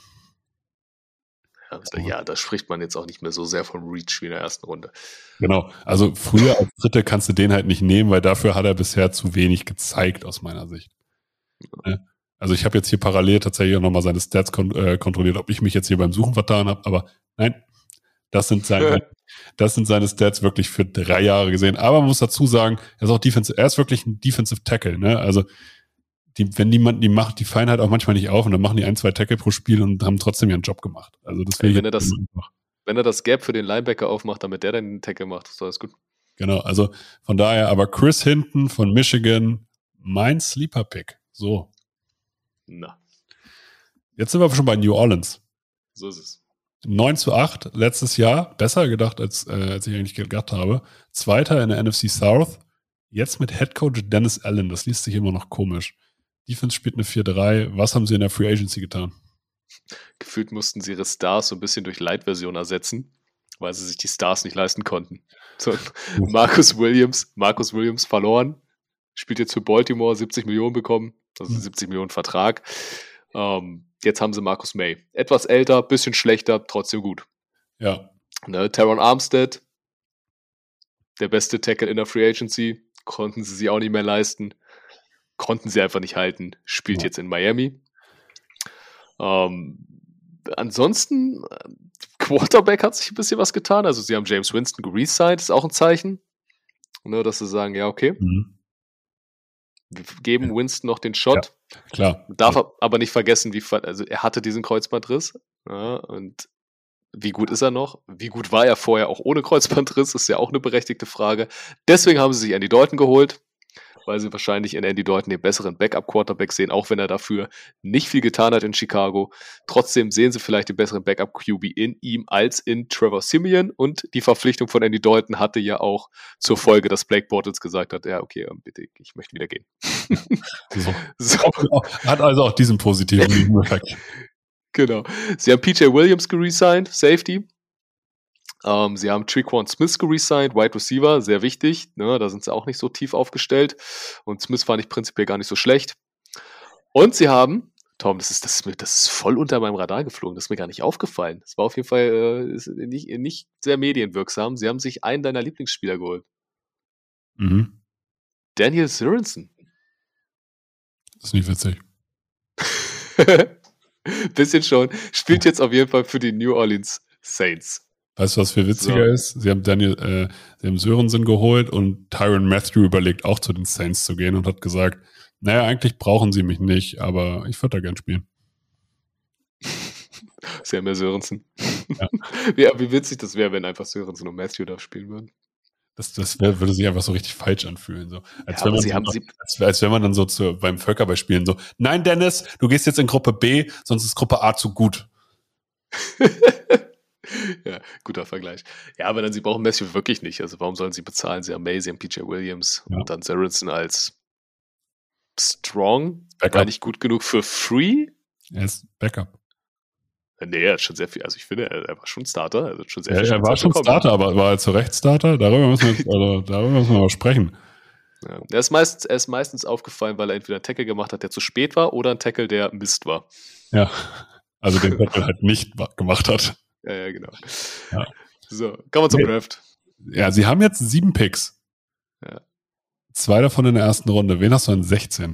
[SPEAKER 3] Ja, ja, da spricht man jetzt auch nicht mehr so sehr von Reach wie in der ersten Runde.
[SPEAKER 1] Genau, also früher als Dritte kannst du den halt nicht nehmen, weil dafür hat er bisher zu wenig gezeigt, aus meiner Sicht. Also ich habe jetzt hier parallel tatsächlich auch nochmal seine Stats kon- äh, kontrolliert, ob ich mich jetzt hier beim Suchen vertan habe, aber nein, das sind seine, das sind seine Stats wirklich für drei Jahre gesehen. Aber man muss dazu sagen, er ist auch Defensive, er ist wirklich ein Defensive Tackle, ne? Also die, wenn niemand die macht, die fallen halt auch manchmal nicht auf und dann machen die ein, zwei Tackle pro Spiel und haben trotzdem ihren Job gemacht. Also das will
[SPEAKER 3] Ey,
[SPEAKER 1] ich
[SPEAKER 3] wenn er das,
[SPEAKER 1] einfach.
[SPEAKER 3] wenn er das Gap für den Linebacker aufmacht, damit der dann den Tackle macht, ist alles gut.
[SPEAKER 1] Genau, also von daher, aber Chris Hinton von Michigan, mein Sleeper-Pick. So.
[SPEAKER 3] Na,
[SPEAKER 1] Jetzt sind wir schon bei New Orleans.
[SPEAKER 3] so ist es.
[SPEAKER 1] neun zu acht letztes Jahr, besser gedacht, als, äh, als ich eigentlich gedacht habe. Zweiter in der N F C South. Jetzt mit Headcoach Dennis Allen. Das liest sich immer noch komisch. Defense spielt eine vier drei. Was haben sie in der Free Agency getan?
[SPEAKER 3] Gefühlt mussten sie ihre Stars so ein bisschen durch Light-Version ersetzen, weil sie sich die Stars nicht leisten konnten. So, Marcus Williams, Marcus Williams verloren, spielt jetzt für Baltimore, siebzig Millionen bekommen, also siebzig Millionen Vertrag. Ähm, jetzt haben sie Marcus May. Etwas älter, bisschen schlechter, trotzdem gut.
[SPEAKER 1] Ja.
[SPEAKER 3] Ne, Teron Armstead, der beste Tackle in der Free Agency, konnten sie sich auch nicht mehr leisten. Konnten sie einfach nicht halten. Spielt
[SPEAKER 1] Ja.
[SPEAKER 3] jetzt in Miami. Ähm, ansonsten, Quarterback hat sich ein bisschen was getan. Also sie haben James Winston geresigned, ist auch ein Zeichen. Ne, dass sie sagen, ja, okay,
[SPEAKER 1] Mhm.
[SPEAKER 3] wir geben Winston noch den Shot.
[SPEAKER 1] Klar.
[SPEAKER 3] Darf aber nicht vergessen, wie, also er hatte diesen Kreuzbandriss. Ja, und wie gut ist er noch? Wie gut war er vorher auch ohne Kreuzbandriss? Ist ja auch eine berechtigte Frage. Deswegen haben sie sich Andy Dalton geholt. weil sie wahrscheinlich in Andy Dalton den besseren Backup-Quarterback sehen, auch wenn er dafür nicht viel getan hat in Chicago. Trotzdem sehen sie vielleicht den besseren Backup-Q B in ihm als in Trevor Siemian, und die Verpflichtung von Andy Dalton hatte ja auch zur Folge, dass Blake Bortles gesagt hat, ja, okay, bitte, ich möchte wieder gehen.
[SPEAKER 1] So.
[SPEAKER 3] So.
[SPEAKER 1] Hat also auch diesen positiven Effekt.
[SPEAKER 3] Genau. Sie haben P J Williams geresigned, Safety. Um, sie haben Tre'Quan Smith geresigned, Wide Receiver, sehr wichtig. Ne, da sind sie auch nicht so tief aufgestellt. Und Smith fand ich prinzipiell gar nicht so schlecht. Und sie haben, Tom, das ist, das ist, mir, das ist voll unter meinem Radar geflogen. Das ist mir gar nicht aufgefallen. Das war auf jeden Fall äh, nicht, nicht sehr medienwirksam. Sie haben sich einen deiner Lieblingsspieler geholt.
[SPEAKER 1] Mhm.
[SPEAKER 3] Daniel Sorensen.
[SPEAKER 1] Das ist nicht witzig.
[SPEAKER 3] Bisschen schon. Spielt jetzt auf jeden Fall für die New Orleans Saints.
[SPEAKER 1] Weißt du, was viel witziger so. ist? Sie haben Daniel, äh, sie haben Sorensen geholt und Tyrann Mathieu überlegt, auch zu den Saints zu gehen und hat gesagt, naja, eigentlich brauchen sie mich nicht, aber ich würde da gern spielen.
[SPEAKER 3] Sie haben ja Sorensen.
[SPEAKER 1] Ja.
[SPEAKER 3] wie, wie witzig das wäre, wenn einfach Sorensen und Mathieu da spielen würden.
[SPEAKER 1] Das, das wär, würde sich einfach so richtig falsch anfühlen. So. Als,
[SPEAKER 3] ja,
[SPEAKER 1] wenn man
[SPEAKER 3] sie
[SPEAKER 1] so,
[SPEAKER 3] haben sie
[SPEAKER 1] als, als wenn man dann so zu, beim Völkerball spielen so, nein, Dennis, du gehst jetzt in Gruppe B, sonst ist Gruppe A zu gut.
[SPEAKER 3] Ja, guter Vergleich. Ja, aber dann, sie brauchen Mathieu wirklich nicht. Also warum sollen sie bezahlen? Sie haben May, sie haben P J Williams ja. und dann Sorensen als Strong. Backup. War nicht gut genug für Free?
[SPEAKER 1] Er ist Backup.
[SPEAKER 3] Nee, er hat schon sehr viel, also ich finde, er, er war schon Starter. Er, hat schon sehr
[SPEAKER 1] ja,
[SPEAKER 3] viel
[SPEAKER 1] er war schon bekommen. Starter, aber war er zu Recht Starter? Darüber müssen wir, jetzt, also, darüber müssen wir mal sprechen.
[SPEAKER 3] Ja. Er, ist meistens, er ist meistens aufgefallen, weil er entweder einen Tackle gemacht hat, der zu spät war, oder einen Tackle, der Mist war.
[SPEAKER 1] Ja, also den Tackle halt nicht gemacht hat.
[SPEAKER 3] Ja, ja, genau.
[SPEAKER 1] Ja.
[SPEAKER 3] So, kommen wir zum Draft.
[SPEAKER 1] Ja, sie haben jetzt sieben Picks.
[SPEAKER 3] Ja.
[SPEAKER 1] Zwei davon in der ersten Runde. Wen hast du an sechzehn?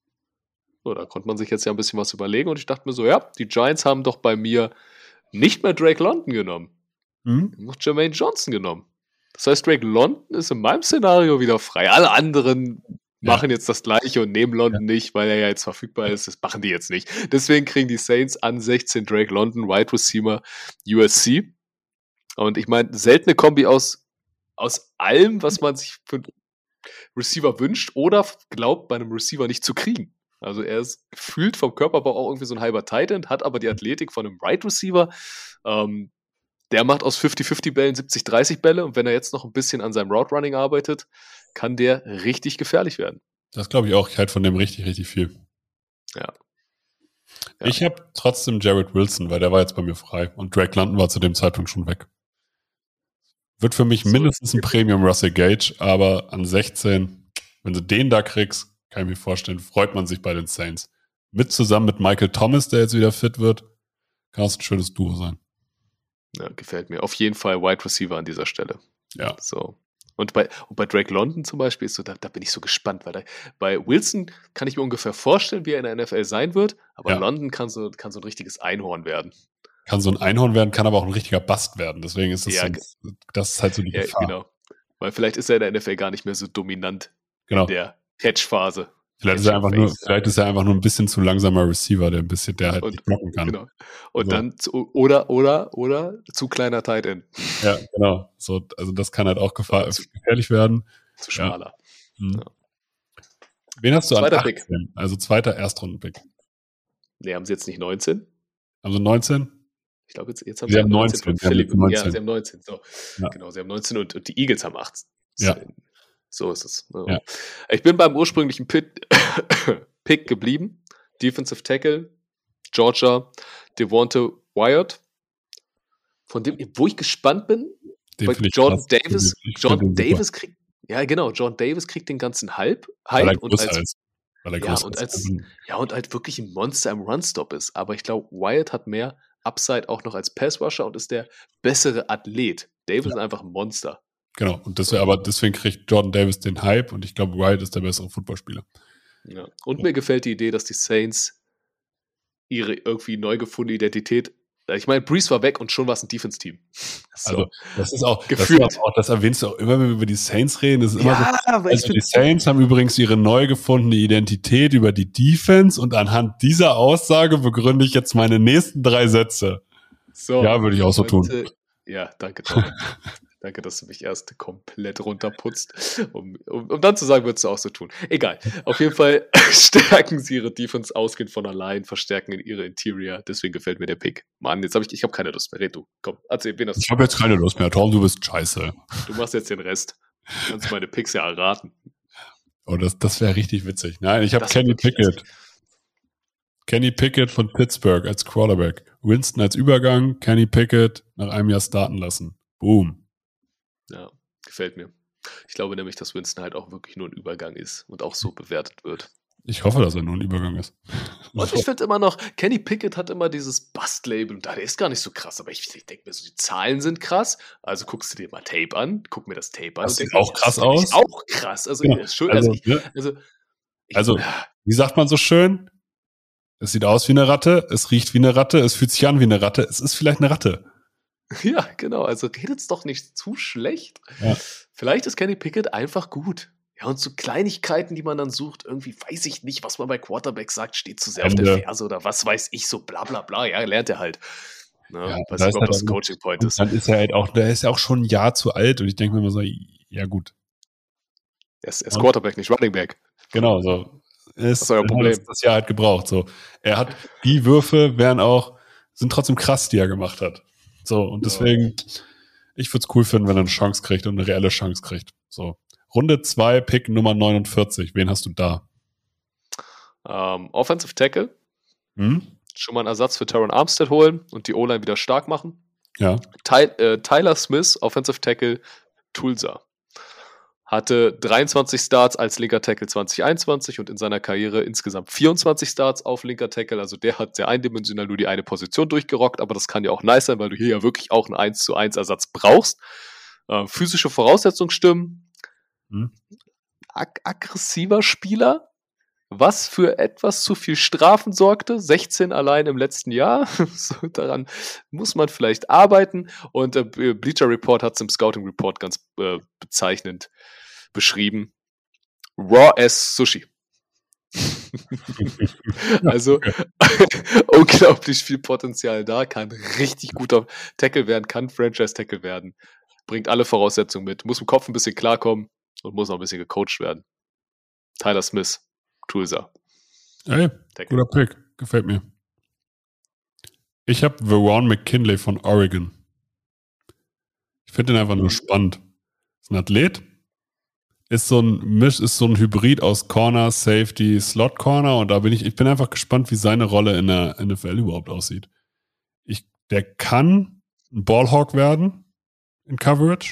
[SPEAKER 3] So, da konnte man sich jetzt ja ein bisschen was überlegen und ich dachte mir so, ja, die Giants haben doch bei mir nicht mehr Drake London genommen.
[SPEAKER 1] Hm?
[SPEAKER 3] Noch Jermaine Johnson genommen. Das heißt, Drake London ist in meinem Szenario wieder frei. Alle anderen ja. machen jetzt das Gleiche und nehmen London ja. nicht, weil er ja jetzt verfügbar ist. Das machen die jetzt nicht. Deswegen kriegen die Saints an sechzehn Drake London, Wide Receiver, U S C. Und ich meine, seltene Kombi aus, aus allem, was man sich für einen Receiver wünscht oder glaubt, bei einem Receiver nicht zu kriegen. Also er ist gefühlt vom Körperbau auch irgendwie so ein halber Tight End, hat aber die Athletik von einem Right Receiver. Ähm, der macht aus fünfzig fünfzig Bällen siebzig dreißig Bälle und wenn er jetzt noch ein bisschen an seinem Route Running arbeitet, kann der richtig gefährlich werden.
[SPEAKER 1] Das glaube ich auch. Ich halte von dem richtig, richtig viel.
[SPEAKER 3] Ja.
[SPEAKER 1] ja. Ich habe trotzdem Jared Wilson, weil der war jetzt bei mir frei und Drake London war zu dem Zeitpunkt schon weg. Wird für mich so mindestens ein Premium Russell Gage, aber an sechzehn, wenn du den da kriegst, kann ich mir vorstellen, freut man sich bei den Saints. Mit zusammen mit Michael Thomas, der jetzt wieder fit wird, kann das ein schönes Duo sein.
[SPEAKER 3] Ja, gefällt mir. Auf jeden Fall Wide Receiver an dieser Stelle.
[SPEAKER 1] Ja.
[SPEAKER 3] So. Und bei, und bei Drake London zum Beispiel ist so, da, da bin ich so gespannt, weil da, bei Wilson kann ich mir ungefähr vorstellen, wie er in der N F L sein wird, aber
[SPEAKER 1] ja.
[SPEAKER 3] London kann so, kann so ein richtiges Einhorn werden.
[SPEAKER 1] Kann so ein Einhorn werden, kann aber auch ein richtiger Bast werden. Deswegen ist das,
[SPEAKER 3] ja,
[SPEAKER 1] so, das ist halt so die
[SPEAKER 3] ja,
[SPEAKER 1] Gefahr.
[SPEAKER 3] Genau. Weil vielleicht ist er in der N F L gar nicht mehr so dominant
[SPEAKER 1] genau.
[SPEAKER 3] in der Catch-Phase.
[SPEAKER 1] Vielleicht ist, er einfach nur, vielleicht ist er einfach nur ein bisschen zu langsamer Receiver, der ein bisschen, der halt
[SPEAKER 3] und,
[SPEAKER 1] nicht blocken kann.
[SPEAKER 3] Genau. Und
[SPEAKER 1] so.
[SPEAKER 3] dann zu, oder, oder, oder zu kleiner Tight End.
[SPEAKER 1] Ja, genau. So, also das kann halt auch gefahr, zu, gefährlich werden.
[SPEAKER 3] Zu schmaler.
[SPEAKER 1] Ja. Hm. Ja. Wen hast du
[SPEAKER 3] zweiter
[SPEAKER 1] an achtzehn? Pick. Also zweiter Erstrunden-Pick.
[SPEAKER 3] Nee, haben sie jetzt nicht neunzehn?
[SPEAKER 1] Haben sie neunzehn?
[SPEAKER 3] Ich glaube, jetzt, jetzt haben
[SPEAKER 1] sie, sie haben neunzehn.
[SPEAKER 3] Von Philipp. neunzehn. Ja, sie haben neunzehn. So. Ja. Genau, sie haben neunzehn und, und die Eagles haben achtzehn.
[SPEAKER 1] Ja.
[SPEAKER 3] So ist es. So.
[SPEAKER 1] Ja.
[SPEAKER 3] Ich bin beim ursprünglichen Pick, Pick geblieben. Defensive Tackle, Georgia, Devonta Wyatt. Von dem, wo ich gespannt bin, weil Jordan Davis, Jordan Davis kriegt, ja genau, Jordan Davis kriegt den ganzen Hype, Hype und als,
[SPEAKER 1] ist. Weil er
[SPEAKER 3] ja, und als, ja, und halt wirklich ein Monster im Runstop ist. Aber ich glaube, Wyatt hat mehr Upside auch noch als Passrusher und ist der bessere Athlet. Davis ja. ist einfach ein Monster.
[SPEAKER 1] Genau, und deswegen, aber deswegen kriegt Jordan Davis den Hype und ich glaube, Wyatt ist der bessere Footballspieler.
[SPEAKER 3] Ja. Und ja. mir gefällt die Idee, dass die Saints ihre irgendwie neu gefundene Identität, ich meine, Brees war weg und schon war es ein Defense-Team. So.
[SPEAKER 1] Also, das ist auch,
[SPEAKER 3] gefühlt.
[SPEAKER 1] Das, auch, das erwähnst du auch immer, wenn wir über die Saints reden. Das ist immer
[SPEAKER 3] ja,
[SPEAKER 1] so,
[SPEAKER 3] aber
[SPEAKER 1] also die Saints haben übrigens ihre neu gefundene Identität über die Defense und anhand dieser Aussage begründe ich jetzt meine nächsten drei Sätze.
[SPEAKER 3] So,
[SPEAKER 1] ja, würde ich auch so
[SPEAKER 3] und,
[SPEAKER 1] tun.
[SPEAKER 3] Äh, ja, danke, Tom. Danke, dass du mich erst komplett runterputzt, um, um, um dann zu sagen, würdest du auch so tun. Egal. Auf jeden Fall stärken sie ihre Defense ausgehend von allein, verstärken in ihre Interior. Deswegen gefällt mir der Pick. Mann, jetzt habe ich, ich habe keine Lust mehr. Red du. Komm, erzähl, wen hast du?
[SPEAKER 1] Ich habe jetzt keine Lust mehr. Tom, du bist scheiße.
[SPEAKER 3] Du machst jetzt den Rest. Du kannst meine Picks ja erraten.
[SPEAKER 1] Oh, das, das wäre richtig witzig. Nein, ich habe
[SPEAKER 3] Das wär
[SPEAKER 1] Kenny
[SPEAKER 3] wirklich
[SPEAKER 1] Pickett. Kenny Pickett von Pittsburgh als Quarterback. Winston als Übergang, Kenny Pickett nach einem Jahr starten lassen. Boom.
[SPEAKER 3] Ja, gefällt mir. Ich glaube nämlich, dass Winston halt auch wirklich nur ein Übergang ist und auch so bewertet wird.
[SPEAKER 1] Ich hoffe, dass er nur ein Übergang ist.
[SPEAKER 3] Und ich finde immer noch, Kenny Pickett hat immer dieses Bust-Label und der ist gar nicht so krass, aber ich, ich denke mir so, die Zahlen sind krass, also guckst du dir mal Tape an, guck mir das Tape an.
[SPEAKER 1] Das
[SPEAKER 3] und
[SPEAKER 1] sieht
[SPEAKER 3] denk,
[SPEAKER 1] auch krass
[SPEAKER 3] das ist
[SPEAKER 1] aus.
[SPEAKER 3] Auch krass, also,
[SPEAKER 1] Genau.
[SPEAKER 3] ist schön,
[SPEAKER 1] Also,
[SPEAKER 3] also, ich,
[SPEAKER 1] ne?
[SPEAKER 3] also, ich,
[SPEAKER 1] Also, wie sagt man so schön? Es sieht aus wie eine Ratte, es riecht wie eine Ratte, es fühlt sich an wie eine Ratte, es ist vielleicht eine Ratte.
[SPEAKER 3] ja, genau, also redet's doch nicht zu schlecht.
[SPEAKER 1] Ja.
[SPEAKER 3] Vielleicht ist Kenny Pickett einfach gut. Ja, und so Kleinigkeiten, die man dann sucht, irgendwie weiß ich nicht, was man bei Quarterbacks sagt, steht zu sehr auf der Ferse oder was weiß ich, so bla bla bla, ja, lernt er halt. Ne?
[SPEAKER 1] Ja,
[SPEAKER 3] weiß
[SPEAKER 1] da
[SPEAKER 3] nicht,
[SPEAKER 1] ist
[SPEAKER 3] ob
[SPEAKER 1] halt
[SPEAKER 3] das ein
[SPEAKER 1] auch-
[SPEAKER 3] Coaching Point
[SPEAKER 1] Und
[SPEAKER 3] ist.
[SPEAKER 1] dann ist er halt auch, der ist ja auch schon ein Jahr zu alt und ich denke mir immer so, ja gut,
[SPEAKER 3] Er ist, er ist
[SPEAKER 1] Ja.
[SPEAKER 3] Quarterback, nicht Running Back.
[SPEAKER 1] genau, so. Ist,
[SPEAKER 3] ist euer
[SPEAKER 1] hat
[SPEAKER 3] Problem?
[SPEAKER 1] Das, das Jahr halt gebraucht, so. Er hat, die Würfe wären auch, sind trotzdem krass, die er gemacht hat. So, und deswegen, ich würde es cool finden, wenn er eine Chance kriegt und eine reelle Chance kriegt. So. Runde zwei, Pick Nummer neunundvierzig. Wen hast du da?
[SPEAKER 3] Ähm, Offensive Tackle,
[SPEAKER 1] Hm?
[SPEAKER 3] schon mal einen Ersatz für Teron Armstead holen und die O-Line wieder stark machen.
[SPEAKER 1] Ja.
[SPEAKER 3] Ty äh, Tyler Smith, Offensive Tackle, Tulsa. Hatte dreiundzwanzig Starts als linker Tackle zwanzig einundzwanzig und in seiner Karriere insgesamt vierundzwanzig Starts auf linker Tackle. Also der hat sehr eindimensional nur die eine Position durchgerockt, aber das kann ja auch nice sein, weil du hier ja wirklich auch einen eins zu eins Ersatz brauchst. Äh, physische Voraussetzungen stimmen.
[SPEAKER 1] Hm.
[SPEAKER 3] Ag aggressiver Spieler, was für etwas zu viel Strafen sorgte. sechzehn allein im letzten Jahr. So, daran muss man vielleicht arbeiten. Und äh, Bleacher Report hat es im Scouting Report ganz äh, bezeichnend beschrieben. Raw as Sushi. Also unglaublich viel Potenzial da, kann richtig guter Tackle werden, kann Franchise-Tackle werden, bringt alle Voraussetzungen mit, muss im Kopf ein bisschen klarkommen und muss noch ein bisschen gecoacht werden. Tyler Smith, Tulsa.
[SPEAKER 1] Ey,
[SPEAKER 3] Tackle.
[SPEAKER 1] guter Pick. Gefällt mir. Ich habe Veron McKinley von Oregon. Ich finde ihn einfach nur spannend. Ist ein Athlet. Ist so ein Misch, ist so ein Hybrid aus Corner, Safety, Slot Corner und da bin ich, ich bin einfach gespannt, wie seine Rolle in der N F L überhaupt aussieht. Ich, der kann ein Ballhawk werden in Coverage.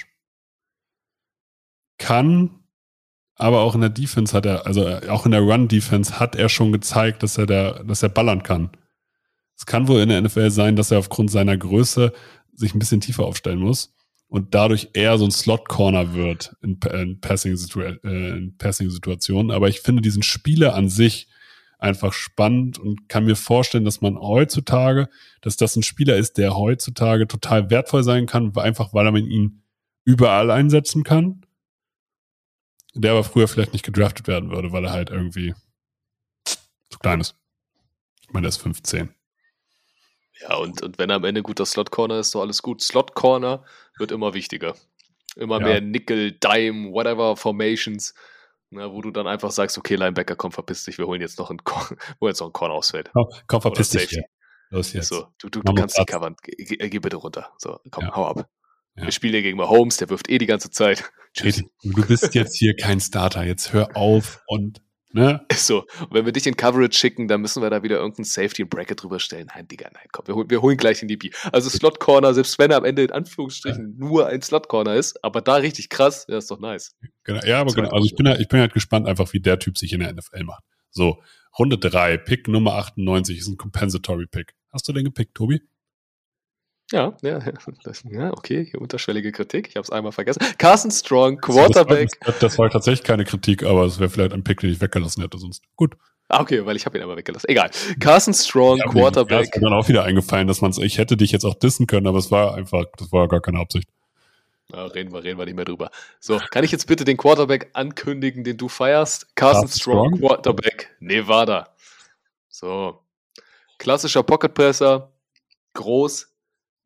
[SPEAKER 1] Kann, aber auch in der Defense hat er, also auch in der Run-Defense hat er schon gezeigt, dass er der, dass er ballern kann. Es kann wohl in der N F L sein, dass er aufgrund seiner Größe sich ein bisschen tiefer aufstellen muss und dadurch eher so ein Slot-Corner wird in, in Passing-Situa- äh, in Passing-Situationen. Aber ich finde diesen Spieler an sich einfach spannend und kann mir vorstellen, dass man heutzutage, dass das ein Spieler ist, der heutzutage total wertvoll sein kann, einfach weil man ihn überall einsetzen kann, der aber früher vielleicht nicht gedraftet werden würde, weil er halt irgendwie zu klein ist. Ich meine, der ist fünfzehn.
[SPEAKER 3] Ja, und, und wenn er am Ende guter Slot-Corner ist, so alles gut. Slot-Corner wird immer wichtiger. Immer
[SPEAKER 1] Ja.
[SPEAKER 3] mehr Nickel, Dime, whatever Formations, na, wo du dann einfach sagst, okay, Linebacker, komm, verpiss dich, wir holen jetzt noch einen, Cor- wo jetzt noch einen Corner ausfällt.
[SPEAKER 1] Komm, komm verpiss
[SPEAKER 3] Oder
[SPEAKER 1] dich hier. Los jetzt.
[SPEAKER 3] So, du, du, du
[SPEAKER 1] Mach mal
[SPEAKER 3] kannst die
[SPEAKER 1] Platz.
[SPEAKER 3] covern. Geh, geh, geh bitte runter. So, komm,
[SPEAKER 1] Ja.
[SPEAKER 3] hau ab.
[SPEAKER 1] Ja.
[SPEAKER 3] Wir spielen hier gegen Mahomes, der wirft eh die ganze Zeit. Tschüss.
[SPEAKER 1] Du bist jetzt hier kein Starter. Jetzt hör auf und, ne?
[SPEAKER 3] So, und wenn wir dich in Coverage schicken, dann müssen wir da wieder irgendein Safety und Bracket drüber stellen. Nein, Digga, nein, komm, wir, hol, wir holen gleich den D B. Also Slot Corner, selbst wenn er am Ende in Anführungsstrichen nur ein Slot Corner ist, aber da richtig krass, ja, ist doch nice.
[SPEAKER 1] Genau, ja, aber
[SPEAKER 3] Zweite
[SPEAKER 1] genau. Also ich bin, ja, ich bin halt gespannt, einfach wie der Typ sich in der N F L macht. So, Runde drei, Pick Nummer achtundneunzig ist ein Compensatory Pick. Hast du den gepickt, Tobi?
[SPEAKER 3] Ja, ja, das, ja, okay, hier unterschwellige Kritik, ich habe es einmal vergessen. Carson Strong, Quarterback.
[SPEAKER 1] Das war, das, das war tatsächlich keine Kritik, aber es wäre vielleicht ein Pick, den ich weggelassen hätte sonst. Gut.
[SPEAKER 3] Ah, okay, weil ich habe ihn einmal weggelassen. Egal. Carson Strong,
[SPEAKER 1] Ja,
[SPEAKER 3] Quarterback.
[SPEAKER 1] ist mir dann auch wieder eingefallen, dass man es, ich hätte dich jetzt auch dissen können, aber es war einfach, das war gar keine Absicht.
[SPEAKER 3] Ja, reden wir, reden wir nicht mehr drüber. So, kann ich jetzt bitte den Quarterback ankündigen, den du feierst? Carson
[SPEAKER 1] Carson
[SPEAKER 3] Strong,
[SPEAKER 1] Strong?
[SPEAKER 3] Quarterback, Nevada. So, klassischer Pocketpresser, groß,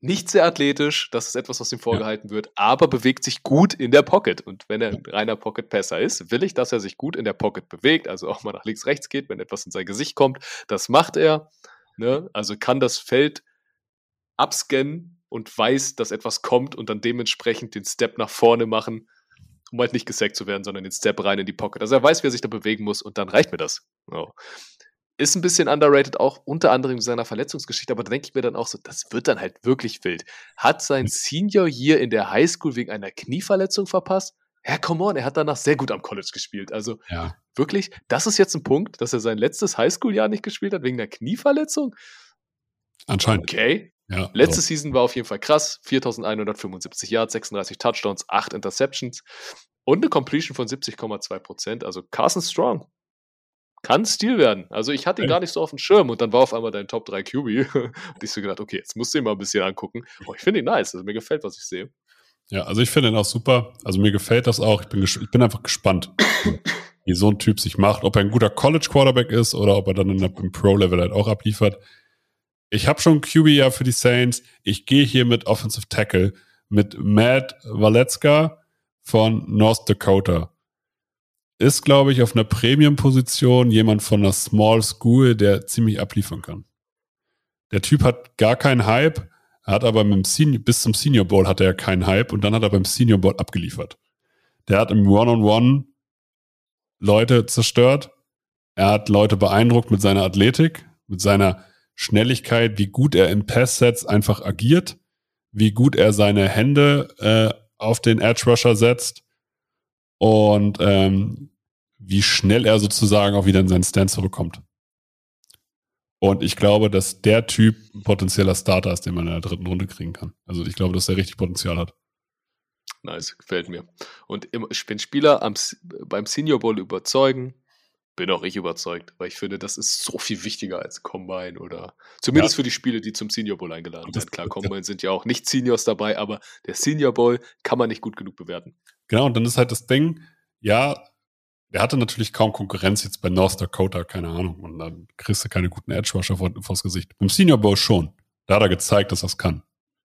[SPEAKER 3] nicht sehr athletisch, das ist etwas, was ihm vorgehalten ja. wird, aber bewegt sich gut in der Pocket. Und wenn er ein reiner Pocket-Passer ist, will ich, dass er sich gut in der Pocket bewegt, also auch mal nach links, rechts geht, wenn etwas in sein Gesicht kommt. Das macht er. Ne? Also kann das Feld abscannen und weiß, dass etwas kommt und dann dementsprechend den Step nach vorne machen, um halt nicht gesackt zu werden, sondern den Step rein in die Pocket. Also er weiß, wie er sich da bewegen muss und dann reicht mir das. Oh. Ist ein bisschen underrated, auch unter anderem in seiner Verletzungsgeschichte, aber da denke ich mir dann auch so, das wird dann halt wirklich wild. Hat sein Senior Year in der Highschool wegen einer Knieverletzung verpasst? Ja, come on, er hat danach sehr gut am College gespielt. Also
[SPEAKER 1] ja.
[SPEAKER 3] wirklich, das ist jetzt ein Punkt, dass er sein letztes Highschool-Jahr nicht gespielt hat wegen einer Knieverletzung?
[SPEAKER 1] Anscheinend.
[SPEAKER 3] Okay.
[SPEAKER 1] Ja,
[SPEAKER 3] Letzte
[SPEAKER 1] so.
[SPEAKER 3] Season war auf jeden Fall krass. viertausendeinhundertfünfundsiebzig Yards, sechsunddreißig Touchdowns, acht Interceptions und eine Completion von siebzig Komma zwei Prozent. Also Carson Strong kann Stil werden. Also ich hatte ihn
[SPEAKER 1] Echt?
[SPEAKER 3] gar nicht so auf dem Schirm und dann war auf einmal dein Top drei Q B und ich so gedacht, okay, jetzt musst du ihn mal ein bisschen angucken. Oh, ich finde ihn nice. Also mir gefällt, was ich sehe.
[SPEAKER 1] Ja, also ich finde ihn auch super. Also mir gefällt das auch. Ich bin, ges- ich bin einfach gespannt, wie so ein Typ sich macht. Ob er ein guter College-Quarterback ist oder ob er dann in der, im Pro-Level halt auch abliefert. Ich habe schon Q B ja für die Saints. Ich gehe hier mit Offensive Tackle, mit Matt Walecka von North Dakota. Ist, glaube ich, auf einer Premium-Position jemand von einer Small School, der ziemlich abliefern kann. Der Typ hat gar keinen Hype, hat aber mit dem Senior, bis zum Senior Bowl hatte er keinen Hype und dann hat er beim Senior Bowl abgeliefert. Der hat im One-on-One Leute zerstört. Er hat Leute beeindruckt mit seiner Athletik, mit seiner Schnelligkeit, wie gut er in Pass-Sets einfach agiert, wie gut er seine Hände äh, auf den Edge-Rusher setzt und ähm, wie schnell er sozusagen auch wieder in seinen Stand zurückkommt. Und ich glaube, dass der Typ ein potenzieller Starter ist, den man in der dritten Runde kriegen kann. Also ich glaube, dass er richtig Potenzial hat.
[SPEAKER 3] Nice, gefällt mir. Und im, wenn Spieler am, beim Senior Bowl überzeugen, bin auch ich überzeugt, weil ich finde, das ist so viel wichtiger als Combine oder zumindest
[SPEAKER 1] Ja.
[SPEAKER 3] für die Spiele, die zum Senior Bowl eingeladen
[SPEAKER 1] Das-
[SPEAKER 3] werden. Klar, Combine sind ja auch nicht Seniors dabei, aber der Senior Bowl kann man nicht gut genug bewerten.
[SPEAKER 1] Genau, und dann ist halt das Ding, ja, der hatte natürlich kaum Konkurrenz jetzt bei North Dakota, keine Ahnung, und dann kriegst du keine guten Edge-Rusher vor, vors Gesicht. Beim Senior Bowl schon. Da hat er gezeigt, dass er es kann.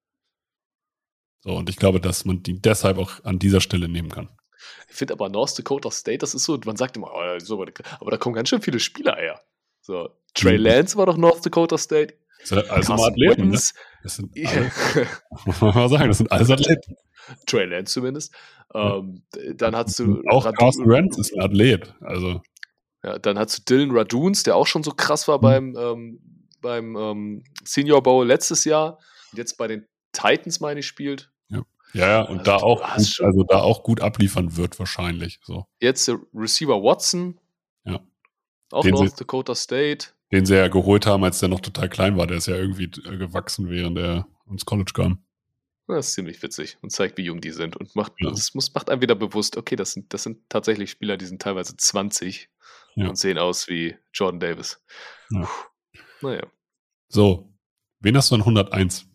[SPEAKER 1] So, und ich glaube, dass man die deshalb auch an dieser Stelle nehmen kann.
[SPEAKER 3] Ich finde aber North Dakota State, das ist so, man sagt immer, oh, so, aber da kommen ganz schön viele Spieler her. So, Trey
[SPEAKER 1] Mhm.
[SPEAKER 3] Lance war doch North Dakota State.
[SPEAKER 1] Das sind also mal
[SPEAKER 3] Carson
[SPEAKER 1] Athleten, ne?
[SPEAKER 3] Wentz,
[SPEAKER 1] Das sind alle, muss man mal sagen, das sind alles Athleten.
[SPEAKER 3] Trey Lance zumindest. Ähm, dann hast du
[SPEAKER 1] Auch
[SPEAKER 3] Radu-
[SPEAKER 1] Carson Wentz ist ein Athlet. Also,
[SPEAKER 3] Ja, dann hast du Dylan Raduns, der auch schon so krass war
[SPEAKER 1] Mhm.
[SPEAKER 3] beim, ähm, beim ähm, Senior Bowl letztes Jahr und jetzt bei den Titans, meine ich, spielt.
[SPEAKER 1] ja, ja, und
[SPEAKER 3] Also
[SPEAKER 1] da
[SPEAKER 3] du
[SPEAKER 1] auch
[SPEAKER 3] hast
[SPEAKER 1] gut,
[SPEAKER 3] schon-
[SPEAKER 1] also da auch gut abliefern wird wahrscheinlich. So.
[SPEAKER 3] Jetzt der Receiver Watson,
[SPEAKER 1] Ja.
[SPEAKER 3] auch
[SPEAKER 1] Den
[SPEAKER 3] North
[SPEAKER 1] sie-
[SPEAKER 3] Dakota State.
[SPEAKER 1] Den sie ja geholt haben, als der noch total klein war. Der ist ja irgendwie äh, gewachsen, während er ins College kam.
[SPEAKER 3] Das ist ziemlich witzig und zeigt, wie jung die sind und macht,
[SPEAKER 1] Ja.
[SPEAKER 3] das muss, macht einem wieder bewusst, okay, das sind, das sind tatsächlich Spieler, die sind teilweise zwanzig
[SPEAKER 1] Ja.
[SPEAKER 3] und sehen aus wie Jordan Davis.
[SPEAKER 1] Ja.
[SPEAKER 3] Puh. Naja.
[SPEAKER 1] So, wen hast du an hunderteins?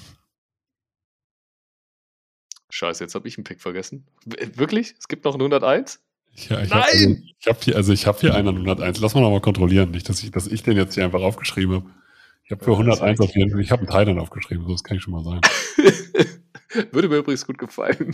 [SPEAKER 3] Scheiße, jetzt habe ich einen Pick vergessen. W- Wirklich? Es gibt noch einen hunderteins?
[SPEAKER 1] Ich, ich
[SPEAKER 3] Nein!
[SPEAKER 1] Hab, also, ich habe hier, also ich habe hier einen an hunderteins. Lass mal nochmal kontrollieren. Nicht, dass ich, dass ich den jetzt hier einfach aufgeschrieben habe. Ich habe für
[SPEAKER 3] Ja, das
[SPEAKER 1] hunderteins
[SPEAKER 3] war
[SPEAKER 1] auf jeden Fall, ich habe einen Titan aufgeschrieben, so das kann ich schon mal sagen.
[SPEAKER 3] Würde mir übrigens gut gefallen.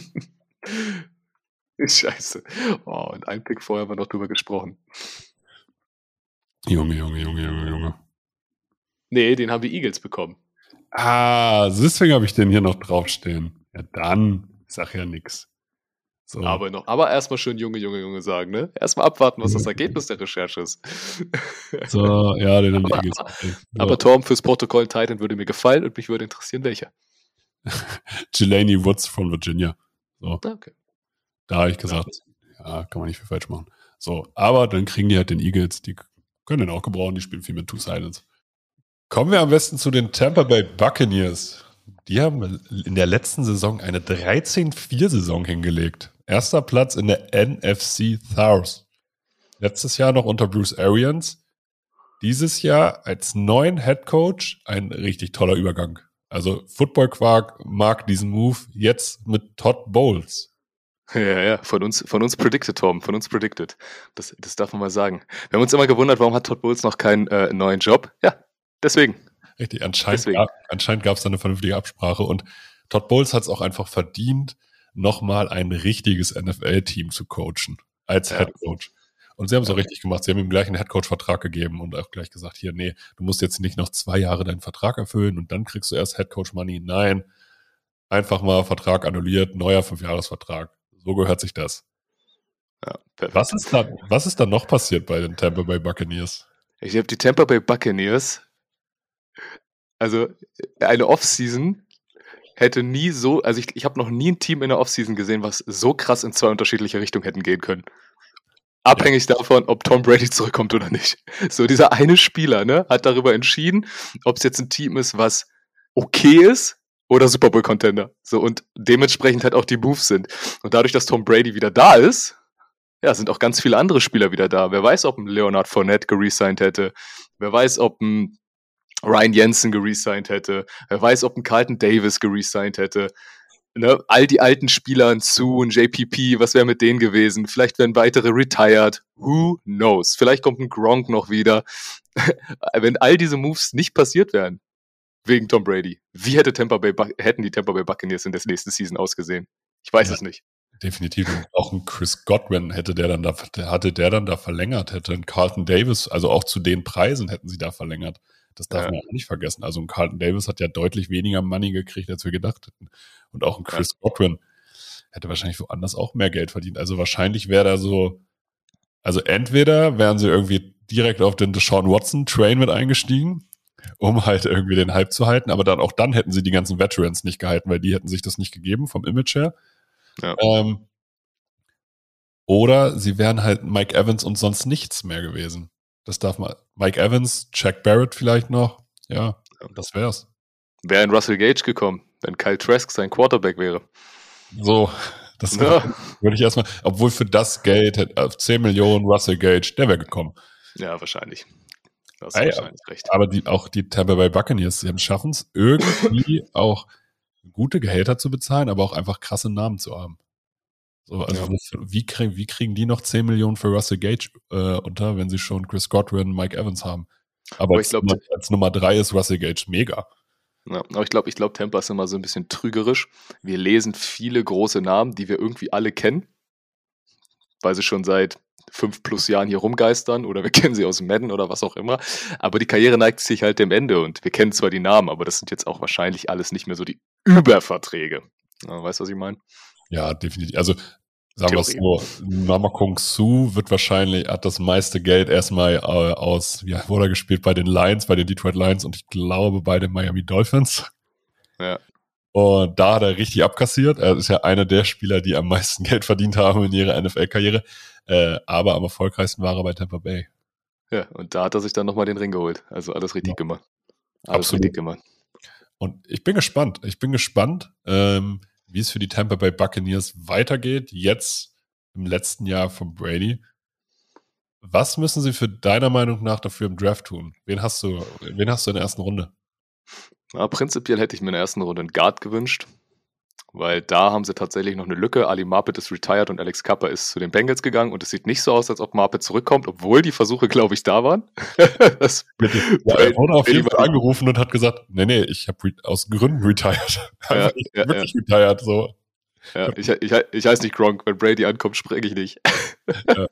[SPEAKER 3] Scheiße. Oh, und ein Pick vorher haben wir noch drüber gesprochen.
[SPEAKER 1] Junge, Junge, Junge, Junge, Junge.
[SPEAKER 3] Nee, den haben die Eagles bekommen.
[SPEAKER 1] Ah, deswegen habe ich den hier noch draufstehen. Ja, dann sag ja nix. So.
[SPEAKER 3] Aber noch, aber erstmal schön Junge, Junge, Junge sagen, ne? Erstmal abwarten, was das Ergebnis der Recherche ist.
[SPEAKER 1] So, ja, den haben die
[SPEAKER 3] Aber-
[SPEAKER 1] Eagles. So.
[SPEAKER 3] Aber Torben, fürs Protokoll Titan würde mir gefallen und mich würde interessieren, welcher.
[SPEAKER 1] Jelani Woods von Virginia. So,
[SPEAKER 3] Ah, okay.
[SPEAKER 1] da habe ich gesagt, ja, kann man nicht viel falsch machen. So, aber dann kriegen die halt den Eagles, die können den auch gebrauchen, die spielen viel mit Two Silence. Kommen wir am besten zu den Tampa Bay Buccaneers. Die haben in der letzten Saison eine dreizehn vier Saison hingelegt. Erster Platz in der N F C South. Letztes Jahr noch unter Bruce Arians. Dieses Jahr als neuen Head Coach ein richtig toller Übergang. Also Football Quark mag diesen Move jetzt mit Todd Bowles.
[SPEAKER 3] Ja, ja, von uns, von uns predicted, Tom, von uns predicted. Das, das darf man mal sagen. Wir haben uns immer gewundert, warum hat Todd Bowles noch keinen äh, neuen Job? Ja, deswegen.
[SPEAKER 1] Richtig, anscheinend, gab, anscheinend gab es da eine vernünftige Absprache und Todd Bowles hat es auch einfach verdient, nochmal ein richtiges N F L-Team zu coachen, als ja. Head Coach. Und sie haben es ja. auch richtig gemacht. Sie haben ihm gleich einen Head Coach-Vertrag gegeben und auch gleich gesagt, hier, nee, du musst jetzt nicht noch zwei Jahre deinen Vertrag erfüllen und dann kriegst du erst Head Coach Money. Nein, einfach mal Vertrag annulliert, neuer Fünfjahresvertrag. So gehört sich das.
[SPEAKER 3] Ja, perfekt.
[SPEAKER 1] Was ist da, was ist da noch passiert bei den Tampa Bay Buccaneers?
[SPEAKER 3] Ich habe die Tampa Bay Buccaneers, also eine Offseason hätte nie so, also ich, ich habe noch nie ein Team in der Offseason gesehen, was so krass in zwei unterschiedliche Richtungen hätten gehen können. Abhängig ja. davon, ob Tom Brady zurückkommt oder nicht. So, dieser eine Spieler, ne, hat darüber entschieden, ob es jetzt ein Team ist, was okay ist oder Super Bowl Contender. So, und dementsprechend halt auch die Moves sind. Und dadurch, dass Tom Brady wieder da ist, ja, sind auch ganz viele andere Spieler wieder da. Wer weiß, ob ein Leonard Fournette geresigned hätte. Wer weiß, ob ein Ryan Jensen geresigned hätte. Wer weiß, ob ein Carlton Davis geresigned hätte. Ne? All die alten Spieler, ein Sue, ein J P P, was wäre mit denen gewesen? Vielleicht werden weitere retired. Who knows? Vielleicht kommt ein Gronk noch wieder. Wenn all diese Moves nicht passiert wären, wegen Tom Brady, wie hätte Tampa Bay, hätten die Tampa Bay Buccaneers in der nächsten Season ausgesehen? Ich weiß ja. es nicht.
[SPEAKER 1] Definitiv. Auch ein Chris Godwin hätte der dann da, hatte der dann da verlängert, hätte ein Carlton Davis, also auch zu den Preisen hätten sie da verlängert. Das darf ja. man auch nicht vergessen. Also ein Carlton Davis hat ja deutlich weniger Money gekriegt, als wir gedacht hätten. Und auch ein Chris ja. Godwin hätte wahrscheinlich woanders auch mehr Geld verdient. Also wahrscheinlich wäre da so, also entweder wären sie irgendwie direkt auf den Deshaun Watson Train mit eingestiegen, um halt irgendwie den Hype zu halten, aber dann auch dann hätten sie die ganzen Veterans nicht gehalten, weil die hätten sich das nicht gegeben vom Image her. Ja. Ähm, oder sie wären halt Mike Evans und sonst nichts mehr gewesen. Das darf man. Mike Evans, Jack Barrett vielleicht noch. Ja, das wär's.
[SPEAKER 3] Wäre ein Russell Gage gekommen, wenn Kyle Trask sein Quarterback wäre.
[SPEAKER 1] So, das ja. würde ich erstmal, obwohl für das Geld, auf zehn Millionen Russell Gage, der wäre gekommen.
[SPEAKER 3] Ja, wahrscheinlich. Das
[SPEAKER 1] ist wahrscheinlich recht. Aber die, auch die Tampa Bay Buccaneers, sie schaffen es irgendwie auch gute Gehälter zu bezahlen, aber auch einfach krasse Namen zu haben. So, also ja. wie, krieg, wie kriegen die noch zehn Millionen für Russell Gage äh, unter, wenn sie schon Chris Godwin, Mike Evans haben? Aber, aber als, glaub, Nummer, als Nummer drei ist Russell Gage mega.
[SPEAKER 3] Ja, aber ich glaube, ich glaube, Tampa ist immer so ein bisschen trügerisch. Wir lesen viele große Namen, die wir irgendwie alle kennen, weil sie schon seit fünf plus Jahren hier rumgeistern oder wir kennen sie aus Madden oder was auch immer. Aber die Karriere neigt sich halt dem Ende und wir kennen zwar die Namen, aber das sind jetzt auch wahrscheinlich alles nicht mehr so die Überverträge. Ja, weißt du, was ich meine?
[SPEAKER 1] Ja, definitiv. Also sagen wir es so, Namakong Su wird wahrscheinlich, hat das meiste Geld erstmal äh, aus, ja, wurde er gespielt bei den Lions, bei den Detroit Lions und ich glaube bei den Miami Dolphins.
[SPEAKER 3] Ja.
[SPEAKER 1] Und da hat er richtig abkassiert. Er ist ja einer der Spieler, die am meisten Geld verdient haben in ihrer N F L-Karriere. Äh, aber am erfolgreichsten war er bei Tampa Bay.
[SPEAKER 3] Ja, und da hat er sich dann nochmal den Ring geholt. Also alles richtig ja. gemacht. Alles
[SPEAKER 1] Absolut.
[SPEAKER 3] richtig gemacht.
[SPEAKER 1] Und ich bin gespannt. Ich bin gespannt, ähm, wie es für die Tampa Bay Buccaneers weitergeht, jetzt im letzten Jahr von Brady. Was müssen sie für deiner Meinung nach dafür im Draft tun? Wen hast du, wen hast du in der ersten Runde?
[SPEAKER 3] Na, prinzipiell hätte ich mir in der ersten Runde einen Guard gewünscht, weil da haben sie tatsächlich noch eine Lücke. Ali Marpet ist retired und Alex Kappa ist zu den Bengals gegangen und es sieht nicht so aus, als ob Marpet zurückkommt, obwohl die Versuche, glaube ich, da waren. das
[SPEAKER 1] ja, er wurde auf jeden Fall angerufen und hat gesagt, nee, nee, ich habe re- aus Gründen retired.
[SPEAKER 3] Ja,
[SPEAKER 1] ich
[SPEAKER 3] ja,
[SPEAKER 1] wirklich
[SPEAKER 3] ja.
[SPEAKER 1] retired, so.
[SPEAKER 3] Ja, ich, ich, ich heiße nicht Gronk, wenn Brady ankommt, spreche ich nicht.
[SPEAKER 1] Ja.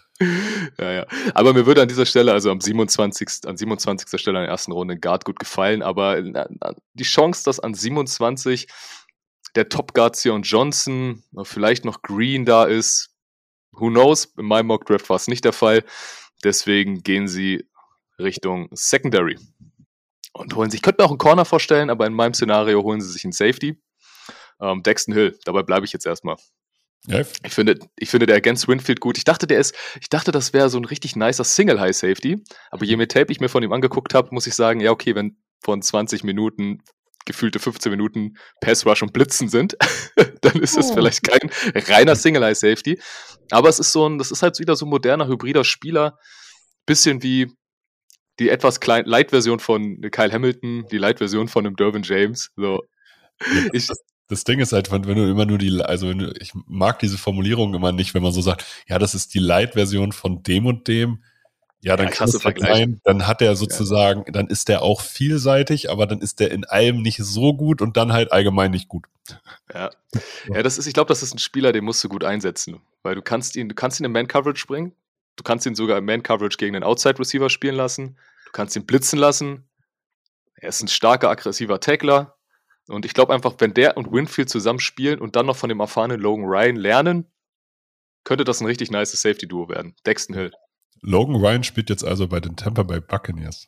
[SPEAKER 3] ja, ja. Aber mir würde an dieser Stelle, also am siebenundzwanzigsten an siebenundzwanzigster Stelle in der ersten Runde ein Guard gut gefallen, aber die Chance, dass an siebenundzwanzig der Top-Guard Zion Johnson, vielleicht noch Green da ist, who knows, in meinem Mock-Draft war es nicht der Fall, deswegen gehen sie Richtung Secondary und holen sich, ich könnte mir auch einen Corner vorstellen, aber in meinem Szenario holen sie sich einen Safety, ähm, Daxton Hill, dabei bleibe ich jetzt erstmal.
[SPEAKER 1] Ja.
[SPEAKER 3] Ich finde, ich finde, der ergänzt Winfield gut. Ich dachte, der ist, ich dachte, das wäre so ein richtig nicer Single-High-Safety. Aber je mehr Tape ich mir von ihm angeguckt habe, muss ich sagen, ja, okay, wenn von zwanzig Minuten gefühlte fünfzehn Minuten Pass-Rush und Blitzen sind, dann ist es oh. vielleicht kein reiner Single-High-Safety. Aber es ist so ein, das ist halt wieder so ein moderner, hybrider Spieler. Bisschen wie die etwas klein, Light-Version von Kyle Hamilton, die Light-Version von einem Derwin James. So.
[SPEAKER 1] Ja, ich, das, das Ding ist halt, wenn du immer nur die, also wenn du, ich mag diese Formulierung immer nicht, wenn man so sagt, ja, das ist die Light-Version von dem und dem. Ja, dann
[SPEAKER 3] Ja,
[SPEAKER 1] kann
[SPEAKER 3] krasse
[SPEAKER 1] es halt
[SPEAKER 3] Vergleich.
[SPEAKER 1] sein, dann hat er sozusagen, dann ist der auch vielseitig, aber dann ist der in allem nicht so gut und dann halt allgemein nicht gut.
[SPEAKER 3] Ja, ja das ist, ich glaube, das ist ein Spieler, den musst du gut einsetzen, weil du kannst ihn, du kannst ihn in Man-Coverage bringen, du kannst ihn sogar im Man-Coverage gegen den Outside-Receiver spielen lassen, du kannst ihn blitzen lassen, er ist ein starker, aggressiver Tackler und ich glaube einfach, wenn der und Winfield zusammen spielen und dann noch von dem erfahrenen Logan Ryan lernen, könnte das ein richtig nice Safety-Duo werden. Dexton Hill.
[SPEAKER 1] Logan Ryan spielt jetzt also bei den Tampa Bay Buccaneers.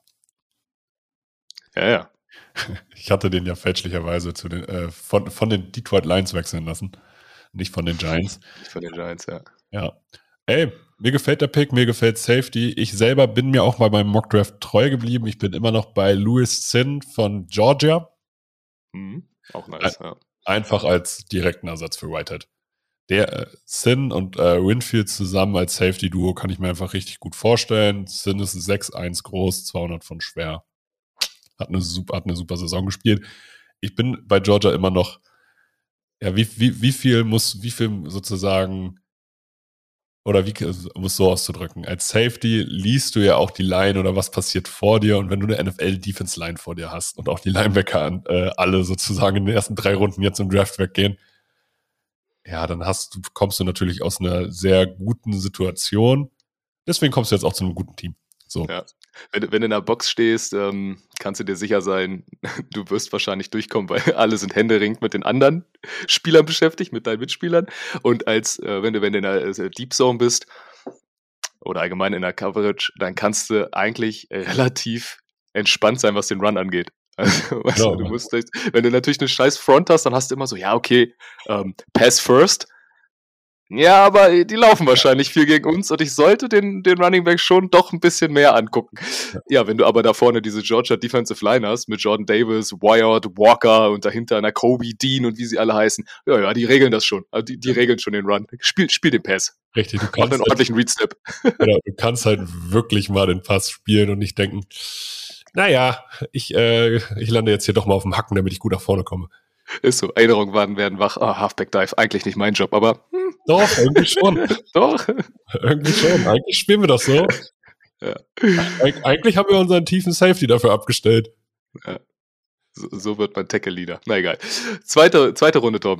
[SPEAKER 3] Ja, ja.
[SPEAKER 1] Ich hatte den ja fälschlicherweise zu den, äh, von, von den Detroit Lions wechseln lassen. Nicht von den Giants.
[SPEAKER 3] Nicht von den Giants, ja.
[SPEAKER 1] Ja. Ey, mir gefällt der Pick, mir gefällt Safety. Ich selber bin mir auch bei meinem Mockdraft treu geblieben. Ich bin immer noch bei Louis Sin von Georgia.
[SPEAKER 3] Mhm. Auch nice,
[SPEAKER 1] Ein,
[SPEAKER 3] ja.
[SPEAKER 1] Einfach als direkten Ersatz für Whitehead. Der äh, Sin und äh, Winfield zusammen als Safety-Duo kann ich mir einfach richtig gut vorstellen. Sin ist sechs eins groß, zweihundert von schwer. Hat eine super, hat eine super Saison gespielt. Ich bin bei Georgia immer noch, ja, wie, wie, wie viel muss, wie viel sozusagen, oder wie, um es so auszudrücken, als Safety liest du ja auch die Line oder was passiert vor dir und wenn du eine N F L-Defense-Line vor dir hast und auch die Linebacker äh, alle sozusagen in den ersten drei Runden jetzt im Draft weggehen, ja, dann hast du, kommst du natürlich aus einer sehr guten Situation. Deswegen kommst du jetzt auch zu einem guten Team. So.
[SPEAKER 3] Ja. Wenn, wenn du in der Box stehst, ähm, kannst du dir sicher sein, du wirst wahrscheinlich durchkommen, weil alle sind händeringend mit den anderen Spielern beschäftigt, mit deinen Mitspielern. Und als äh, wenn du wenn du in der äh, Deep Zone bist oder allgemein in der Coverage, dann kannst du eigentlich relativ entspannt sein, was den Run angeht. Also, weißt
[SPEAKER 1] Genau.
[SPEAKER 3] du, du musst, wenn du natürlich eine scheiß Front hast, dann hast du immer so, ja, okay, ähm, Pass first. Ja, aber die laufen wahrscheinlich viel gegen uns und ich sollte den, den Running Back schon doch ein bisschen mehr angucken. Ja, wenn du aber da vorne diese Georgia Defensive Line hast mit Jordan Davis, Wyatt, Walker und dahinter einer Kobe, Dean und wie sie alle heißen, ja, ja, die regeln das schon. Also die, die regeln schon den Run. Spiel, spiel den Pass.
[SPEAKER 1] Richtig, du
[SPEAKER 3] Mach
[SPEAKER 1] kannst
[SPEAKER 3] einen ordentlichen Read-Step.
[SPEAKER 1] Genau, du kannst halt wirklich mal den Pass spielen und nicht denken, naja, ich, äh, ich lande jetzt hier doch mal auf dem Hacken, damit ich gut nach vorne komme.
[SPEAKER 3] Ist so, Erinnerungen werden, werden wach. Ah, Halfback Dive, eigentlich nicht mein Job, aber hm.
[SPEAKER 1] Doch, irgendwie schon.
[SPEAKER 3] Doch.
[SPEAKER 1] Irgendwie schon. Eigentlich spielen wir das so.
[SPEAKER 3] Ja.
[SPEAKER 1] Eig- eigentlich haben wir unseren tiefen Safety dafür abgestellt.
[SPEAKER 3] Ja. So, so wird man Tackle-Leader. Na egal. Zweite, zweite Runde, Tom.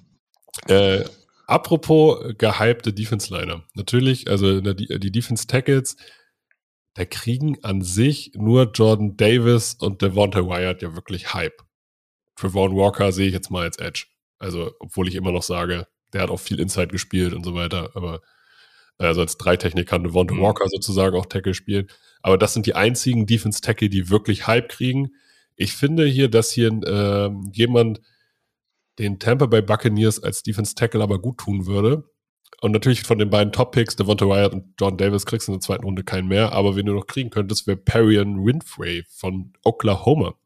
[SPEAKER 1] Äh, apropos gehypte Defense-Liner. Natürlich, also die, die Defense-Tackles, da kriegen an sich nur Jordan Davis und Devonta Wyatt ja wirklich Hype. Trevon Walker sehe ich jetzt mal als Edge. Also, obwohl ich immer noch sage, der hat auch viel Inside gespielt und so weiter, aber also als Dreitechnik kann Devonta mhm. Walker sozusagen auch Tackle spielen. Aber das sind die einzigen Defense-Tackle, die wirklich Hype kriegen. Ich finde hier, dass hier äh, jemand den Tampa Bay Buccaneers als Defense-Tackle aber gut tun würde. Und natürlich von den beiden Top-Picks, Devonta Wyatt und Jordan Davis, kriegst du in der zweiten Runde keinen mehr. Aber wen du noch kriegen könntest, wäre Perion Winfrey von Oklahoma.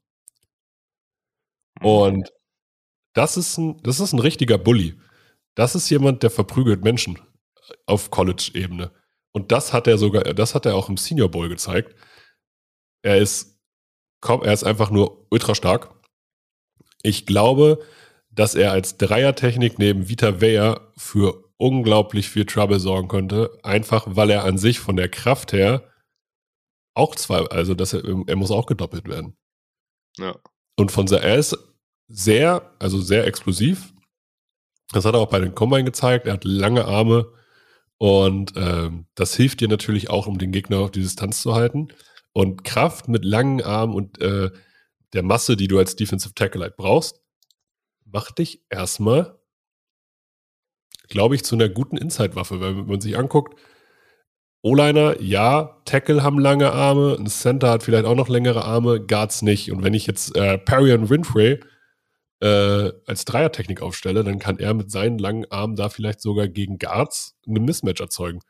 [SPEAKER 1] Und das ist ein, das ist ein richtiger Bully. Das ist jemand, der verprügelt Menschen auf College-Ebene. Und das hat er sogar, das hat er auch im Senior Bowl gezeigt. Er ist, komm, er ist einfach nur ultra stark. Ich glaube, dass er als Dreiertechnik neben Vita Vea für unglaublich viel Trouble sorgen könnte. Einfach, weil er an sich von der Kraft her auch zwei, also dass er, er muss auch gedoppelt werden.
[SPEAKER 3] Ja.
[SPEAKER 1] Und von er ist sehr, also sehr explosiv. Das hat er auch bei den Combine gezeigt. Er hat lange Arme und ähm, das hilft dir natürlich auch, um den Gegner auf die Distanz zu halten. Und Kraft mit langen Armen und äh, der Masse, die du als Defensive Tackle halt brauchst, macht dich erstmal, glaube ich, zu einer guten Inside-Waffe. Weil wenn man sich anguckt, O-Liner, ja, Tackle haben lange Arme, ein Center hat vielleicht auch noch längere Arme, Guards nicht. Und wenn ich jetzt äh, Perion Winfrey Äh, als Dreiertechnik aufstelle, dann kann er mit seinen langen Armen da vielleicht sogar gegen Guards eine Mismatch erzeugen.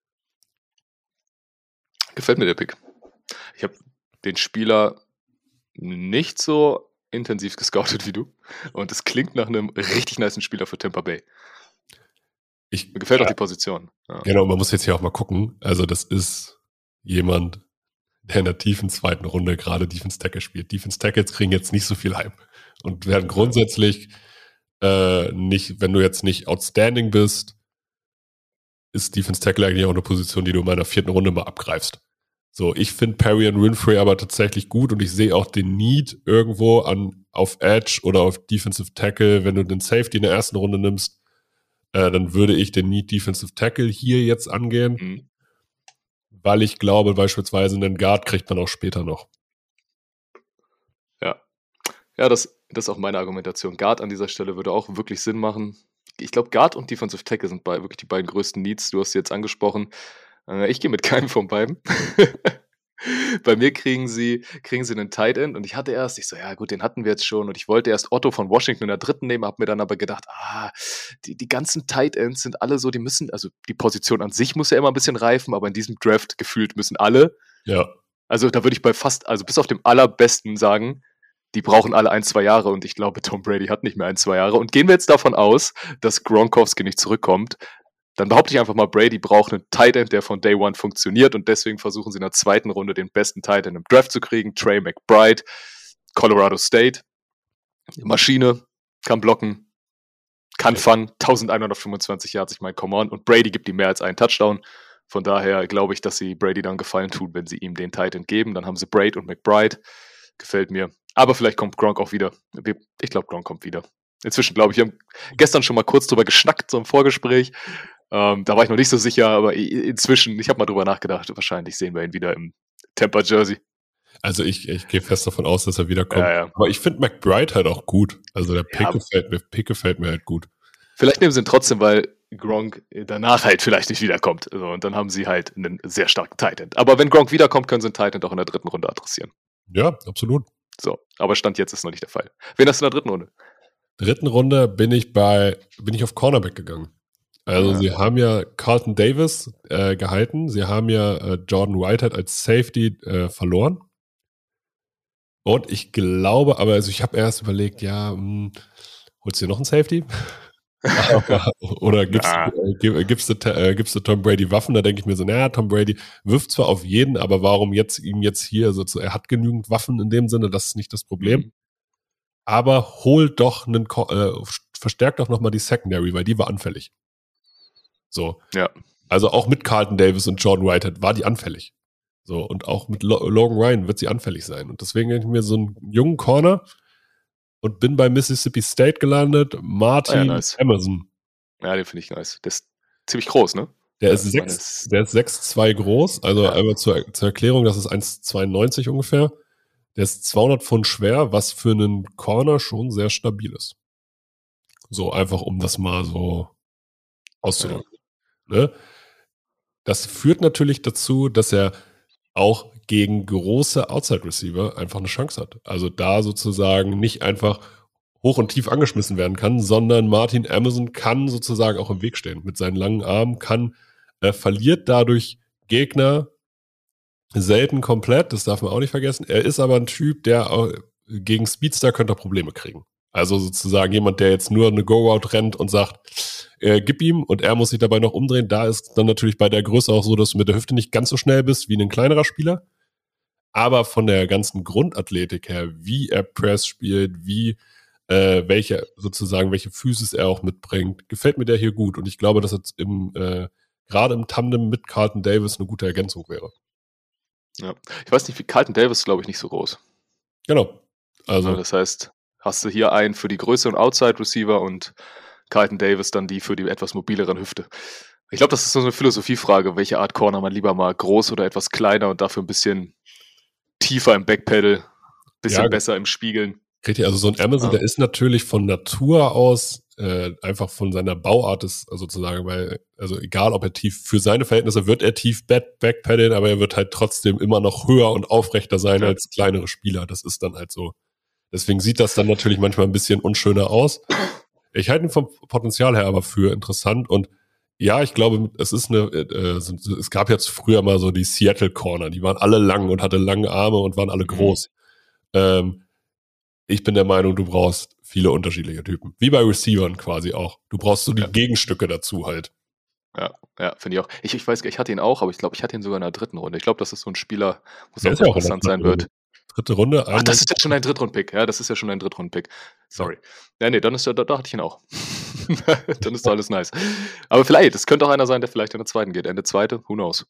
[SPEAKER 3] Gefällt mir der Pick. Ich habe den Spieler nicht so intensiv gescoutet wie du und es klingt nach einem richtig nicen Spieler für Tampa Bay.
[SPEAKER 1] Ich,
[SPEAKER 3] mir gefällt
[SPEAKER 1] ja,
[SPEAKER 3] auch die Position. Ja.
[SPEAKER 1] Genau, man muss jetzt hier auch mal gucken. Also das ist jemand, der in der tiefen zweiten Runde gerade Defense Tackle spielt. Defense Tackles kriegen jetzt nicht so viel Hype und werden grundsätzlich äh, nicht, wenn du jetzt nicht outstanding bist, ist Defense Tackle eigentlich auch eine Position, die du in meiner vierten Runde mal abgreifst. So, ich finde Perry und Winfrey aber tatsächlich gut und ich sehe auch den Need irgendwo an auf Edge oder auf Defensive Tackle. Wenn du den Safety in der ersten Runde nimmst, äh, dann würde ich den Need Defensive Tackle hier jetzt angehen,
[SPEAKER 3] Mhm.
[SPEAKER 1] weil ich glaube, beispielsweise einen Guard kriegt man auch später noch.
[SPEAKER 3] Ja, ja, das, das ist auch meine Argumentation. Guard an dieser Stelle würde auch wirklich Sinn machen. Ich glaube, Guard und Defensive Tackle sind bei, wirklich die beiden größten Needs. Du hast sie jetzt angesprochen. Äh, ich gehe mit keinem von beiden. Bei mir kriegen sie, kriegen sie einen Tight End und ich hatte erst, ich so, ja gut, den hatten wir jetzt schon und ich wollte erst Otto von Washington in der dritten nehmen, habe mir dann aber gedacht, ah, die, die ganzen Tight Ends sind alle so, die müssen, also die Position an sich muss ja immer ein bisschen reifen, aber in diesem Draft gefühlt müssen alle.
[SPEAKER 1] Ja.
[SPEAKER 3] Also da würde ich bei fast, also bis auf dem allerbesten sagen, die brauchen alle ein, zwei Jahre und ich glaube, Tom Brady hat nicht mehr ein, zwei Jahre. Und gehen wir jetzt davon aus, dass Gronkowski nicht zurückkommt, dann behaupte ich einfach mal, Brady braucht einen Tight End, der von Day One funktioniert und deswegen versuchen sie in der zweiten Runde den besten Tight End im Draft zu kriegen. Trey McBride, Colorado State, Maschine, kann blocken, kann fangen, elfhundertfünfundzwanzig Yards, ich meine, come on. Und Brady gibt ihm mehr als einen Touchdown. Von daher glaube ich, dass sie Brady dann Gefallen tun, wenn sie ihm den Tight End geben. Dann haben sie Braid und McBride. Gefällt mir. Aber vielleicht kommt Gronk auch wieder. Ich glaube, Gronk kommt wieder. Inzwischen glaube ich, wir haben gestern schon mal kurz drüber geschnackt, so im Vorgespräch. Ähm, da war ich noch nicht so sicher, aber inzwischen, ich habe mal drüber nachgedacht, wahrscheinlich sehen wir ihn wieder im Tampa-Jersey.
[SPEAKER 1] Also ich, ich gehe fest davon aus, dass er wiederkommt.
[SPEAKER 3] Ja, ja.
[SPEAKER 1] Aber ich finde McBride halt auch gut. Also der Pick,
[SPEAKER 3] Ja.
[SPEAKER 1] gefällt mir, Pick gefällt mir halt gut.
[SPEAKER 3] Vielleicht nehmen sie ihn trotzdem, weil Gronk danach halt vielleicht nicht wiederkommt. Also, und dann haben sie halt einen sehr starken Tight End. Aber wenn Gronk wiederkommt, können sie einen Tight End auch in der dritten Runde adressieren.
[SPEAKER 1] Ja, absolut.
[SPEAKER 3] So, aber Stand jetzt ist noch nicht der Fall. Wen hast du in der dritten Runde?
[SPEAKER 1] Dritten Runde bin ich bei, bin ich auf Cornerback gegangen. Also
[SPEAKER 3] Ja.
[SPEAKER 1] sie haben ja Carlton Davis äh, gehalten, sie haben ja äh, Jordan Whitehead als Safety äh, verloren. Und ich glaube, aber also ich habe erst überlegt, ja, mh, holst du dir noch einen Safety? Aber, oder gibst,
[SPEAKER 3] Na.
[SPEAKER 1] äh, gib, gibst, du, äh, gibst du Tom Brady Waffen? Da denke ich mir so, naja, Tom Brady wirft zwar auf jeden, aber warum jetzt ihm jetzt hier so zu, er hat genügend Waffen in dem Sinne, das ist nicht das Problem.
[SPEAKER 3] Mhm.
[SPEAKER 1] Aber hol doch einen, Ko- äh, verstärkt doch nochmal die Secondary, weil die war anfällig. So.
[SPEAKER 3] Ja.
[SPEAKER 1] Also auch mit Carlton Davis und Jordan Whitehead war die anfällig. So. Und auch mit Lo- Logan Ryan wird sie anfällig sein. Und deswegen denke ich mir so einen jungen Corner und bin bei Mississippi State gelandet. Martin
[SPEAKER 3] Ah ja, nice.
[SPEAKER 1] Emerson.
[SPEAKER 3] Ja, den finde ich nice. Der ist ziemlich groß, ne?
[SPEAKER 1] Der
[SPEAKER 3] Ja,
[SPEAKER 1] ist
[SPEAKER 3] ich meine,
[SPEAKER 1] sechs,
[SPEAKER 3] das-
[SPEAKER 1] der ist sechs Komma zwei groß. Also
[SPEAKER 3] Ja.
[SPEAKER 1] einmal zur, zur Erklärung, das ist eins Komma zweiundneunzig ungefähr. Der ist zweihundert Pfund schwer, was für einen Corner schon sehr stabil ist. So einfach, um das mal so auszudrücken. Ne? Das führt natürlich dazu, dass er auch gegen große Outside-Receiver einfach eine Chance hat. Also da sozusagen nicht einfach hoch und tief angeschmissen werden kann, sondern Martin Emerson kann sozusagen auch im Weg stehen. Mit seinen langen Armen kann, äh, verliert dadurch Gegner selten komplett, das darf man auch nicht vergessen. Er ist aber ein Typ, der auch, gegen Speedster könnte er Probleme kriegen. Also sozusagen jemand, der jetzt nur eine Go-Route rennt und sagt, äh, gib ihm und er muss sich dabei noch umdrehen. Da ist dann natürlich bei der Größe auch so, dass du mit der Hüfte nicht ganz so schnell bist wie ein kleinerer Spieler. Aber von der ganzen Grundathletik her, wie er Press spielt, wie äh, welche sozusagen welche Physis er auch mitbringt, gefällt mir der hier gut. Und ich glaube, dass es im äh, gerade im Tandem mit Carlton Davis eine gute Ergänzung wäre.
[SPEAKER 3] Ja. Ich weiß nicht, wie Carlton Davis ist, glaube ich, nicht so groß.
[SPEAKER 1] Genau. Also
[SPEAKER 3] Also, das heißt, hast du hier einen für die größeren Outside-Receiver und Carlton Davis dann die für die etwas mobileren Hüfte. Ich glaube, das ist so eine Philosophiefrage, welche Art Corner man lieber mal groß oder etwas kleiner und dafür ein bisschen tiefer im Backpedal, bisschen
[SPEAKER 1] Ja,
[SPEAKER 3] besser im Spiegeln.
[SPEAKER 1] richtig, also so ein Amazon,
[SPEAKER 3] Ja.
[SPEAKER 1] der ist natürlich von Natur aus äh, einfach von seiner Bauart ist also sozusagen, weil, also egal ob er tief, für seine Verhältnisse wird er tief back, backpedalen, aber er wird halt trotzdem immer noch höher und aufrechter sein
[SPEAKER 3] Ja.
[SPEAKER 1] als kleinere Spieler. Das ist dann halt so. Deswegen sieht das dann natürlich manchmal ein bisschen unschöner aus. Ich halte ihn vom Potenzial her aber für interessant und ja, ich glaube, es ist eine, äh, es gab jetzt früher mal so die Seattle Corner, die waren alle lang und hatte lange Arme und waren alle
[SPEAKER 3] Mhm.
[SPEAKER 1] groß. Ähm, ich bin der Meinung, du brauchst viele unterschiedliche Typen. Wie bei Receivern quasi auch. Du brauchst so die
[SPEAKER 3] Ja.
[SPEAKER 1] Gegenstücke dazu halt.
[SPEAKER 3] Ja, ja, finde ich auch. Ich, ich weiß, ich hatte ihn auch, aber ich glaube, ich hatte ihn sogar in der dritten Runde. Ich glaube, das ist so ein Spieler, wo es
[SPEAKER 1] Der
[SPEAKER 3] auch
[SPEAKER 1] ist ja auch in der
[SPEAKER 3] interessant sein
[SPEAKER 1] dritten
[SPEAKER 3] wird.
[SPEAKER 1] Runde. Dritte Runde.
[SPEAKER 3] Ach, das ist ja schon ein Drittrund-Pick. Ja, das ist ja schon ein Drittrund-Pick. Sorry. Ja, nee, dann ist ja, da, da hatte ich ihn auch. Dann ist doch alles nice. Aber vielleicht, es könnte auch einer sein, der vielleicht in der zweiten geht. Ende zweite, who knows.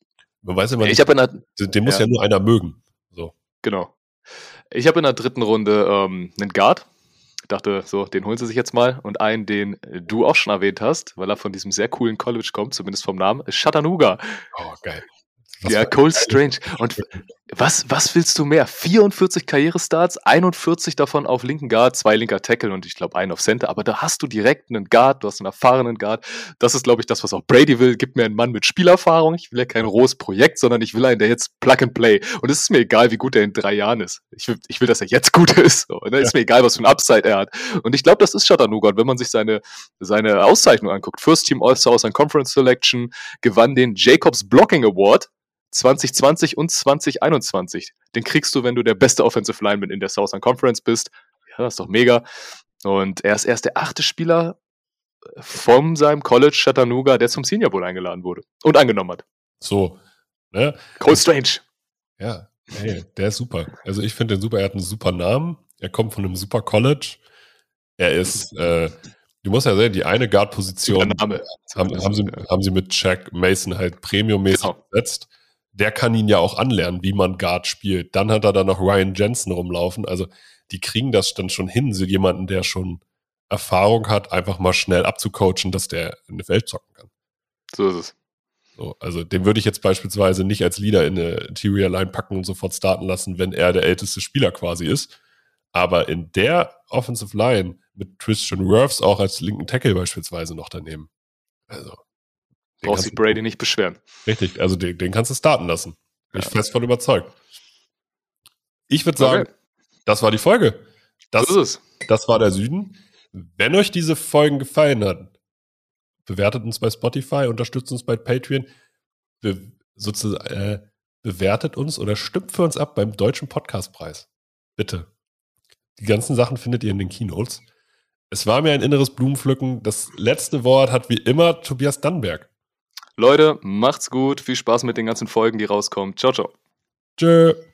[SPEAKER 4] Man weiß immer
[SPEAKER 3] Ich
[SPEAKER 4] nicht,
[SPEAKER 3] habe in der,
[SPEAKER 4] den, den muss
[SPEAKER 3] ja.
[SPEAKER 4] ja nur einer mögen. So.
[SPEAKER 3] genau. Ich habe in der dritten Runde ähm, einen Guard. Dachte, so, den holen sie sich jetzt mal. Und einen, den du auch schon erwähnt hast, weil er von diesem sehr coolen College kommt, zumindest vom Namen, ist Chattanooga.
[SPEAKER 4] Oh, geil. Was
[SPEAKER 3] Ja,
[SPEAKER 4] für-
[SPEAKER 3] Cole Strange. Und was, was willst du mehr? vierundvierzig Karrierestarts, einundvierzig davon auf linken Guard, zwei linker Tackle und ich glaube einen auf Center. Aber da hast du direkt einen Guard, du hast einen erfahrenen Guard. Das ist, glaube ich, das, was auch Brady will. Gib mir einen Mann mit Spielerfahrung. Ich will ja kein rohes Projekt, sondern ich will einen, der jetzt Plug and Play. Und es ist mir egal, wie gut er in drei Jahren ist. Ich will, ich will dass er jetzt gut ist. So, ne? Ist mir egal, was für ein Upside er hat. Und ich glaube, das ist Chattanooga. Und wenn man sich seine, seine Auszeichnung anguckt, First Team All-Stars and Conference Selection, gewann den Jacobs Blocking Award zwanzig zwanzig und zwanzig einundzwanzig. Den kriegst du, wenn du der beste Offensive Lineman in der Southern Conference bist. Ja, das ist doch mega. Und er ist erst der achte Spieler von seinem College Chattanooga, der zum Senior Bowl eingeladen wurde und angenommen hat.
[SPEAKER 4] So. Ne?
[SPEAKER 3] Cole Strange.
[SPEAKER 4] Ja, hey, der ist super. Also ich finde den super, er hat einen super Namen, er kommt von einem super College. Er ist, äh, du musst ja sehen, die eine Guard-Position
[SPEAKER 3] Name.
[SPEAKER 4] haben, haben, sie, haben sie mit Shaq Mason halt premiummäßig
[SPEAKER 3] Genau.
[SPEAKER 4] besetzt. Der kann ihn ja auch anlernen, wie man Guard spielt. Dann hat er da noch Ryan Jensen rumlaufen. Also die kriegen das dann schon hin, so jemanden, der schon Erfahrung hat, einfach mal schnell abzucoachen, dass der in die Welt zocken kann.
[SPEAKER 3] So ist es.
[SPEAKER 4] So, also den würde ich jetzt beispielsweise nicht als Leader in eine Interior Line packen und sofort starten lassen, wenn er der älteste Spieler quasi ist. Aber in der Offensive Line mit Christian Wirfs auch als linken Tackle beispielsweise noch daneben. Also den
[SPEAKER 3] Braucht
[SPEAKER 4] kannst
[SPEAKER 3] sich
[SPEAKER 4] du-
[SPEAKER 3] Brady nicht beschweren.
[SPEAKER 4] Richtig, also den, den kannst du starten lassen. Bin ich
[SPEAKER 3] Ja.
[SPEAKER 4] fest von überzeugt. Ich würde sagen,
[SPEAKER 3] Okay.
[SPEAKER 4] das war die Folge. Das,
[SPEAKER 3] So ist es.
[SPEAKER 4] das war der Süden. Wenn euch diese Folgen gefallen hat, bewertet uns bei Spotify, unterstützt uns bei Patreon, be sozusagen, äh, bewertet uns oder stimmt für uns ab beim Deutschen Podcastpreis. Bitte. Die ganzen Sachen findet ihr in den Keynotes. Es war mir ein inneres Blumenpflücken. Das letzte Wort hat wie immer Tobias Dannenberg.
[SPEAKER 3] Leute, macht's gut. Viel Spaß mit den ganzen Folgen, die rauskommen. Ciao, ciao.
[SPEAKER 4] Tschö.